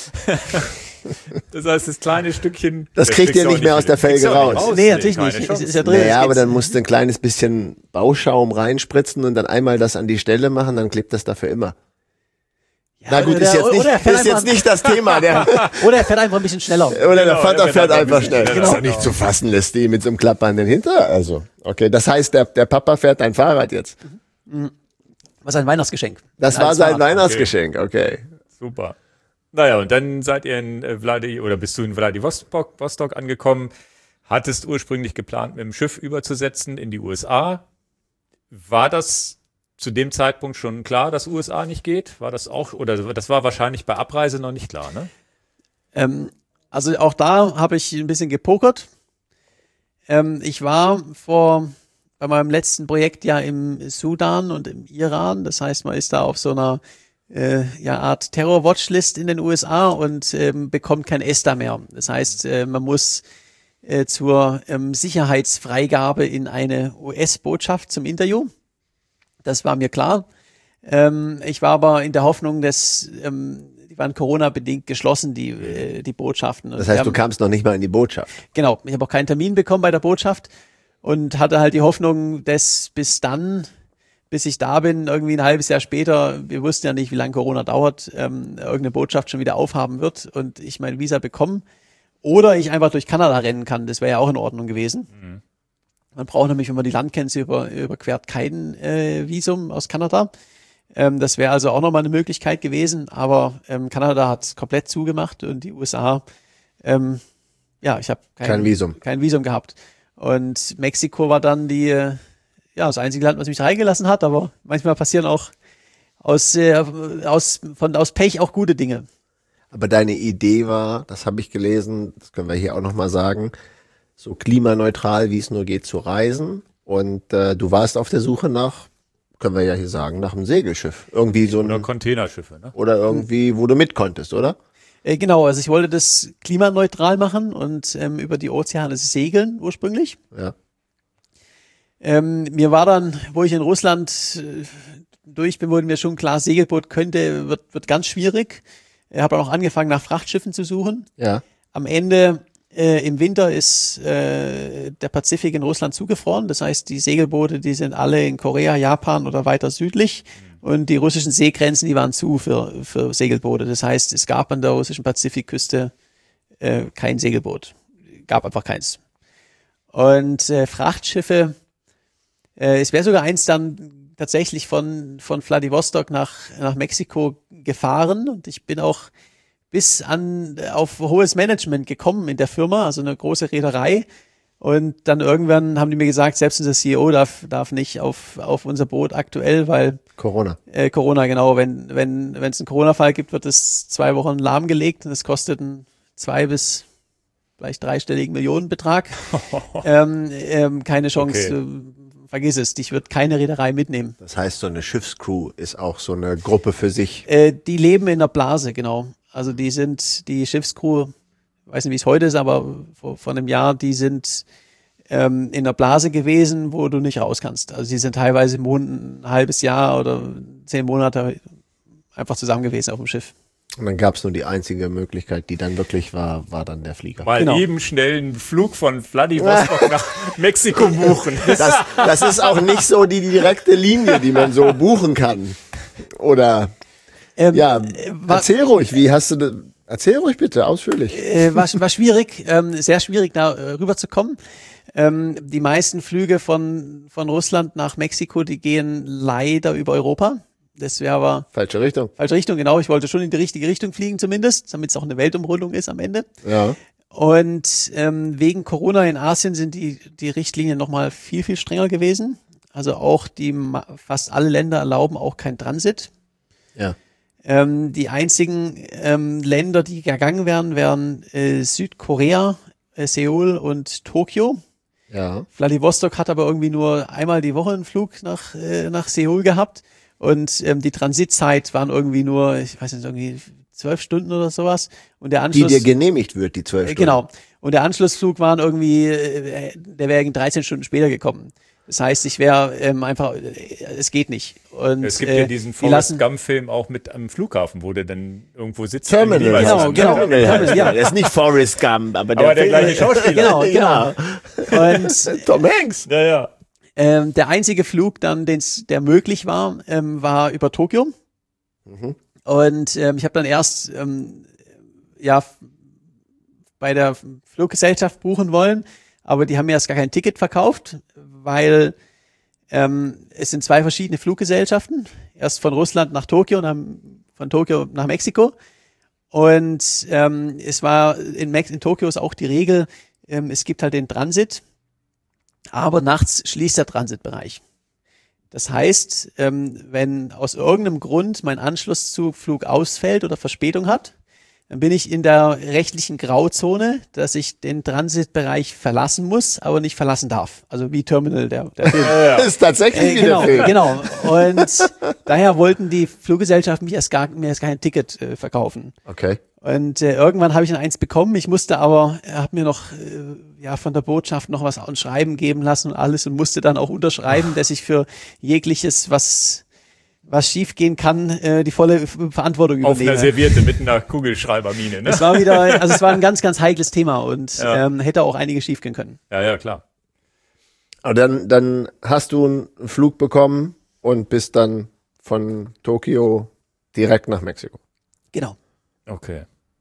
Das heißt, das kleine Stückchen. Das kriegt ihr nicht mehr aus der Felge raus. Nee, natürlich keine nicht. Es Chance. ist ja drin. Naja, es aber geht- dann musst du ein kleines bisschen Bauschaum reinspritzen und dann einmal das an die Stelle machen, dann klebt das dafür immer. Ja, Na gut, oder ist der- jetzt nicht, oder er fährt ist jetzt einfach- nicht das Thema. Der, Oder er fährt einfach ein bisschen schneller. oder der Genau, Vater der fährt fährt ein einfach bisschen schnell. schneller. Das ist doch Genau. nicht zu fassen, lässt die mit so einem klappernden Hinter. Also, okay, das heißt, der, der Papa fährt dein Fahrrad jetzt. Was ein Weihnachtsgeschenk. Das Ein war altes sein Fahrrad. Weihnachtsgeschenk, okay. Super. Naja, und dann seid ihr in äh, Vladi oder bist du in Vladivostok Vostok angekommen, hattest ursprünglich geplant, mit dem Schiff überzusetzen in die U S A. War das zu dem Zeitpunkt schon klar, dass U S A nicht geht? War das auch, oder das war wahrscheinlich bei Abreise noch nicht klar, ne? Ähm, also auch da habe ich ein bisschen gepokert. Ähm, ich war vor bei meinem letzten Projekt ja im Sudan und im Iran. Das heißt, man ist da auf so einer äh, ja, Art Terror-Watchlist in den U S A und ähm, bekommt kein ESTA mehr. Das heißt, äh, man muss äh, zur ähm, Sicherheitsfreigabe in eine U S-Botschaft zum Interview. Das war mir klar. Ähm, ich war aber in der Hoffnung, dass ähm, die waren Corona-bedingt geschlossen, die, äh, die Botschaften. Und Das wir heißt, haben, du kamst noch nicht mal in die Botschaft. Genau, ich habe auch keinen Termin bekommen bei der Botschaft und hatte halt die Hoffnung, dass bis dann, bis ich da bin, irgendwie ein halbes Jahr später, wir wussten ja nicht, wie lange Corona dauert, ähm, irgendeine Botschaft schon wieder aufhaben wird und ich mein Visa bekomme. Oder ich einfach durch Kanada rennen kann, das wäre ja auch in Ordnung gewesen. Mhm. Man braucht nämlich, wenn man die Landgrenze über, überquert, kein äh, Visum aus Kanada. Ähm, das wäre also auch nochmal eine Möglichkeit gewesen, aber ähm, Kanada hat komplett zugemacht und die U S A, ähm, ja, ich habe kein, Kein Visum. kein Visum gehabt. Und Mexiko war dann die, äh, ja, das einzige Land, was mich reingelassen hat, aber manchmal passieren auch aus, äh, aus, von, aus Pech auch gute Dinge. Aber deine Idee war, das habe ich gelesen, das können wir hier auch nochmal sagen, so klimaneutral, wie es nur geht, zu reisen. Und äh, du warst auf der Suche nach, können wir ja hier sagen, nach einem Segelschiff. Irgendwie so ein, Oder Containerschiffe, ne? oder irgendwie, wo du mit konntest, oder? Äh, genau, also ich wollte das klimaneutral machen und ähm, über die Ozeane segeln ursprünglich. Ja. Ähm, mir war dann, wo ich in Russland äh, durch bin, wurde mir schon klar, Segelboot könnte, wird, wird ganz schwierig. Ich habe auch angefangen, nach Frachtschiffen zu suchen. Ja. Am Ende äh, im Winter ist äh, der Pazifik in Russland zugefroren. Das heißt, die Segelboote, die sind alle in Korea, Japan oder weiter südlich. Und die russischen Seegrenzen, die waren zu für, für Segelboote. Das heißt, es gab an der russischen Pazifikküste äh, kein Segelboot. Gab einfach keins. Und äh, Frachtschiffe, äh, es wäre sogar eins dann tatsächlich von, von Vladivostok nach, nach Mexiko gefahren. Und ich bin auch bis an, auf hohes Management gekommen in der Firma, also eine große Reederei. Und dann irgendwann haben die mir gesagt, selbst unser C E O darf, darf nicht auf, auf unser Boot aktuell, weil Corona. Äh, Corona, genau. Wenn wenn wenn es einen Corona-Fall gibt, wird es zwei Wochen lahmgelegt und es kostet einen zwei- bis vielleicht dreistelligen Millionenbetrag. ähm, ähm, keine Chance. Okay. Äh, vergiss es. Dich wird keine Reederei mitnehmen. Das heißt, so eine Schiffscrew ist auch so eine Gruppe für sich. Äh, die leben in der Blase, genau. Also die sind, die Schiffscrew, ich weiß nicht, wie es heute ist, aber vor, vor einem Jahr, die sind ähm, in der Blase gewesen, wo du nicht raus kannst. Also die sind teilweise Mon- ein halbes Jahr oder zehn Monate einfach zusammen gewesen auf dem Schiff. Und dann gab es nur die einzige Möglichkeit, die dann wirklich war, war dann der Flieger. Mal Genau. eben schnell einen Flug von Vladivostok nach Mexiko buchen. Das, das ist auch nicht so die direkte Linie, die man so buchen kann. Oder, Ähm, ja, war- erzähl ruhig, wie hast du das? Erzähl ruhig bitte, ausführlich. Äh, war, war schwierig, ähm, sehr schwierig da äh, rüberzukommen. Ähm, die meisten Flüge von, von Russland nach Mexiko, die gehen leider über Europa. Das wäre aber Falsche Richtung. falsche Richtung, genau. Ich wollte schon in die richtige Richtung fliegen zumindest, damit es auch eine Weltumrundung ist am Ende. Ja. Und ähm, wegen Corona in Asien sind die, die Richtlinien nochmal viel, viel strenger gewesen. Also auch die ma- fast alle Länder erlauben auch kein Transit. Ja. Ähm, die einzigen ähm, Länder, die gegangen wären, wären äh, Südkorea, äh, Seoul und Tokio. Ja. Vladivostok hat aber irgendwie nur einmal die Woche einen Flug nach, äh, nach Seoul gehabt. Und ähm, die Transitzeit waren irgendwie nur, ich weiß nicht, irgendwie zwölf Stunden oder sowas. Und der Die Anschluss, dir genehmigt wird, die zwölf äh, Stunden. genau. Und der Anschlussflug waren irgendwie, äh, der wäre dreizehn Stunden später gekommen. Das heißt, ich wäre ähm, einfach, äh, es geht nicht. Und, Es gibt äh, ja diesen die Forrest lassen, Gump-Film auch mit am Flughafen, wo der dann irgendwo sitzt. Terminal. irgendwie, weiß Genau, ich genau. nicht. Terminal heißt Terminal, der. ja. Das ist nicht Forrest Gump, aber der, Aber der Film- gleiche Schauspieler. Genau, genau. Ja. Und Tom Hanks. Ja, ja. ähm, der einzige Flug dann, den's, der möglich war, ähm, war über Tokio. Mhm. Und ähm, ich habe dann erst ähm, ja f- bei der Fluggesellschaft buchen wollen, aber die haben mir erst gar kein Ticket verkauft, weil ähm, es sind zwei verschiedene Fluggesellschaften. Erst von Russland nach Tokio und dann von Tokio nach Mexiko. Und ähm, es war in, Mex in Tokio ist auch die Regel, ähm, es gibt halt den Transit, aber nachts schließt der Transitbereich. Das heißt, ähm, wenn aus irgendeinem Grund mein Anschlusszugflug ausfällt oder Verspätung hat, dann bin ich in der rechtlichen Grauzone, dass ich den Transitbereich verlassen muss, aber nicht verlassen darf. Also wie Terminal, der, der Film. Das ist tatsächlich Äh, wie genau, der Film. genau. Und daher wollten die Fluggesellschaften mich erst gar, mir erst kein Ticket äh, verkaufen. Okay. Und äh, irgendwann habe ich dann eins bekommen. Ich musste aber, er hat mir noch äh, ja von der Botschaft noch was an Schreiben geben lassen und alles und musste dann auch unterschreiben, dass ich für jegliches, was was schiefgehen kann, äh, die volle F- Verantwortung Auf übernehme. einer Serviette mit einer Kugelschreibermine, ne? Es war wieder, also es war ein ganz, ganz heikles Thema und Ja. ähm, hätte auch einige schiefgehen können. Ja, ja, klar. Aber dann, dann hast du einen Flug bekommen und bist dann von Tokio direkt nach Mexiko. Genau. Okay.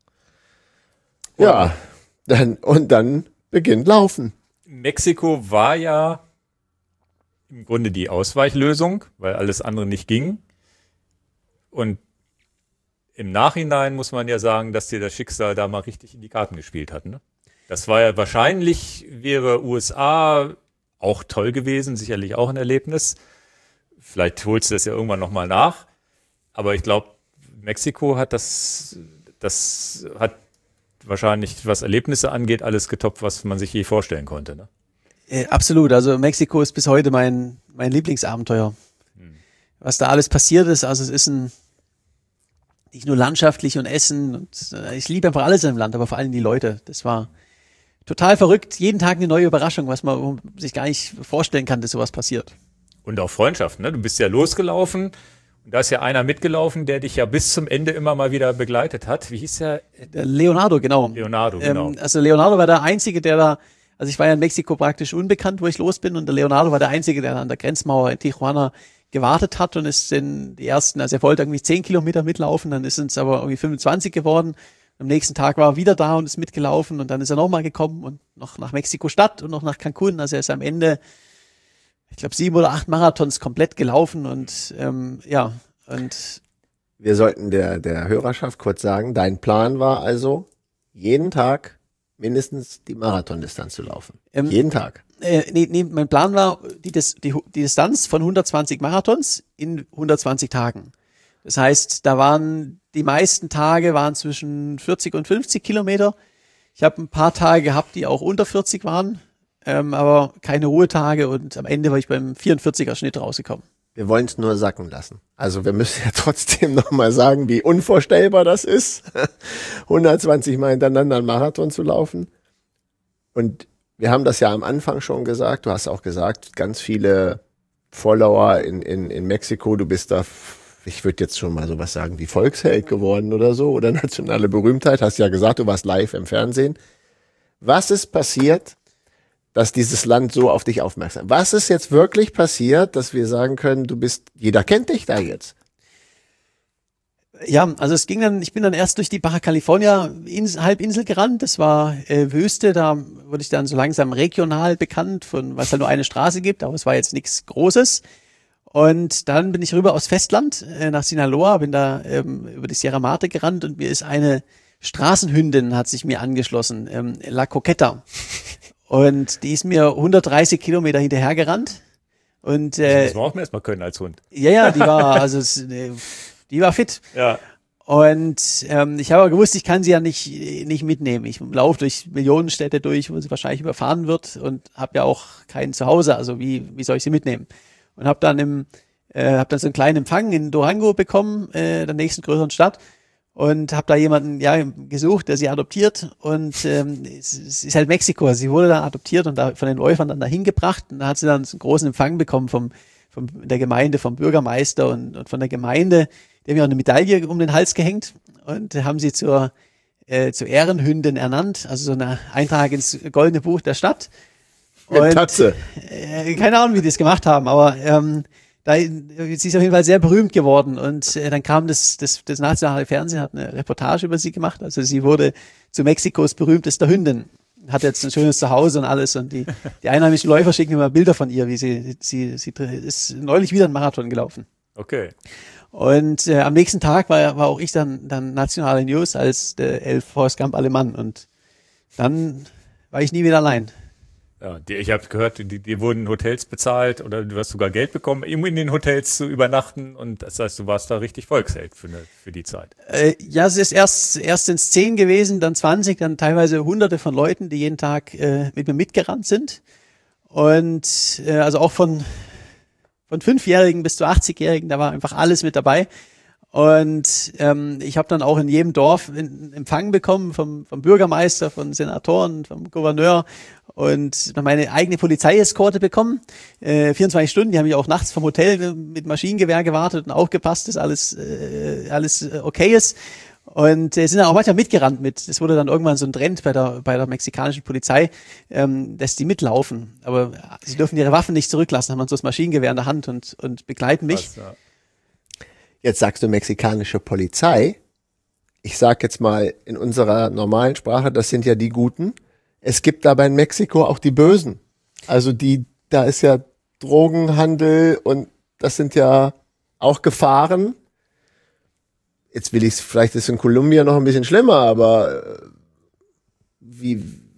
Ja. Dann, und dann beginnt Laufen. Mexiko war ja im Grunde die Ausweichlösung, weil alles andere nicht ging. Und im Nachhinein muss man ja sagen, dass dir das Schicksal da mal richtig in die Karten gespielt hat. Ne? Das war ja wahrscheinlich, wäre U S A auch toll gewesen, sicherlich auch ein Erlebnis. Vielleicht holst du das ja irgendwann nochmal nach. Aber ich glaube, Mexiko hat das das hat wahrscheinlich, was Erlebnisse angeht, alles getoppt, was man sich je vorstellen konnte. Ne? Äh, absolut. Also Mexiko ist bis heute mein, mein Lieblingsabenteuer. Hm. Was da alles passiert ist, also es ist ein, nicht nur landschaftlich und Essen. Und, äh, ich liebe einfach alles in dem Land, aber vor allem die Leute. Das war total verrückt. Jeden Tag eine neue Überraschung, was man sich gar nicht vorstellen kann, dass sowas passiert. Und auch Freundschaft. Ne? Du bist ja losgelaufen. Und da ist ja einer mitgelaufen, der dich ja bis zum Ende immer mal wieder begleitet hat. Wie hieß der? Der Leonardo, genau. Leonardo, genau. Ähm, also Leonardo war der Einzige, der da, also ich war ja in Mexiko praktisch unbekannt, wo ich los bin, und der Leonardo war der Einzige, der an der Grenzmauer in Tijuana gewartet hat und ist in die ersten, also er wollte irgendwie zehn Kilometer mitlaufen, dann ist es aber irgendwie fünfundzwanzig geworden. Am nächsten Tag war er wieder da und ist mitgelaufen, und dann ist er nochmal gekommen und noch nach Mexiko-Stadt und noch nach Cancun. Also er ist am Ende, ich glaube, sieben oder acht Marathons komplett gelaufen, und ähm, ja, und wir sollten der, der Hörerschaft kurz sagen, dein Plan war also, jeden Tag mindestens die Marathondistanz zu laufen. Ähm, jeden Tag. Äh, nee, nee, mein Plan war, die, Dis, die, die Distanz von hundertzwanzig Marathons in hundertzwanzig Tagen. Das heißt, da waren, die meisten Tage waren zwischen vierzig und fünfzig Kilometer. Ich habe ein paar Tage gehabt, die auch unter vierzig waren. Ähm, aber keine Ruhetage, und am Ende war ich beim vierundvierziger Schnitt rausgekommen. Wir wollen es nur sacken lassen. Also wir müssen ja trotzdem nochmal sagen, wie unvorstellbar das ist, hundertzwanzig Mal hintereinander einen Marathon zu laufen. Und wir haben das ja am Anfang schon gesagt, du hast auch gesagt, ganz viele Follower in, in, in Mexiko, du bist da, ich würde jetzt schon mal sowas sagen, wie Volksheld geworden oder so, oder nationale Berühmtheit, hast ja gesagt, du warst live im Fernsehen. Was ist passiert, dass dieses Land so auf dich aufmerksam? Was ist jetzt wirklich passiert, dass wir sagen können, du bist, jeder kennt dich da jetzt? Ja, also es ging dann, ich bin dann erst durch die Baja California Ins, Halbinsel gerannt. Das war äh, Wüste, da wurde ich dann so langsam regional bekannt, von was halt nur eine Straße gibt, aber es war jetzt nichts Großes. Und dann bin ich rüber aufs Festland äh, nach Sinaloa, bin da ähm, über die Sierra Madre gerannt, und mir ist eine Straßenhündin, hat sich mir angeschlossen, ähm, La Coqueta. Und die ist mir hundertdreißig Kilometer hinterhergerannt. Und, äh, das muss man auch erstmal können als Hund. Ja, ja, die war, also, die war fit. Ja. Und ähm, ich habe aber gewusst, ich kann sie ja nicht nicht mitnehmen. Ich laufe durch Millionenstädte durch, wo sie wahrscheinlich überfahren wird, und habe ja auch kein Zuhause. Also wie wie soll ich sie mitnehmen? Und habe dann im äh, habe dann so einen kleinen Empfang in Durango bekommen, äh, der nächsten größeren Stadt. Und habe da jemanden ja gesucht, der sie adoptiert, und ähm, es, es ist halt Mexiko. Sie wurde dann adoptiert und da von den Läufern dann dahin gebracht, und da hat sie dann einen großen Empfang bekommen vom, vom der Gemeinde, vom Bürgermeister und, und von der Gemeinde. Die haben ja auch eine Medaille um den Hals gehängt und haben sie zur äh, zur Ehrenhündin ernannt, also so eine Eintrag ins goldene Buch der Stadt. Mit Tatze. Äh, keine Ahnung, wie die das gemacht haben, aber ähm, Da, sie ist auf jeden Fall sehr berühmt geworden, und äh, dann kam das, das, das nationale Fernsehen, hat eine Reportage über sie gemacht. Also sie wurde zu Mexikos berühmtester Hündin, hat jetzt ein schönes Zuhause und alles, und die, die einheimischen Läufer schicken immer Bilder von ihr, wie sie, sie, sie ist neulich wieder einen Marathon gelaufen. Okay. Und äh, am nächsten Tag war, war auch ich dann, dann nationale News als der Elf Forrest Gump Alemann, und dann war ich nie wieder allein. Ja, die, ich habe gehört, die, die wurden Hotels bezahlt, oder du hast sogar Geld bekommen, um in den Hotels zu übernachten, und das heißt, du warst da richtig Volksheld für, eine, für die Zeit. Äh, ja, es ist erst erst sind es zehn gewesen, dann zwanzig, dann teilweise hunderte von Leuten, die jeden Tag äh, mit mir mitgerannt sind, und äh, also auch von von Fünfjährigen bis zu achtzigjährigen, da war einfach alles mit dabei. Und ähm, ich habe dann auch in jedem Dorf einen Empfang bekommen vom, vom Bürgermeister, von Senatoren, vom Gouverneur, und meine eigene Polizeieskorte bekommen. Äh, vierundzwanzig Stunden, die haben mich auch nachts vom Hotel mit Maschinengewehr gewartet und aufgepasst, dass alles äh, alles okay ist. Und äh, sind dann auch manchmal mitgerannt mit. Das wurde dann irgendwann so ein Trend bei der bei der mexikanischen Polizei, ähm, dass die mitlaufen. Aber sie dürfen ihre Waffen nicht zurücklassen, haben dann so das Maschinengewehr in der Hand und und begleiten mich. Was, ja. Jetzt sagst du mexikanische Polizei. Ich sag jetzt mal in unserer normalen Sprache, das sind ja die Guten. Es gibt aber in Mexiko auch die Bösen. Also die, da ist ja Drogenhandel, und das sind ja auch Gefahren. Jetzt will ich, vielleicht ist in Kolumbien noch ein bisschen schlimmer, aber wie,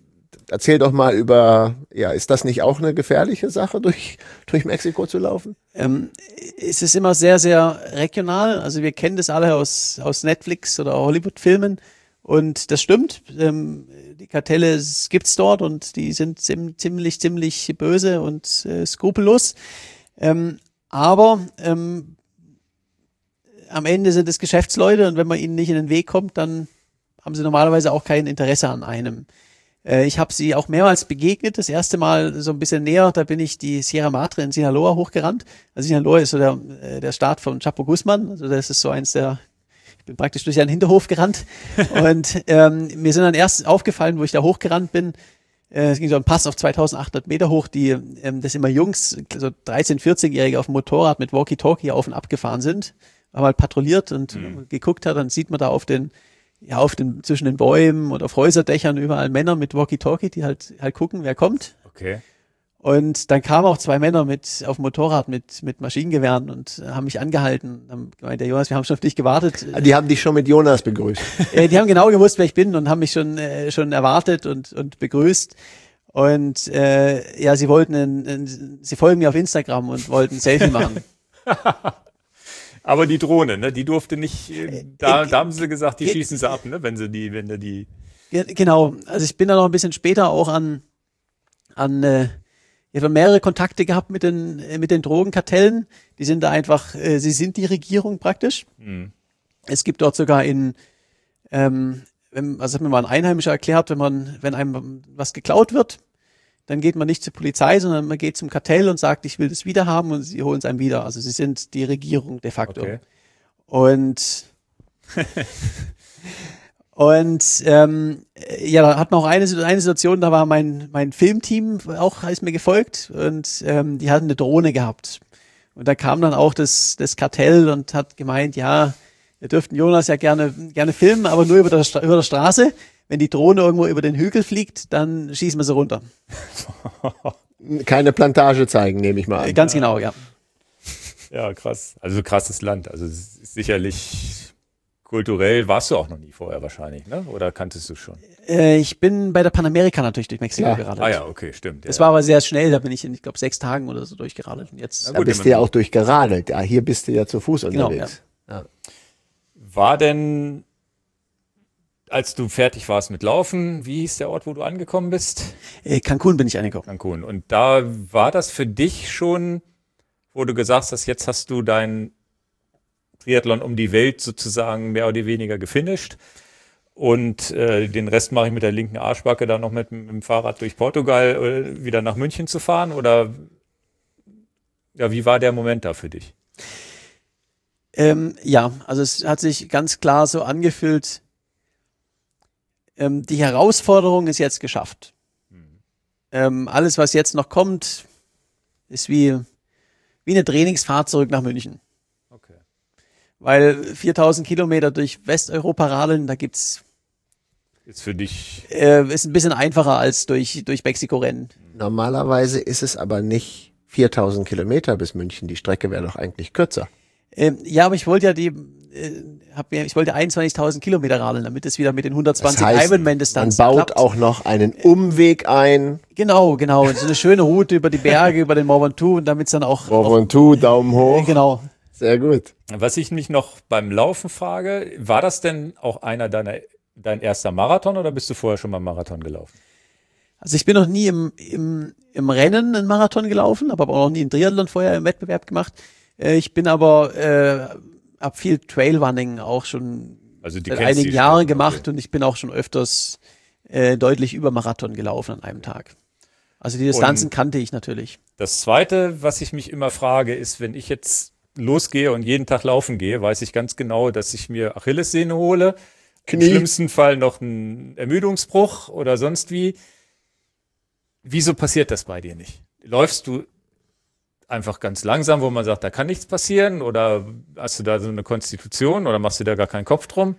erzähl doch mal über, ja, ist das nicht auch eine gefährliche Sache, durch, durch Mexiko zu laufen? Ähm, es ist immer sehr, sehr regional. Also wir kennen das alle aus, aus Netflix oder Hollywood-Filmen. Und das stimmt. Ähm, die Kartelle gibt's dort und die sind ziemlich, ziemlich böse und äh, skrupellos. Ähm, aber ähm, am Ende sind es Geschäftsleute und wenn man ihnen nicht in den Weg kommt, dann haben sie normalerweise auch kein Interesse an einem. Äh, ich habe sie auch mehrmals begegnet. Das erste Mal so ein bisschen näher, da bin ich die Sierra Madre in Sinaloa hochgerannt. Also Sinaloa ist so der, äh, der Staat von Chapo Guzman. Also das ist so eins der, ich bin praktisch durch einen Hinterhof gerannt. Und ähm, mir sind dann erst aufgefallen, wo ich da hochgerannt bin, äh, es ging so ein Pass auf zweitausendachthundert Meter hoch, die ähm, das immer Jungs, so dreizehn-, vierzehn-Jährige auf dem Motorrad mit Walkie-Talkie auf und ab gefahren sind. Haben halt patrouilliert und mhm. geguckt hat, dann sieht man da auf den, ja, auf den, zwischen den Bäumen und auf Häuserdächern überall Männer mit Walkie-Talkie, die halt, halt gucken, wer kommt. Okay. Und dann kamen auch zwei Männer mit, auf dem Motorrad mit, mit Maschinengewehren und haben mich angehalten. Haben gemeint, der Jonas, wir haben schon auf dich gewartet. Die haben dich schon mit Jonas begrüßt. äh, die haben genau gewusst, wer ich bin und haben mich schon, äh, schon erwartet und, und begrüßt. Und, äh, ja, sie wollten, ein, ein, sie folgen mir auf Instagram und wollten ein Selfie machen. Aber die Drohne, ne, die durfte nicht, da, da haben sie gesagt, die schießen sie ab, ne, wenn sie die, wenn du die. Genau, also ich bin da noch ein bisschen später auch an, an, äh, ich habe mehrere Kontakte gehabt mit den, mit den Drogenkartellen. Die sind da einfach, äh, sie sind die Regierung praktisch. Mhm. Es gibt dort sogar in, ähm, wenn, also hat mir mal ein Einheimischer erklärt, wenn man, wenn einem was geklaut wird, dann geht man nicht zur Polizei, sondern man geht zum Kartell und sagt, ich will das wieder haben und sie holen es einem wieder. Also sie sind die Regierung de facto. Okay. Und und ähm, ja, da hat man auch eine, eine Situation, da war mein mein Filmteam auch, ist mir gefolgt und ähm, die hatten eine Drohne gehabt. Und da kam dann auch das das Kartell und hat gemeint, ja, wir dürften Jonas ja gerne gerne filmen, aber nur über der, über der Straße. Wenn die Drohne irgendwo über den Hügel fliegt, dann schießen wir sie runter. Keine Plantage zeigen, nehme ich mal an. Ganz genau, ja. Ja, krass. Also krasses Land. Also es ist sicherlich kulturell, warst du auch noch nie vorher wahrscheinlich, ne? Oder kanntest du schon? Äh, ich bin bei der Panamerika natürlich durch Mexiko ja. geradelt. Ah ja, okay, stimmt. Das ja. war aber sehr schnell, da bin ich in, ich glaube, sechs Tagen oder so durchgeradelt. Und jetzt da bist du ja auch durchgeradelt. Ja, hier bist du ja zu Fuß genau, unterwegs. Ja. Ja. War denn, als du fertig warst mit Laufen, wie hieß der Ort, wo du angekommen bist? Äh, Cancun bin ich angekommen. Cancun. Und da war das für dich schon, wo du gesagt hast, jetzt hast du dein Triathlon um die Welt sozusagen mehr oder weniger gefinisht und äh, den Rest mache ich mit der linken Arschbacke, dann noch mit, mit dem Fahrrad durch Portugal äh, wieder nach München zu fahren? Oder ja, wie war der Moment da für dich? Ähm, ja, also es hat sich ganz klar so angefühlt, ähm, die Herausforderung ist jetzt geschafft. Mhm. Ähm, alles, was jetzt noch kommt, ist wie, wie eine Trainingsfahrt zurück nach München. Okay. Weil viertausend Kilometer durch Westeuropa radeln, da gibt's ist für dich äh, ist ein bisschen einfacher als durch durch Mexiko rennen. Normalerweise ist es aber nicht viertausend Kilometer bis München. Die Strecke wäre doch eigentlich kürzer. Ähm, ja, aber ich wollte ja die, äh, hab mir, ich wollte einundzwanzigtausend Kilometer radeln, damit es wieder mit den hundertzwanzig das heißt, Ironman-Distanzen man baut klappt. auch noch einen Umweg ein. Genau, genau. Und so eine schöne Route über die Berge, über den Mont Ventoux und damit es dann auch... Mont Ventoux, Daumen hoch. Äh, genau. Sehr gut. Was ich mich noch beim Laufen frage, war das denn auch einer deiner, dein erster Marathon oder bist du vorher schon mal Marathon gelaufen? Also ich bin noch nie im, im, im Rennen einen Marathon gelaufen, habe aber auch noch nie einen Triathlon vorher im Wettbewerb gemacht. Äh, ich bin aber, äh, habe viel Trailrunning auch schon also die seit einigen Jahren Sporten, gemacht okay. Und ich bin auch schon öfters äh, deutlich über Marathon gelaufen an einem Tag. Also die Distanzen und kannte ich natürlich. Das Zweite, was ich mich immer frage, ist, wenn ich jetzt losgehe und jeden Tag laufen gehe, weiß ich ganz genau, dass ich mir Achillessehne hole, Knie. Im schlimmsten Fall noch einen Ermüdungsbruch oder sonst wie. Wieso passiert das bei dir nicht? Läufst du einfach ganz langsam, wo man sagt, da kann nichts passieren? Oder hast du da so eine Konstitution oder machst du da gar keinen Kopf drum?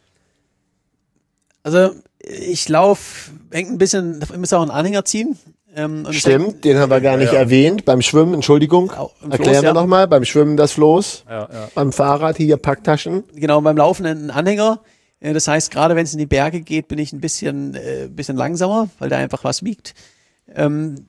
Also ich laufe, hängt ein bisschen, ich muss auch einen Anhänger ziehen. Ähm, und Stimmt, den haben wir gar nicht ja, ja. erwähnt. Beim Schwimmen, Entschuldigung, erklären Floß, wir ja. nochmal. Beim Schwimmen das Floß, ja, ja. beim Fahrrad hier Packtaschen. Genau, beim Laufen einen Anhänger. Äh, das heißt, gerade wenn es in die Berge geht, bin ich ein bisschen, äh, bisschen langsamer, weil da einfach was wiegt. Ähm,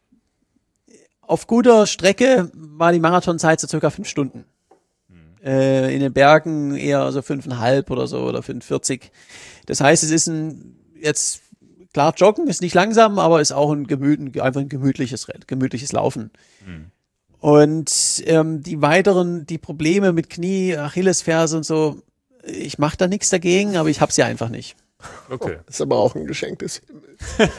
auf guter Strecke war die Marathonzeit so circa fünf Stunden. Mhm. Äh, in den Bergen eher so fünfeinhalb oder so oder fünfundvierzig. Das heißt, es ist ein jetzt klar, Joggen ist nicht langsam, aber ist auch ein, gemüt, einfach ein gemütliches, gemütliches Laufen. Mhm. Und ähm, die weiteren, die Probleme mit Knie, Achillesferse und so, ich mache da nichts dagegen, aber ich habe sie einfach nicht. Okay. Oh, das ist aber auch ein Geschenk des Himmels.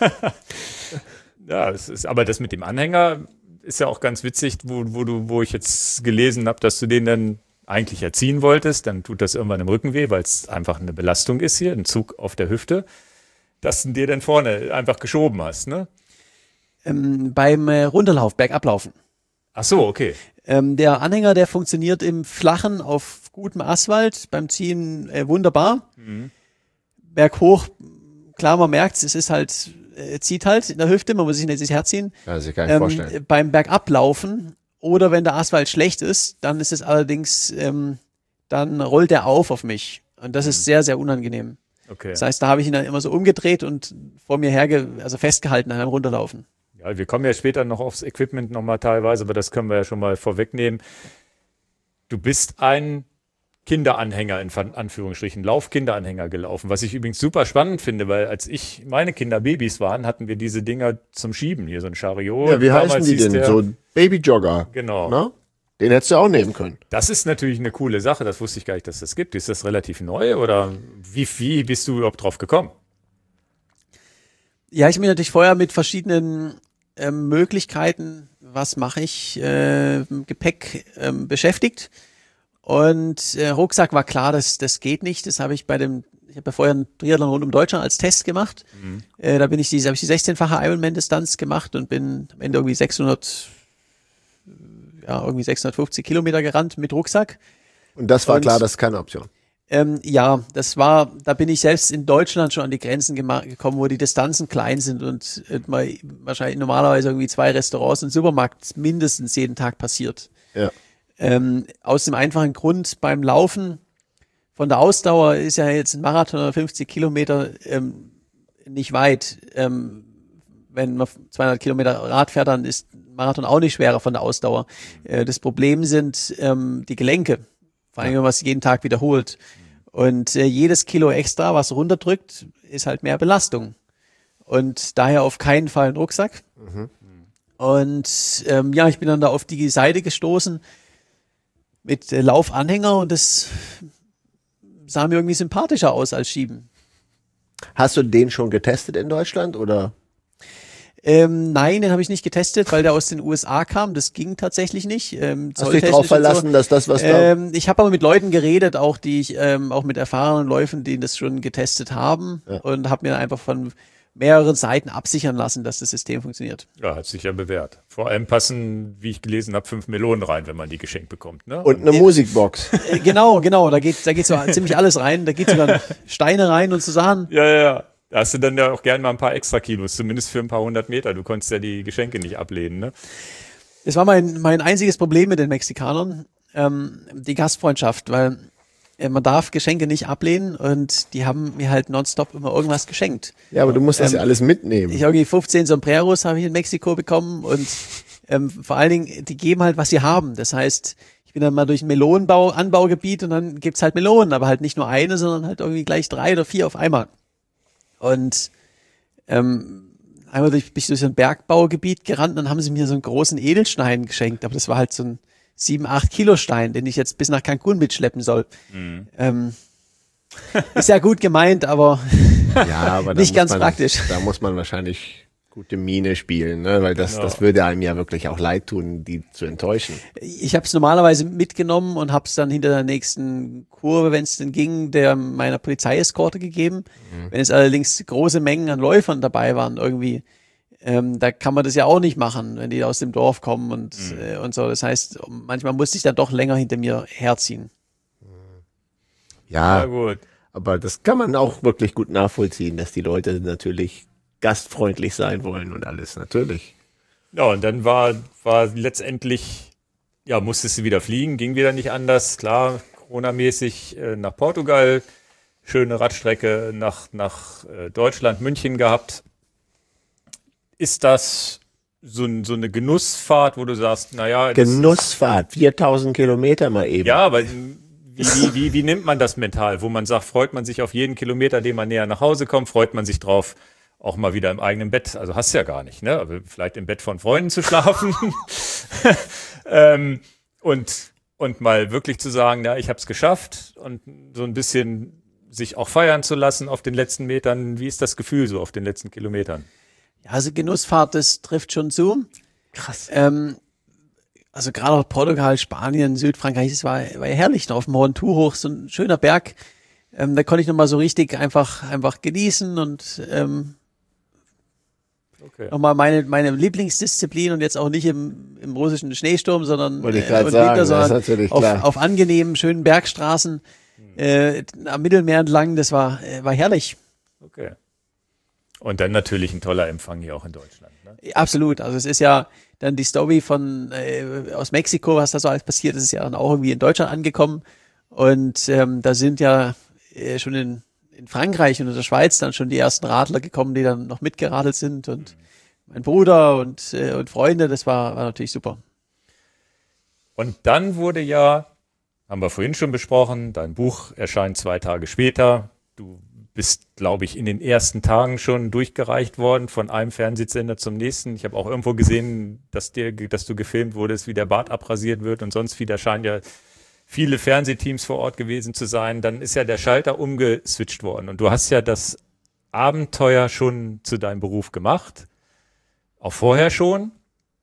Ja, es ist, aber das mit dem Anhänger ist ja auch ganz witzig, wo, wo, du, wo ich jetzt gelesen habe, dass du den dann eigentlich erziehen wolltest, dann tut das irgendwann im Rücken weh, weil es einfach eine Belastung ist hier, ein Zug auf der Hüfte, dass du dir dann vorne einfach geschoben hast, ne? Ähm, beim äh, Runterlauf, Bergablaufen. Ach so, okay. Ähm, der Anhänger, der funktioniert im Flachen auf gutem Asphalt, beim Ziehen äh, wunderbar. Mhm. Berghoch, klar, man merkt es ist halt, äh, zieht halt in der Hüfte, man muss sich nicht ins Herz ziehen. Ja, das kann ich ähm, vorstellen. Beim Bergablaufen oder wenn der Asphalt schlecht ist, dann ist es allerdings, ähm, dann rollt er auf auf mich. Und das mhm. ist sehr, sehr unangenehm. Okay. Das heißt, da habe ich ihn dann immer so umgedreht und vor mir herge, also festgehalten an einem Runterlaufen. Ja, wir kommen ja später noch aufs Equipment nochmal teilweise, aber das können wir ja schon mal vorwegnehmen. Du bist ein Kinderanhänger, in Anführungsstrichen, Laufkinderanhänger gelaufen, was ich übrigens super spannend finde, weil als ich, meine Kinder Babys waren, hatten wir diese Dinger zum Schieben, hier so ein Chariot. Ja, wie heißen die denn? Der, so ein Babyjogger. Genau. Na? Den hättest du auch nehmen können. Das ist natürlich eine coole Sache, das wusste ich gar nicht, dass das gibt. Ist das relativ neu oder wie, wie bist du überhaupt drauf gekommen? Ja, ich bin natürlich vorher mit verschiedenen ähm, Möglichkeiten, was mache ich, äh, Gepäck ähm, beschäftigt. Und äh, Rucksack war klar, das, das geht nicht. Das habe ich bei dem, ich habe ja vorher einen Triathlon rund um Deutschland als Test gemacht. Mhm. Äh, da bin ich diese, habe ich die sechzehnfache Ironman-Distanz gemacht und bin am Ende irgendwie sechshundert, ja, irgendwie sechshundertfünfzig Kilometer gerannt mit Rucksack. Und das war und, klar, das ist keine Option. Ähm, ja, das war, da bin ich selbst in Deutschland schon an die Grenzen gema- gekommen, wo die Distanzen klein sind und äh, mal wahrscheinlich normalerweise irgendwie zwei Restaurants und Supermarkt mindestens jeden Tag passiert. Ja. Ähm, aus dem einfachen Grund beim Laufen von der Ausdauer ist ja jetzt ein Marathon oder fünfzig Kilometer ähm, nicht weit. Ähm, wenn man zweihundert Kilometer Rad fährt, dann ist Marathon auch nicht schwerer von der Ausdauer. Äh, das Problem sind ähm, die Gelenke, vor allem wenn man es jeden Tag wiederholt. Und äh, jedes Kilo extra, was runterdrückt, ist halt mehr Belastung. Und daher auf keinen Fall ein Rucksack. Mhm. Und ähm, ja, ich bin dann da auf die Seite gestoßen mit äh, Laufanhänger und das sah mir irgendwie sympathischer aus als Schieben. Hast du den schon getestet in Deutschland oder? Ähm, nein, den habe ich nicht getestet, weil der aus den U S A kam. Das ging tatsächlich nicht. Ähm, Hast du dich darauf verlassen, so. dass das was da... Ähm, ich habe aber mit Leuten geredet, auch die ich, ähm, auch mit erfahrenen Läufen, die das schon getestet haben ja. und habe mir einfach von mehreren Seiten absichern lassen, dass das System funktioniert. Ja, hat sich ja bewährt. Vor allem passen, wie ich gelesen habe, fünf Melonen rein, wenn man die geschenkt bekommt. Ne? Und eine äh, Musikbox. Äh, genau, genau. Da geht, da geht so ziemlich alles rein. Da geht sogar Steine rein und so Sachen. Ja, ja, ja. Da hast du dann ja auch gerne mal ein paar extra Kilos, zumindest für ein paar hundert Meter. Du konntest ja die Geschenke nicht ablehnen, ne? Das war mein, mein einziges Problem mit den Mexikanern, ähm, die Gastfreundschaft, weil äh, man darf Geschenke nicht ablehnen und die haben mir halt nonstop immer irgendwas geschenkt. Ja, aber du musst das ähm, ja alles mitnehmen. Ich habe irgendwie fünfzehn Sombreros habe ich in Mexiko bekommen und ähm, vor allen Dingen, die geben halt, was sie haben. Das heißt, ich bin dann mal durch ein Melonenbau, Anbaugebiet und dann gibt's halt Melonen, aber halt nicht nur eine, sondern halt irgendwie gleich drei oder vier auf einmal. Und ähm, einmal durch, bin ich durch so ein Bergbaugebiet gerannt, dann haben sie mir so einen großen Edelstein geschenkt, aber das war halt so ein sieben, acht Kilo Stein, den ich jetzt bis nach Cancun mitschleppen soll. Mhm. Ähm, ist ja gut gemeint, aber, ja, aber nicht ganz man, praktisch. Da muss man wahrscheinlich gute Miene spielen, ne? Weil das, genau. das würde einem ja wirklich auch leid tun, die zu enttäuschen. Ich habe es normalerweise mitgenommen und habe es dann hinter der nächsten Kurve, wenn es denn ging, der meiner Polizeieskorte gegeben. Mhm. Wenn es allerdings große Mengen an Läufern dabei waren irgendwie, ähm, da kann man das ja auch nicht machen, wenn die aus dem Dorf kommen und, mhm. äh, und so. Das heißt, manchmal musste ich dann doch länger hinter mir herziehen. Ja, gut. Aber das kann man auch wirklich gut nachvollziehen, dass die Leute natürlich gastfreundlich sein wollen und alles, natürlich. Ja, und dann war, war letztendlich, ja, musstest du wieder fliegen, ging wieder nicht anders, klar, Corona-mäßig äh, nach Portugal, schöne Radstrecke nach, nach äh, Deutschland, München gehabt. Ist das so, ein, so eine Genussfahrt, wo du sagst, naja... Genussfahrt, viertausend Kilometer mal eben. Ja, aber wie, wie, wie, wie nimmt man das mental? Wo man sagt, freut man sich auf jeden Kilometer, den man näher nach Hause kommt, freut man sich drauf, auch mal wieder im eigenen Bett, also hast du ja gar nicht, ne? Aber vielleicht im Bett von Freunden zu schlafen ähm, und, und mal wirklich zu sagen, ja, ich habe es geschafft und so ein bisschen sich auch feiern zu lassen auf den letzten Metern. Wie ist das Gefühl so auf den letzten Kilometern? Ja, also Genussfahrt, das trifft schon zu. Krass. Ähm, also gerade auch Portugal, Spanien, Südfrankreich, das war, war ja herrlich, noch auf dem Mont Ventoux hoch, so ein schöner Berg. Ähm, da konnte ich nochmal so richtig einfach, einfach genießen und ähm, okay. nochmal meine, meine Lieblingsdisziplin und jetzt auch nicht im, im russischen Schneesturm, sondern Wollte ich äh, gerade und sagen, Winter, das ist sondern natürlich auf, klar. auf angenehmen, schönen Bergstraßen äh, am Mittelmeer entlang, das war, äh, war herrlich. Okay. Und dann natürlich ein toller Empfang hier auch in Deutschland. Ne? Absolut. Also es ist ja dann die Story von äh, aus Mexiko, was da so alles passiert, das ist ja dann auch irgendwie in Deutschland angekommen. Und ähm, da sind ja äh, schon in, in Frankreich und in der Schweiz dann schon die ersten Radler gekommen, die dann noch mitgeradelt sind. Und mhm. mein Bruder und, äh, und Freunde, das war, war natürlich super. Und dann wurde ja, haben wir vorhin schon besprochen, dein Buch erscheint zwei Tage später. Du bist, glaube ich, in den ersten Tagen schon durchgereicht worden von einem Fernsehsender zum nächsten. Ich habe auch irgendwo gesehen, dass dir, dass du gefilmt wurdest, wie der Bart abrasiert wird und sonst wie. Da scheinen ja viele Fernsehteams vor Ort gewesen zu sein. Dann ist ja der Schalter umgeswitcht worden. Und du hast ja das Abenteuer schon zu deinem Beruf gemacht. Auch vorher schon.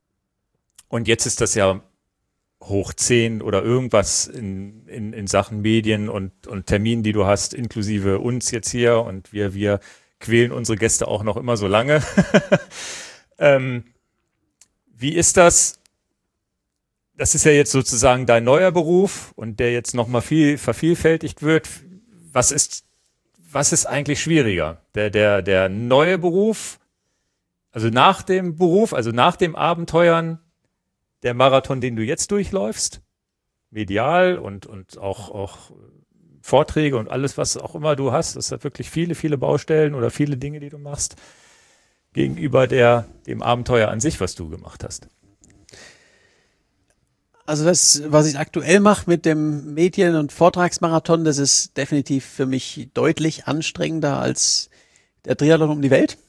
Und jetzt ist das ja hoch zehn oder irgendwas in, in, in Sachen Medien und, und Terminen, die du hast, inklusive uns jetzt hier. Und wir, wir quälen unsere Gäste auch noch immer so lange. ähm, wie ist das? Das ist ja jetzt sozusagen dein neuer Beruf und der jetzt nochmal viel vervielfältigt wird. Was ist, was ist eigentlich schwieriger? Der, der, der neue Beruf, also nach dem Beruf, also nach dem Abenteuern, der Marathon, den du jetzt durchläufst, medial und, und auch, auch Vorträge und alles, was auch immer du hast, das hat wirklich viele, viele Baustellen oder viele Dinge, die du machst, gegenüber der, dem Abenteuer an sich, was du gemacht hast. Also das, was ich aktuell mache mit dem Medien- und Vortragsmarathon, das ist definitiv für mich deutlich anstrengender als der Triathlon um die Welt.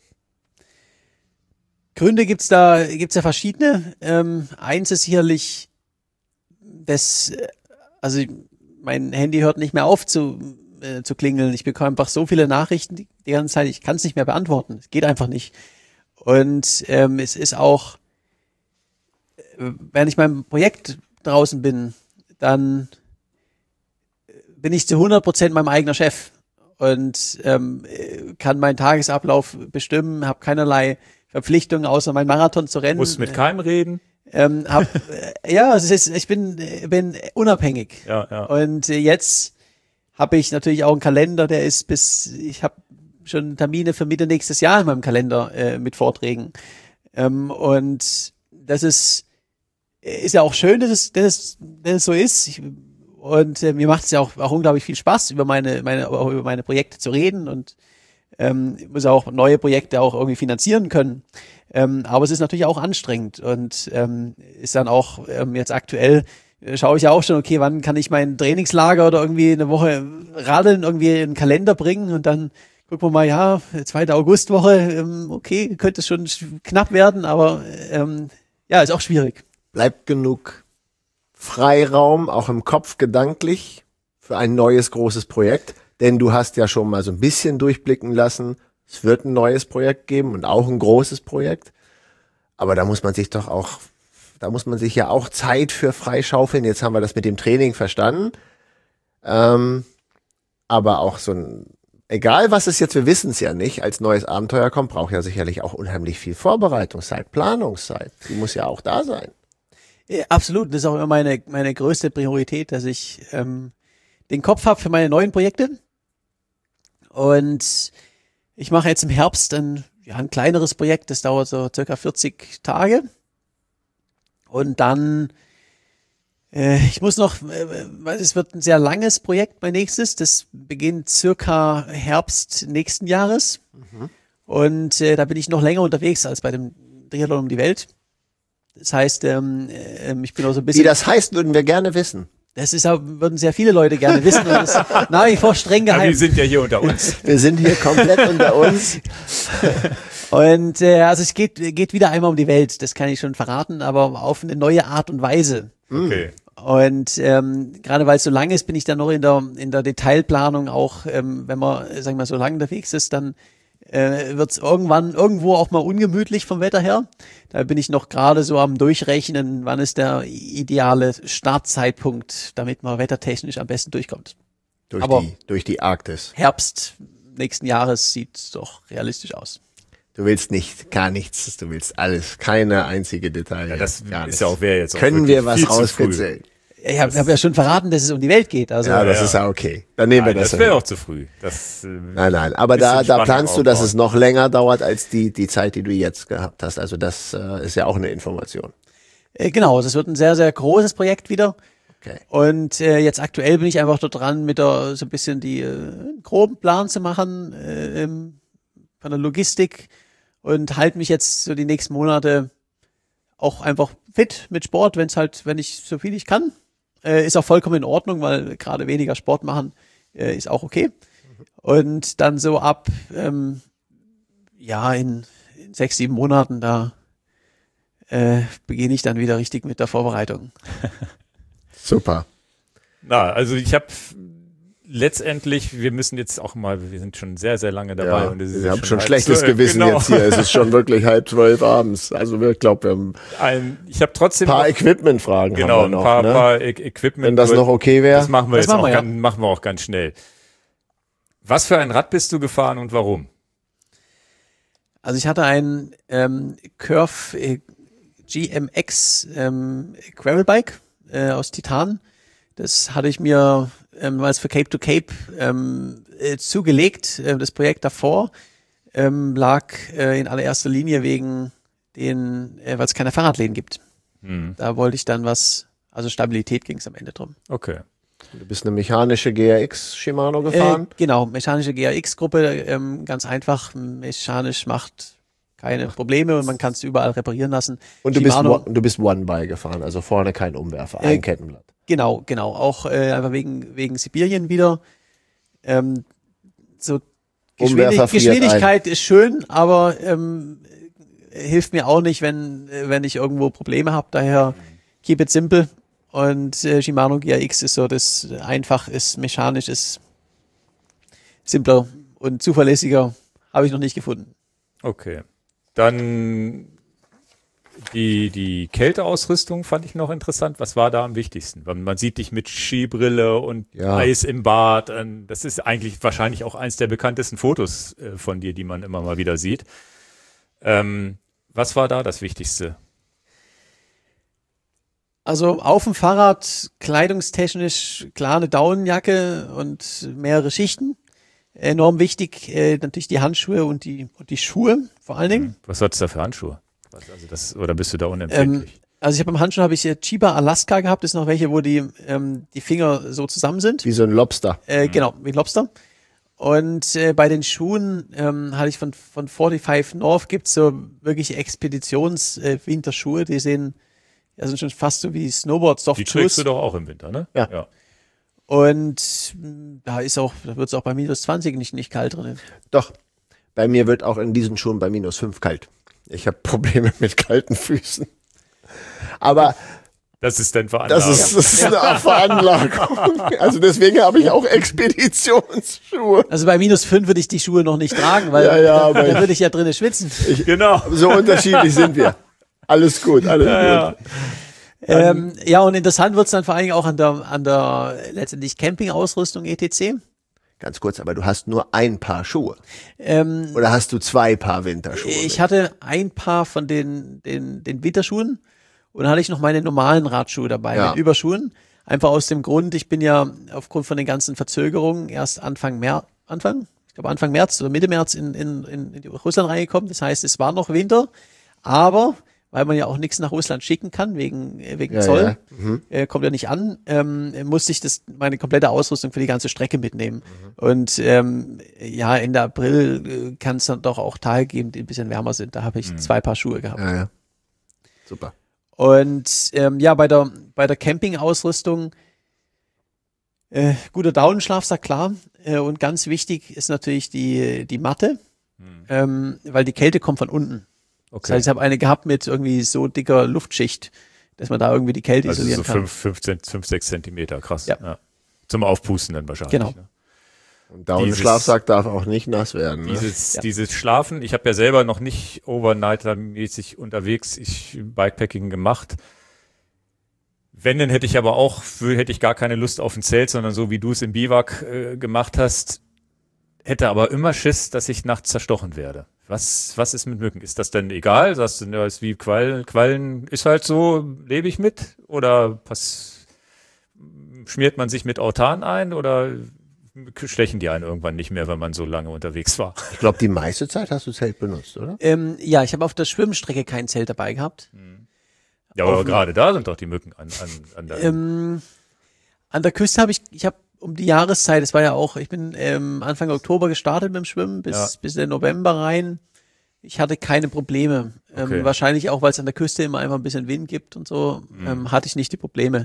Gründe gibt's da, gibt's ja verschiedene. Ähm, eins ist sicherlich, das, also mein Handy hört nicht mehr auf zu, äh, zu klingeln. Ich bekomme einfach so viele Nachrichten die, die ganze Zeit, ich kann es nicht mehr beantworten. Es geht einfach nicht. Und ähm, es ist auch, wenn ich meinem Projekt draußen bin, dann bin ich zu hundert Prozent mein eigener Chef und ähm, kann meinen Tagesablauf bestimmen, habe keinerlei Verpflichtungen, außer meinen Marathon zu rennen. Musst mit keinem reden. Ähm, hab, äh, ja, es ist, ich bin, bin unabhängig. Ja, ja. Und äh, jetzt habe ich natürlich auch einen Kalender, der ist bis, ich habe schon Termine für Mitte nächstes Jahr in meinem Kalender äh, mit Vorträgen. Ähm, und das ist, ist ja auch schön, dass es, dass es, dass es so ist. Ich, und äh, mir macht es ja auch, auch unglaublich viel Spaß, über meine, meine, auch über meine Projekte zu reden und ähm, ich muss auch neue Projekte auch irgendwie finanzieren können. Ähm, aber es ist natürlich auch anstrengend und ähm, ist dann auch ähm, jetzt aktuell äh, schaue ich ja auch schon, okay, wann kann ich mein Trainingslager oder irgendwie eine Woche radeln, irgendwie in den Kalender bringen und dann gucken wir mal, ja, zweite Augustwoche, ähm, okay, könnte es schon knapp werden, aber ähm, ja, ist auch schwierig. Bleibt genug Freiraum, auch im Kopf gedanklich, für ein neues großes Projekt. Denn du hast ja schon mal so ein bisschen durchblicken lassen, es wird ein neues Projekt geben und auch ein großes Projekt. Aber da muss man sich doch auch, da muss man sich ja auch Zeit für freischaufeln. Jetzt haben wir das mit dem Training verstanden. Ähm, aber auch so ein, egal was es jetzt, wir wissen es ja nicht, als neues Abenteuer kommt, braucht ja sicherlich auch unheimlich viel Vorbereitungszeit, Planungszeit. Die muss ja auch da sein. Ja, absolut. Das ist auch immer meine, meine größte Priorität, dass ich ähm, den Kopf habe für meine neuen Projekte. Und ich mache jetzt im Herbst ein, ja, ein kleineres Projekt, das dauert so circa vierzig Tage. Und dann Äh, ich muss noch, äh, weil es wird ein sehr langes Projekt, mein nächstes. Das beginnt circa Herbst nächsten Jahres. Mhm. Und äh, da bin ich noch länger unterwegs als bei dem Triathlon um die Welt. Das heißt, ähm, äh, ich bin auch so ein bisschen... Wie das heißt, würden wir gerne wissen. Das ist auch, würden sehr viele Leute gerne wissen. Und das ist nach wie vor streng geheim. Aber wir sind ja hier unter uns. Wir sind hier komplett unter uns. Und äh, also es geht, geht wieder einmal um die Welt, das kann ich schon verraten, aber auf eine neue Art und Weise. Okay. Und ähm, gerade weil es so lang ist, bin ich dann noch in der in der Detailplanung auch, ähm, wenn man, sagen wir mal, so lange unterwegs ist, dann äh, wird es irgendwann irgendwo auch mal ungemütlich vom Wetter her. Da bin ich noch gerade so am Durchrechnen, wann ist der ideale Startzeitpunkt, damit man wettertechnisch am besten durchkommt. Durch Aber die, durch die Arktis. Herbst nächsten Jahres sieht doch realistisch aus. Du willst nicht, gar nichts, du willst alles, keine einzige Detail. Ja, das gar ist nichts. ja auch wer jetzt auch Können wir was viel zu früh. rauskitzeln? Ich habe hab ja schon verraten, dass es um die Welt geht. Also Ja, das ja. ist ja okay. Dann nehmen Nein, wir das. das wäre hin. auch zu früh. Das, äh, Nein, nein, aber bisschen da, da Spannung planst du, dass aufbauen. es noch länger dauert als die, die Zeit, die du jetzt gehabt hast. Also das äh, ist ja auch eine Information. äh, genau, das wird ein sehr, sehr großes Projekt wieder. Okay. Und äh, jetzt aktuell bin ich einfach dort dran, mit der so ein bisschen die äh, groben Plan zu machen äh, ähm, von der Logistik und halte mich jetzt so die nächsten Monate auch einfach fit mit Sport, wenn es halt, wenn ich so viel ich kann. Äh, ist auch vollkommen in Ordnung, weil gerade weniger Sport machen äh, ist auch okay. Und dann so ab, ähm, ja, in, in sechs, sieben Monaten, da äh, beginne ich dann wieder richtig mit der Vorbereitung. Super. na, also ich habe letztendlich, wir müssen jetzt auch mal, wir sind schon sehr, sehr lange dabei. Ja, und es ist wir haben schon halb schlechtes zwölf, Gewissen genau. jetzt hier. Es ist schon wirklich halb zwölf abends. Also wir glauben, wir haben Ein, ich habe trotzdem ein paar noch, Equipment-Fragen genau, haben ein wir noch. paar, ne? paar E- Equipment. Wenn das noch okay wäre. Das machen wir Das jetzt machen auch, wir, ja. ganz, machen wir auch ganz schnell. Was für ein Rad bist du gefahren und warum? Also ich hatte ein ähm, Curve äh, G M X ähm, Gravelbike äh, aus Titan. Das hatte ich mir ähm, als für Cape to Cape ähm, äh, zugelegt. Äh, das Projekt davor ähm, lag äh, in allererster Linie wegen den, äh, weil es keine Fahrradläden gibt. Hm. Da wollte ich dann was, also Stabilität ging es am Ende drum. Okay. Du bist eine mechanische G R X Shimano Äh, gefahren. genau, mechanische G R X-Gruppe, ähm, ganz einfach, mechanisch macht keine Probleme und man kann es überall reparieren lassen. Und du bist, Shimano- one, du bist One-By gefahren, also vorne kein Umwerfer, Äh, ein Kettenblatt. Genau, genau. Auch äh, einfach wegen, wegen Sibirien wieder. Ähm, so Geschwindig Umwerfer friert Geschwindigkeit ist schön, aber ähm, hilft mir auch nicht, wenn, äh, wenn ich irgendwo Probleme habe. Daher keep it simple. Und äh, Shimano G R X ist so, das einfach ist, mechanisch ist simpler und zuverlässiger. Habe ich noch nicht gefunden. Okay. Dann die, die Kälteausrüstung fand ich noch interessant. Was war da am wichtigsten? Weil man sieht dich mit Skibrille und Ja. Eis im Bad. Ähm, Das ist eigentlich wahrscheinlich auch eins der bekanntesten Fotos äh, von dir, die man immer mal wieder sieht. Ähm, was war da das Wichtigste? Also auf dem Fahrrad kleidungstechnisch klar eine Daunenjacke und mehrere Schichten. Enorm wichtig, äh, natürlich die Handschuhe und die, und die Schuhe vor allen Dingen. Was hattest du da für Handschuhe? Was, also das, oder bist du da Ähm, unempfindlich? also ich habe am Handschuh habe ich äh, Chiba Alaska gehabt, das sind noch welche, wo die, ähm, die Finger so zusammen sind. Wie so ein Lobster. Äh, Genau, wie ein Lobster. Und äh, bei den Schuhen ähm, hatte ich von, von forty-five North gibt's so wirklich Expeditions-Winterschuhe, die sehen, ja, sind schon fast so wie Die Snowboard-Soft-Shoes. trägst du doch auch im Winter, ne? Ja. ja. Und mh, da ist auch, da wird's auch bei minus zwanzig nicht, nicht kalt drin. Doch, bei mir wird auch in diesen Schuhen bei minus fünf kalt. Ich habe Probleme mit kalten Füßen. Aber Das ist dann das veranlagt. ist, das ist eine Veranlagung. Also deswegen habe ich auch Expeditionsschuhe. Also bei minus fünf würde ich die Schuhe noch nicht tragen, weil Ja, ja, aber dann ich- würde ich ja drinnen schwitzen. Genau. So unterschiedlich sind wir. Alles gut, alles Ja, gut. Ähm, ja, und interessant wird's dann vor allen Dingen auch an der, an der letztendlich Campingausrüstung et cetera. Ganz kurz, aber du hast nur ein Paar Schuhe. Ähm, Oder hast du zwei Paar Winterschuhe? ich mit? hatte ein Paar von den, den, den Winterschuhen und dann hatte ich noch meine normalen Radschuhe dabei Ja. mit Überschuhen. Einfach aus dem Grund, ich bin ja aufgrund von den ganzen Verzögerungen erst Anfang März, Anfang, ich glaube Anfang März oder Mitte März in, in, in, in Russland reingekommen. Das heißt, es war noch Winter, aber weil man ja auch nichts nach Russland schicken kann, wegen, wegen Ja, Zoll. ja. Mhm. Äh, kommt ja nicht an, ähm, musste ich das, meine komplette Ausrüstung für die ganze Strecke mitnehmen. Mhm. Und ähm, ja, Ende April äh, kann es dann doch auch Tage geben, die ein bisschen wärmer sind. Da habe ich mhm. zwei Paar Schuhe gehabt. Ja, ja. Super. Und ähm, ja, bei der, bei der Campingausrüstung äh, guter Daunenschlafsack, klar. Äh, und ganz wichtig ist natürlich die, die Matte, mhm. ähm, weil die Kälte kommt von unten. Okay. Das heißt, ich habe eine gehabt mit irgendwie so dicker Luftschicht, dass man da irgendwie die Kälte also isolieren so kann. fünf, fünf, fünf, sechs Zentimeter, krass. Ja. Ja. Zum Aufpusten dann wahrscheinlich. Genau. Ne? Und Daunenschlafsack darf auch nicht nass werden. Ne? Dieses, ja. dieses Schlafen, ich habe ja selber noch nicht Overnighter-mäßig unterwegs, ich Bikepacking gemacht. Wenn, dann hätte ich aber auch, hätte ich gar keine Lust auf ein Zelt, sondern so wie du es im Biwak äh, gemacht hast, hätte aber immer Schiss, dass ich nachts zerstochen werde. Was, was ist mit Mücken? Ist das denn egal? Sagst du, ja, ist wie Quallen, Quallen ist halt so, lebe ich mit? Oder was, schmiert man sich mit Autan ein? Oder stechen die einen irgendwann nicht mehr, wenn man so lange unterwegs war? Ich glaube, die meiste Zeit hast du Zelt benutzt, oder? Ähm, ja, ich habe auf der Schwimmstrecke kein Zelt dabei gehabt. Ja, aber gerade da sind doch die Mücken an, an, an der... Ähm, an der Küste habe ich, ich habe um die Jahreszeit, es war ja auch, ich bin ähm, Anfang Oktober gestartet mit dem Schwimmen, bis, Ja. bis in den November rein. Ich hatte keine Probleme. Ähm, Okay. Wahrscheinlich auch, weil es an der Küste immer einfach ein bisschen Wind gibt und so, Mhm. ähm, hatte ich nicht die Probleme.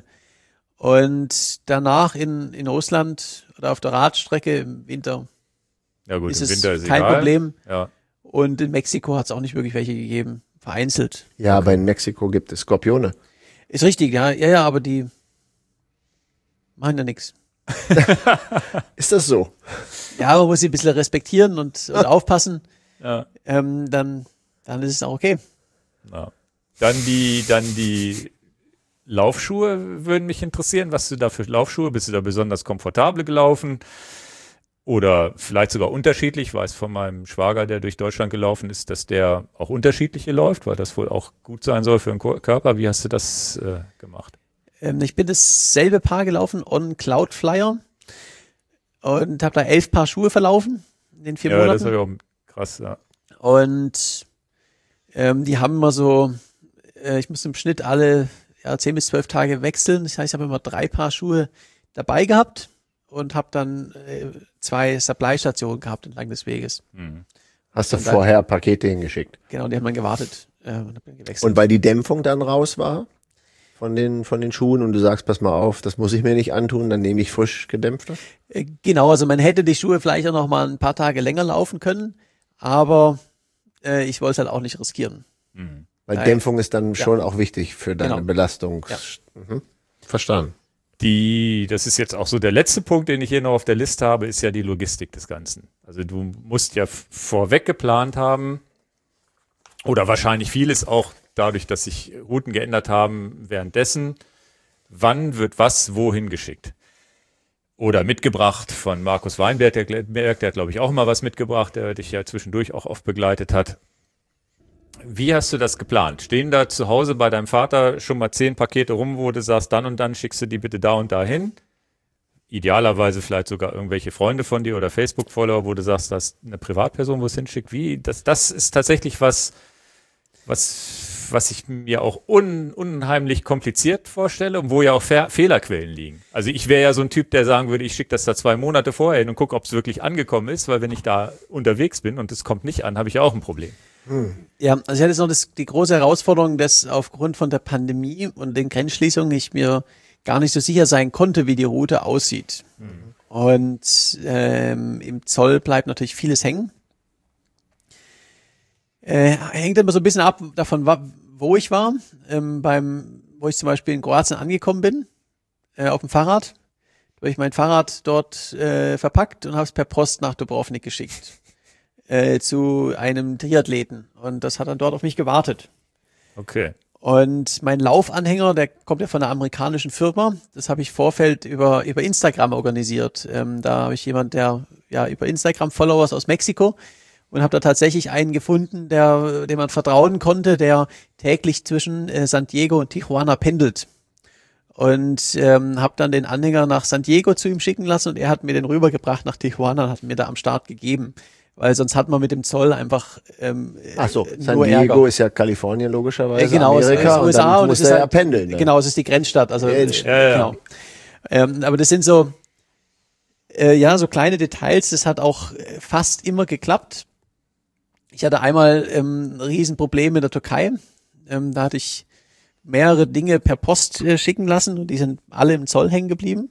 Und danach in, in Russland oder auf der Radstrecke im Winter ja gut, ist im es Winter ist kein egal. Problem. Ja. Und in Mexiko hat es auch nicht wirklich welche gegeben. Vereinzelt. Ja, aber in Mexiko gibt es Skorpione. Ist richtig, ja, ja, ja, aber die machen ja nichts. Ist das so? Ja, man muss sie ein bisschen respektieren und, und aufpassen. Ja. Ähm, dann, dann ist es auch okay. Ja. Dann die, dann die Laufschuhe würden mich interessieren. Was du da für Laufschuhe? Bist du da besonders komfortabel gelaufen? Oder vielleicht sogar unterschiedlich? Ich weiß von meinem Schwager, der durch Deutschland gelaufen ist, dass der auch unterschiedliche läuft, weil das wohl auch gut sein soll für den Ko- Körper. Wie hast du das äh, gemacht? Ähm, ich bin dasselbe Paar gelaufen, on Cloudflyer. Und habe da elf Paar Schuhe verlaufen in den vier Ja, das Monaten. habe ich auch krass, ja. Und ähm, die haben immer so, äh, ich musste im Schnitt alle ja, zehn bis zwölf Tage wechseln. Das heißt, ich habe immer drei Paar Schuhe dabei gehabt und habe dann äh, zwei Supply-Stationen gehabt entlang des Weges. Mhm. Hast du Und dann- vorher Pakete hingeschickt? Genau, die haben dann gewartet äh, und hab dann gewechselt. Und weil die Dämpfung dann raus war von den, von den Schuhen und du sagst, pass mal auf, das muss ich mir nicht antun, dann nehme ich frisch gedämpfte? Äh, Genau, also man hätte die Schuhe vielleicht auch noch mal ein paar Tage länger laufen können, aber äh, ich wollte es halt auch nicht riskieren. Mhm. Weil Nein. Dämpfung ist dann Ja. schon auch wichtig für deine Genau. Belastung. Ja. Mhm. Verstanden. Die, das ist jetzt auch so der letzte Punkt, den ich hier noch auf der Liste habe, ist ja die Logistik des Ganzen. Also du musst ja f- vorweg geplant haben oder wahrscheinlich vieles auch dadurch, dass sich Routen geändert haben währenddessen. Wann wird was wohin geschickt? Oder mitgebracht von Markus Weinberg, der, der hat glaube ich auch mal was mitgebracht, der dich ja zwischendurch auch oft begleitet hat. Wie hast du das geplant? Stehen da zu Hause bei deinem Vater schon mal zehn Pakete rum, wo du sagst, dann und dann schickst du die bitte da und da hin? Idealerweise vielleicht sogar irgendwelche Freunde von dir oder Facebook-Follower, wo du sagst, das ist eine Privatperson, wo es hinschickt. Wie? Das, das ist tatsächlich was, was, was ich mir auch un, unheimlich kompliziert vorstelle und wo ja auch Fe- Fehlerquellen liegen. Also ich wäre ja so ein Typ, der sagen würde, ich schicke das da zwei Monate vorher hin und gucke, ob es wirklich angekommen ist, weil wenn ich da unterwegs bin und es kommt nicht an, habe ich ja auch ein Problem. Ja, also ich hatte jetzt noch das, die große Herausforderung, dass aufgrund von der Pandemie und den Grenzschließungen ich mir gar nicht so sicher sein konnte, wie die Route aussieht. Mhm. Und ähm, im Zoll bleibt natürlich vieles hängen. Äh, hängt immer so ein bisschen ab davon, wa- wo ich war. Ähm, beim, wo ich zum Beispiel in Kroatien angekommen bin, äh, auf dem Fahrrad, habe ich mein Fahrrad dort äh, verpackt und habe es per Post nach Dubrovnik geschickt. Äh, zu einem Triathleten. Und das hat dann dort auf mich gewartet. Okay. Und mein Laufanhänger, der kommt ja von einer amerikanischen Firma. Das habe ich Vorfeld über, über Instagram organisiert. Ähm, da habe ich jemand, der ja über Instagram Followers aus Mexiko und habe da tatsächlich einen gefunden, der, dem man vertrauen konnte, der täglich zwischen äh, San Diego und Tijuana pendelt. Und ähm, habe dann den Anhänger nach San Diego zu ihm schicken lassen und er hat mir den rübergebracht nach Tijuana und hat mir da am Start gegeben. weil sonst hat man mit dem Zoll einfach ähm, Ach so, San nur Diego Ärger. ist ja Kalifornien logischerweise, Äh, genau, es Amerika, ist U S A und dann und muss es ist er ja halt, pendeln. Ne? Genau, es ist die Grenzstadt. Also Ja, ja. genau. Ähm, aber das sind so äh, ja so kleine Details. Das hat auch äh, fast immer geklappt. Ich hatte einmal ähm, ein Riesenproblem in der Türkei. Ähm, da hatte ich mehrere Dinge per Post äh, schicken lassen und die sind alle im Zoll hängen geblieben.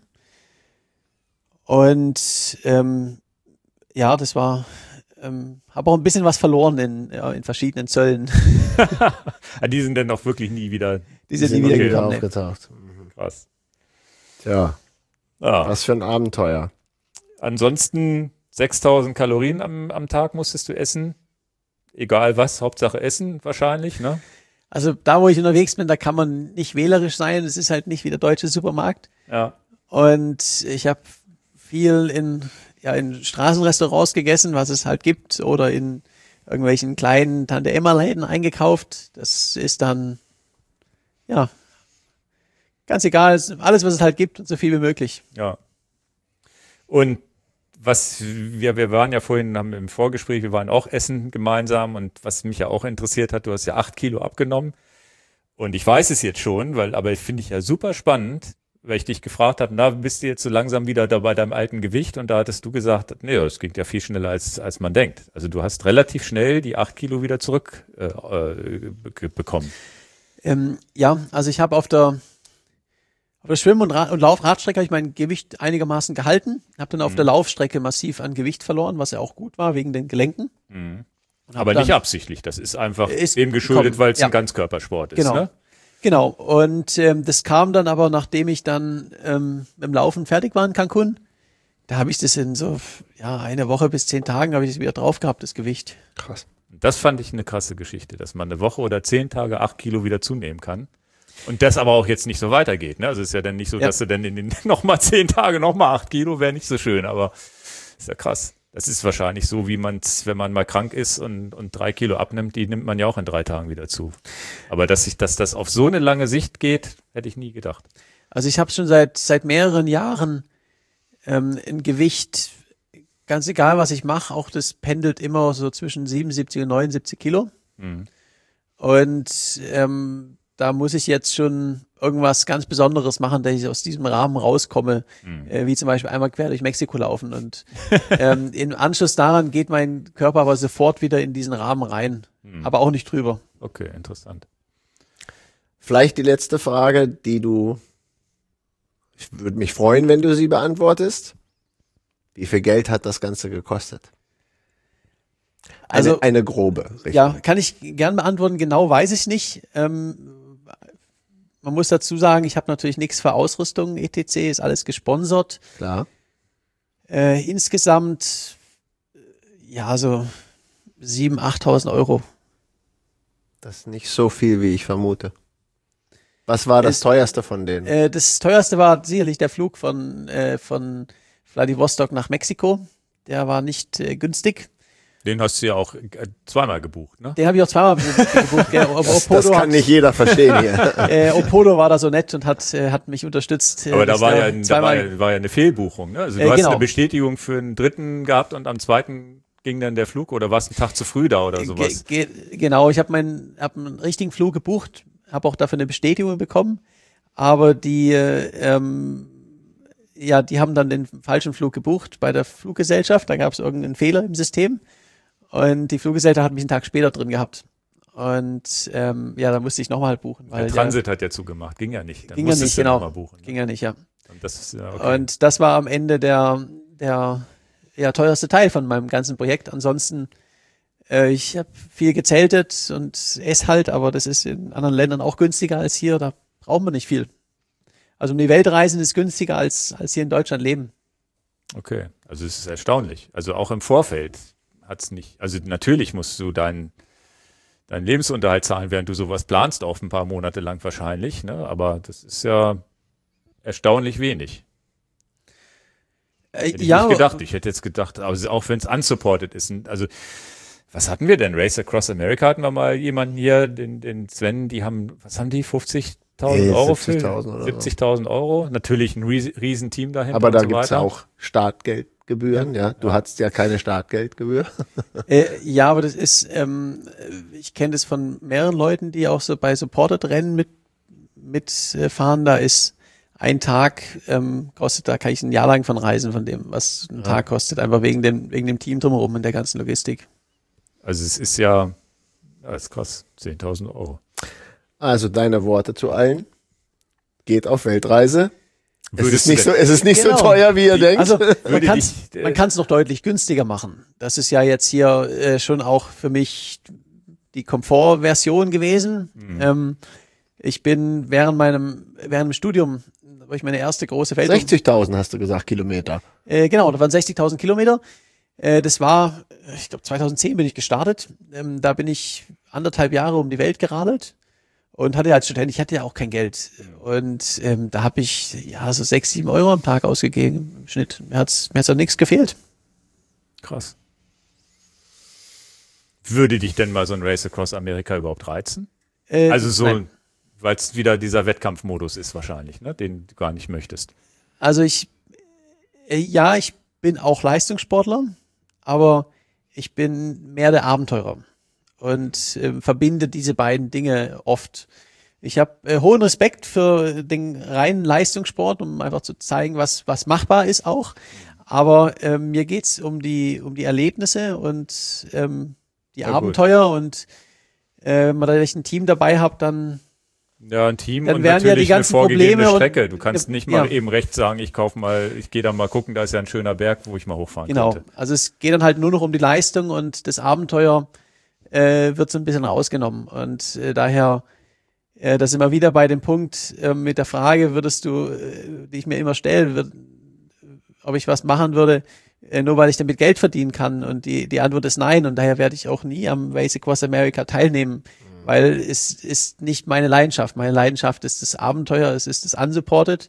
Und ähm, ja, das war, ähm, habe auch ein bisschen was verloren in, ja, in verschiedenen Zöllen. Die sind dann auch wirklich nie wieder. Die sind Die nie sind wieder wieder gekommen. Nee. aufgetaucht. Krass. Tja, Ja. was für ein Abenteuer. Ansonsten sechstausend Kalorien am, am Tag musstest du essen. Egal was, Hauptsache Essen wahrscheinlich, ne? Also da, wo ich unterwegs bin, da kann man nicht wählerisch sein. Es ist halt nicht wie der deutsche Supermarkt. Ja. Und ich habe viel in, ja, in Straßenrestaurants gegessen, was es halt gibt, oder in irgendwelchen kleinen Tante-Emma-Läden eingekauft. Das ist dann, ja, ganz egal, alles, was es halt gibt und so viel wie möglich. Ja. Und was wir, wir waren ja vorhin haben im Vorgespräch, wir waren auch essen gemeinsam und was mich ja auch interessiert hat, du hast ja acht Kilo abgenommen. Und ich weiß es jetzt schon, weil, aber finde ich ja super spannend, weil ich dich gefragt habe, na, bist du jetzt so langsam wieder da bei deinem alten Gewicht? Und da hattest du gesagt, nee, das geht ja viel schneller als, als man denkt. Also du hast relativ schnell die acht Kilo wieder zurück äh, äh, bekommen. Ähm, ja, also ich habe auf der Auf der Schwimm- und, Ra- und Laufradstrecke habe ich mein Gewicht einigermaßen gehalten, habe dann auf Mhm. der Laufstrecke massiv an Gewicht verloren, was ja auch gut war, wegen den Gelenken. Mhm. Und hab Aber dann, nicht absichtlich, das ist einfach Ist dem geschuldet, gekommen, weil es ja. ein Ganzkörpersport ist. Genau. Ne? Genau, und ähm, das kam dann aber, nachdem ich dann ähm, mit dem Laufen fertig war in Cancun. Da habe ich das in so ja eine Woche bis zehn Tagen habe ich es wieder drauf gehabt, das Gewicht. Krass. Das fand ich eine krasse Geschichte, dass man eine Woche oder zehn Tage acht Kilo wieder zunehmen kann. Und das aber auch jetzt nicht so weitergeht. Ne? Also es ist ja dann nicht so, Ja. dass du dann in den nochmal zehn Tage nochmal acht Kilo, wäre nicht so schön, aber ist ja krass. Das ist wahrscheinlich so, wie man es, wenn man mal krank ist und, und drei Kilo abnimmt, die nimmt man ja auch in drei Tagen wieder zu. Aber dass sich, dass das auf so eine lange Sicht geht, hätte ich nie gedacht. Also ich habe schon seit seit mehreren Jahren ähm, ein Gewicht, ganz egal was ich mache, auch das pendelt immer so zwischen siebenundsiebzig und neunundsiebzig Kilo. Mhm. Und ähm, da muss ich jetzt schon irgendwas ganz Besonderes machen, dass ich aus diesem Rahmen rauskomme, Mhm. äh, wie zum Beispiel einmal quer durch Mexiko laufen. Und ähm, im Anschluss daran geht mein Körper aber sofort wieder in diesen Rahmen rein, Mhm. aber auch nicht drüber. Okay, interessant. Vielleicht die letzte Frage, die du, ich würde mich freuen, wenn du sie beantwortest. Wie viel Geld hat das Ganze gekostet? Eine, Also eine grobe Richtung. ja, kann ich gern beantworten. Genau weiß ich nicht. Ähm, man muss dazu sagen, ich habe natürlich nichts für Ausrüstung, et cetera, ist alles gesponsert. Klar. Äh, insgesamt, äh, ja, so siebentausend, achttausend Euro. Das ist nicht so viel, wie ich vermute. Was war das Es- teuerste von denen? Äh, das teuerste war sicherlich der Flug von, äh, von Vladivostok nach Mexiko. Der war nicht äh, günstig. Den hast du ja auch äh, zweimal gebucht, ne? Den habe ich auch zweimal gebucht. Gell. O- Das, das Opodo, kann hat, nicht jeder verstehen hier. äh, Opodo war da so nett und hat, äh, hat mich unterstützt. äh, Aber da dass war der ja, da war zweimal, ja, war ja eine Fehlbuchung, ne? Also du Äh, hast genau. eine Bestätigung für einen dritten gehabt und am zweiten ging dann der Flug oder warst einen Tag zu früh da oder sowas? Ge ge genau, ich habe meinen hab einen richtigen Flug gebucht, habe auch dafür eine Bestätigung bekommen, aber die äh, ähm, ja, die haben dann den falschen Flug gebucht bei der Fluggesellschaft, da gab es irgendeinen Fehler im System und die Fluggesellschaft hat mich einen Tag später drin gehabt und ähm, ja, da musste ich nochmal buchen, weil Der Transit hat ja zugemacht, ging ja nicht. Dann Ging ja musstest nicht, du genau. nochmal buchen. der, ging ja nicht, ja. Und das ist ja okay. Und das war am Ende der, der ja, teuerste Teil von meinem ganzen Projekt. Ansonsten, äh, ich habe viel gezeltet und esse halt, aber das ist in anderen Ländern auch günstiger als hier. Da braucht man nicht viel. Also um die Welt reisen ist günstiger als, als hier in Deutschland leben. Okay, also es ist erstaunlich. Also auch im Vorfeld hat's nicht, also natürlich musst du deinen deinen Lebensunterhalt zahlen, während du sowas planst, auf ein paar Monate lang wahrscheinlich, ne? Aber das ist ja erstaunlich wenig. Äh, Hätte ich ja, nicht gedacht. Ich hätte jetzt gedacht, also auch wenn es unsupported ist. Also was hatten wir denn? Race Across America hatten wir mal jemanden hier, den, den Sven, die haben, was haben die, fünfzig tausend Euro für siebzigtausend oder so. siebzigtausend Euro. Natürlich ein Ries Riesenteam dahinter. Aber da und so gibt's ja weiter. auch Startgeldgebühren, ja. Du hattest ja keine Startgeldgebühr. Äh, ja, aber das ist, ähm, ich kenne das von mehreren Leuten, die auch so bei Supported-Rennen mit mitfahren. Da ist ein Tag, ähm, kostet, da kann ich ein Jahr lang von reisen, von dem, was ein Ja. Tag kostet, einfach wegen dem, wegen dem Team drumherum und der ganzen Logistik. Also es ist ja, ja es kostet zehntausend Euro. Also deine Worte zu allen. Geht auf Weltreise. Es Würdest ist nicht du so, es ist nicht Genau. so teuer, wie ihr denkt. Also man Würde kann dich, äh, man kann's noch deutlich günstiger machen. Das ist ja jetzt hier äh, schon auch für mich die Komfortversion gewesen. Mhm. Ähm, ich bin während meinem während dem Studium, da war ich meine erste große Welt. sechzigtausend hast du gesagt, Kilometer. Äh, genau, da waren sechzigtausend Kilometer. Äh, das war, ich glaube, zweitausendzehn bin ich gestartet. Ähm, da bin ich anderthalb Jahre um die Welt geradelt und hatte als Student, ich hatte ja auch kein Geld. Und ähm, da habe ich ja so sechs, sieben Euro am Tag ausgegeben im Schnitt. Mir hat's mir hat's an nichts gefehlt. Krass. Würde dich denn mal so ein Race Across America überhaupt reizen? Äh, Also so, nein. weil es wieder dieser Wettkampfmodus ist wahrscheinlich, ne? Den du gar nicht möchtest. Also ich, äh, ja, ich bin auch Leistungssportler, aber ich bin mehr der Abenteurer und äh, verbinde diese beiden Dinge oft. Ich habe äh, hohen Respekt für den reinen Leistungssport, um einfach zu zeigen, was was machbar ist auch. Aber äh, mir geht's um die um die Erlebnisse und ähm, die Ja, gut. Abenteuer und äh, wenn man da ein Team dabei habt, dann Ja, ein Team Dann und wären ja natürlich die ganzen eine vorgegebene Probleme und- Strecke. Du kannst nicht mal Ja. eben rechts sagen, ich kaufe mal, ich gehe da mal gucken, da ist ja ein schöner Berg, wo ich mal hochfahren genau. könnte. Also es geht dann halt nur noch um die Leistung und das Abenteuer äh, wird so ein bisschen rausgenommen. Und äh, daher, äh, da sind wir wieder bei dem Punkt äh, mit der Frage, würdest du, äh, die ich mir immer stelle, würd, ob ich was machen würde, äh, nur weil ich damit Geld verdienen kann. Und die, die Antwort ist nein. Und daher werde ich auch nie am Race Across America teilnehmen, weil es ist nicht meine Leidenschaft. Meine Leidenschaft ist das Abenteuer, es ist das Unsupported.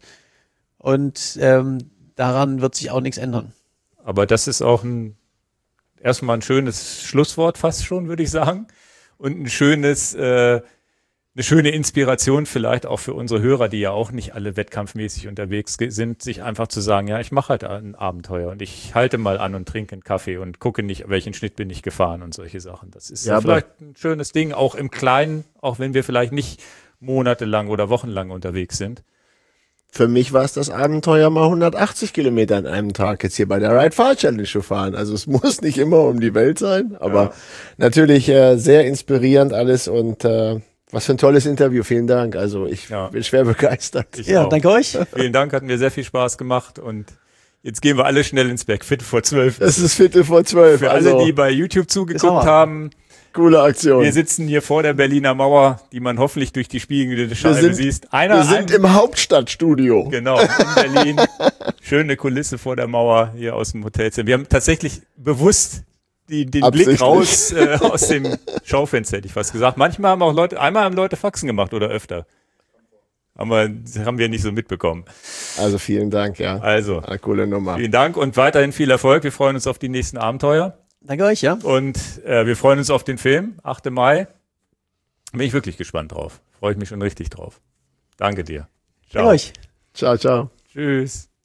Und ähm, daran wird sich auch nichts ändern. Aber das ist auch ein, erstmal ein schönes Schlusswort fast schon, würde ich sagen. Und ein schönes, äh, eine schöne Inspiration vielleicht auch für unsere Hörer, die ja auch nicht alle wettkampfmäßig unterwegs ge- sind, sich einfach zu sagen, ja, ich mache halt ein Abenteuer und ich halte mal an und trinke einen Kaffee und gucke nicht, welchen Schnitt bin ich gefahren und solche Sachen. Das ist Ja, ja, aber- vielleicht ein schönes Ding, auch im Kleinen, auch wenn wir vielleicht nicht monatelang oder wochenlang unterwegs sind. Für mich war es das Abenteuer, mal hundertachtzig Kilometer an einem Tag jetzt hier bei der Ride Far Challenge zu fahren. Also es muss nicht immer um die Welt sein, aber Ja. natürlich äh, sehr inspirierend alles und äh, was für ein tolles Interview. Vielen Dank. Also ich Ja. bin schwer begeistert. Ich Ja, auch. danke euch. Vielen Dank, hat mir sehr viel Spaß gemacht und jetzt gehen wir alle schnell ins Bett. Viertel vor zwölf. Es ist Viertel vor zwölf. Für also alle, die bei YouTube zugeguckt Hammer. haben, coole Aktion. wir sitzen hier vor der Berliner Mauer, die man hoffentlich durch die spiegelnde Scheibe sind- sieht. Einer, Wir sind ein, im Hauptstadtstudio. genau, in Berlin. Schöne Kulisse vor der Mauer hier aus dem Hotelzimmer. Wir haben tatsächlich bewusst die, den Blick Absichtlich. raus äh, aus dem Schaufenster, hätte ich fast gesagt. Manchmal haben auch Leute, einmal haben Leute Faxen gemacht oder öfter. Haben wir, haben wir nicht so mitbekommen. Also vielen Dank, ja. Also, Eine coole Nummer. vielen Dank und weiterhin viel Erfolg. Wir freuen uns auf die nächsten Abenteuer. Danke euch, ja. Und äh, wir freuen uns auf den Film, achter Mai. Bin ich wirklich gespannt drauf. Freue ich mich schon richtig drauf. Danke dir. Danke euch. Ciao, ciao. Tschüss.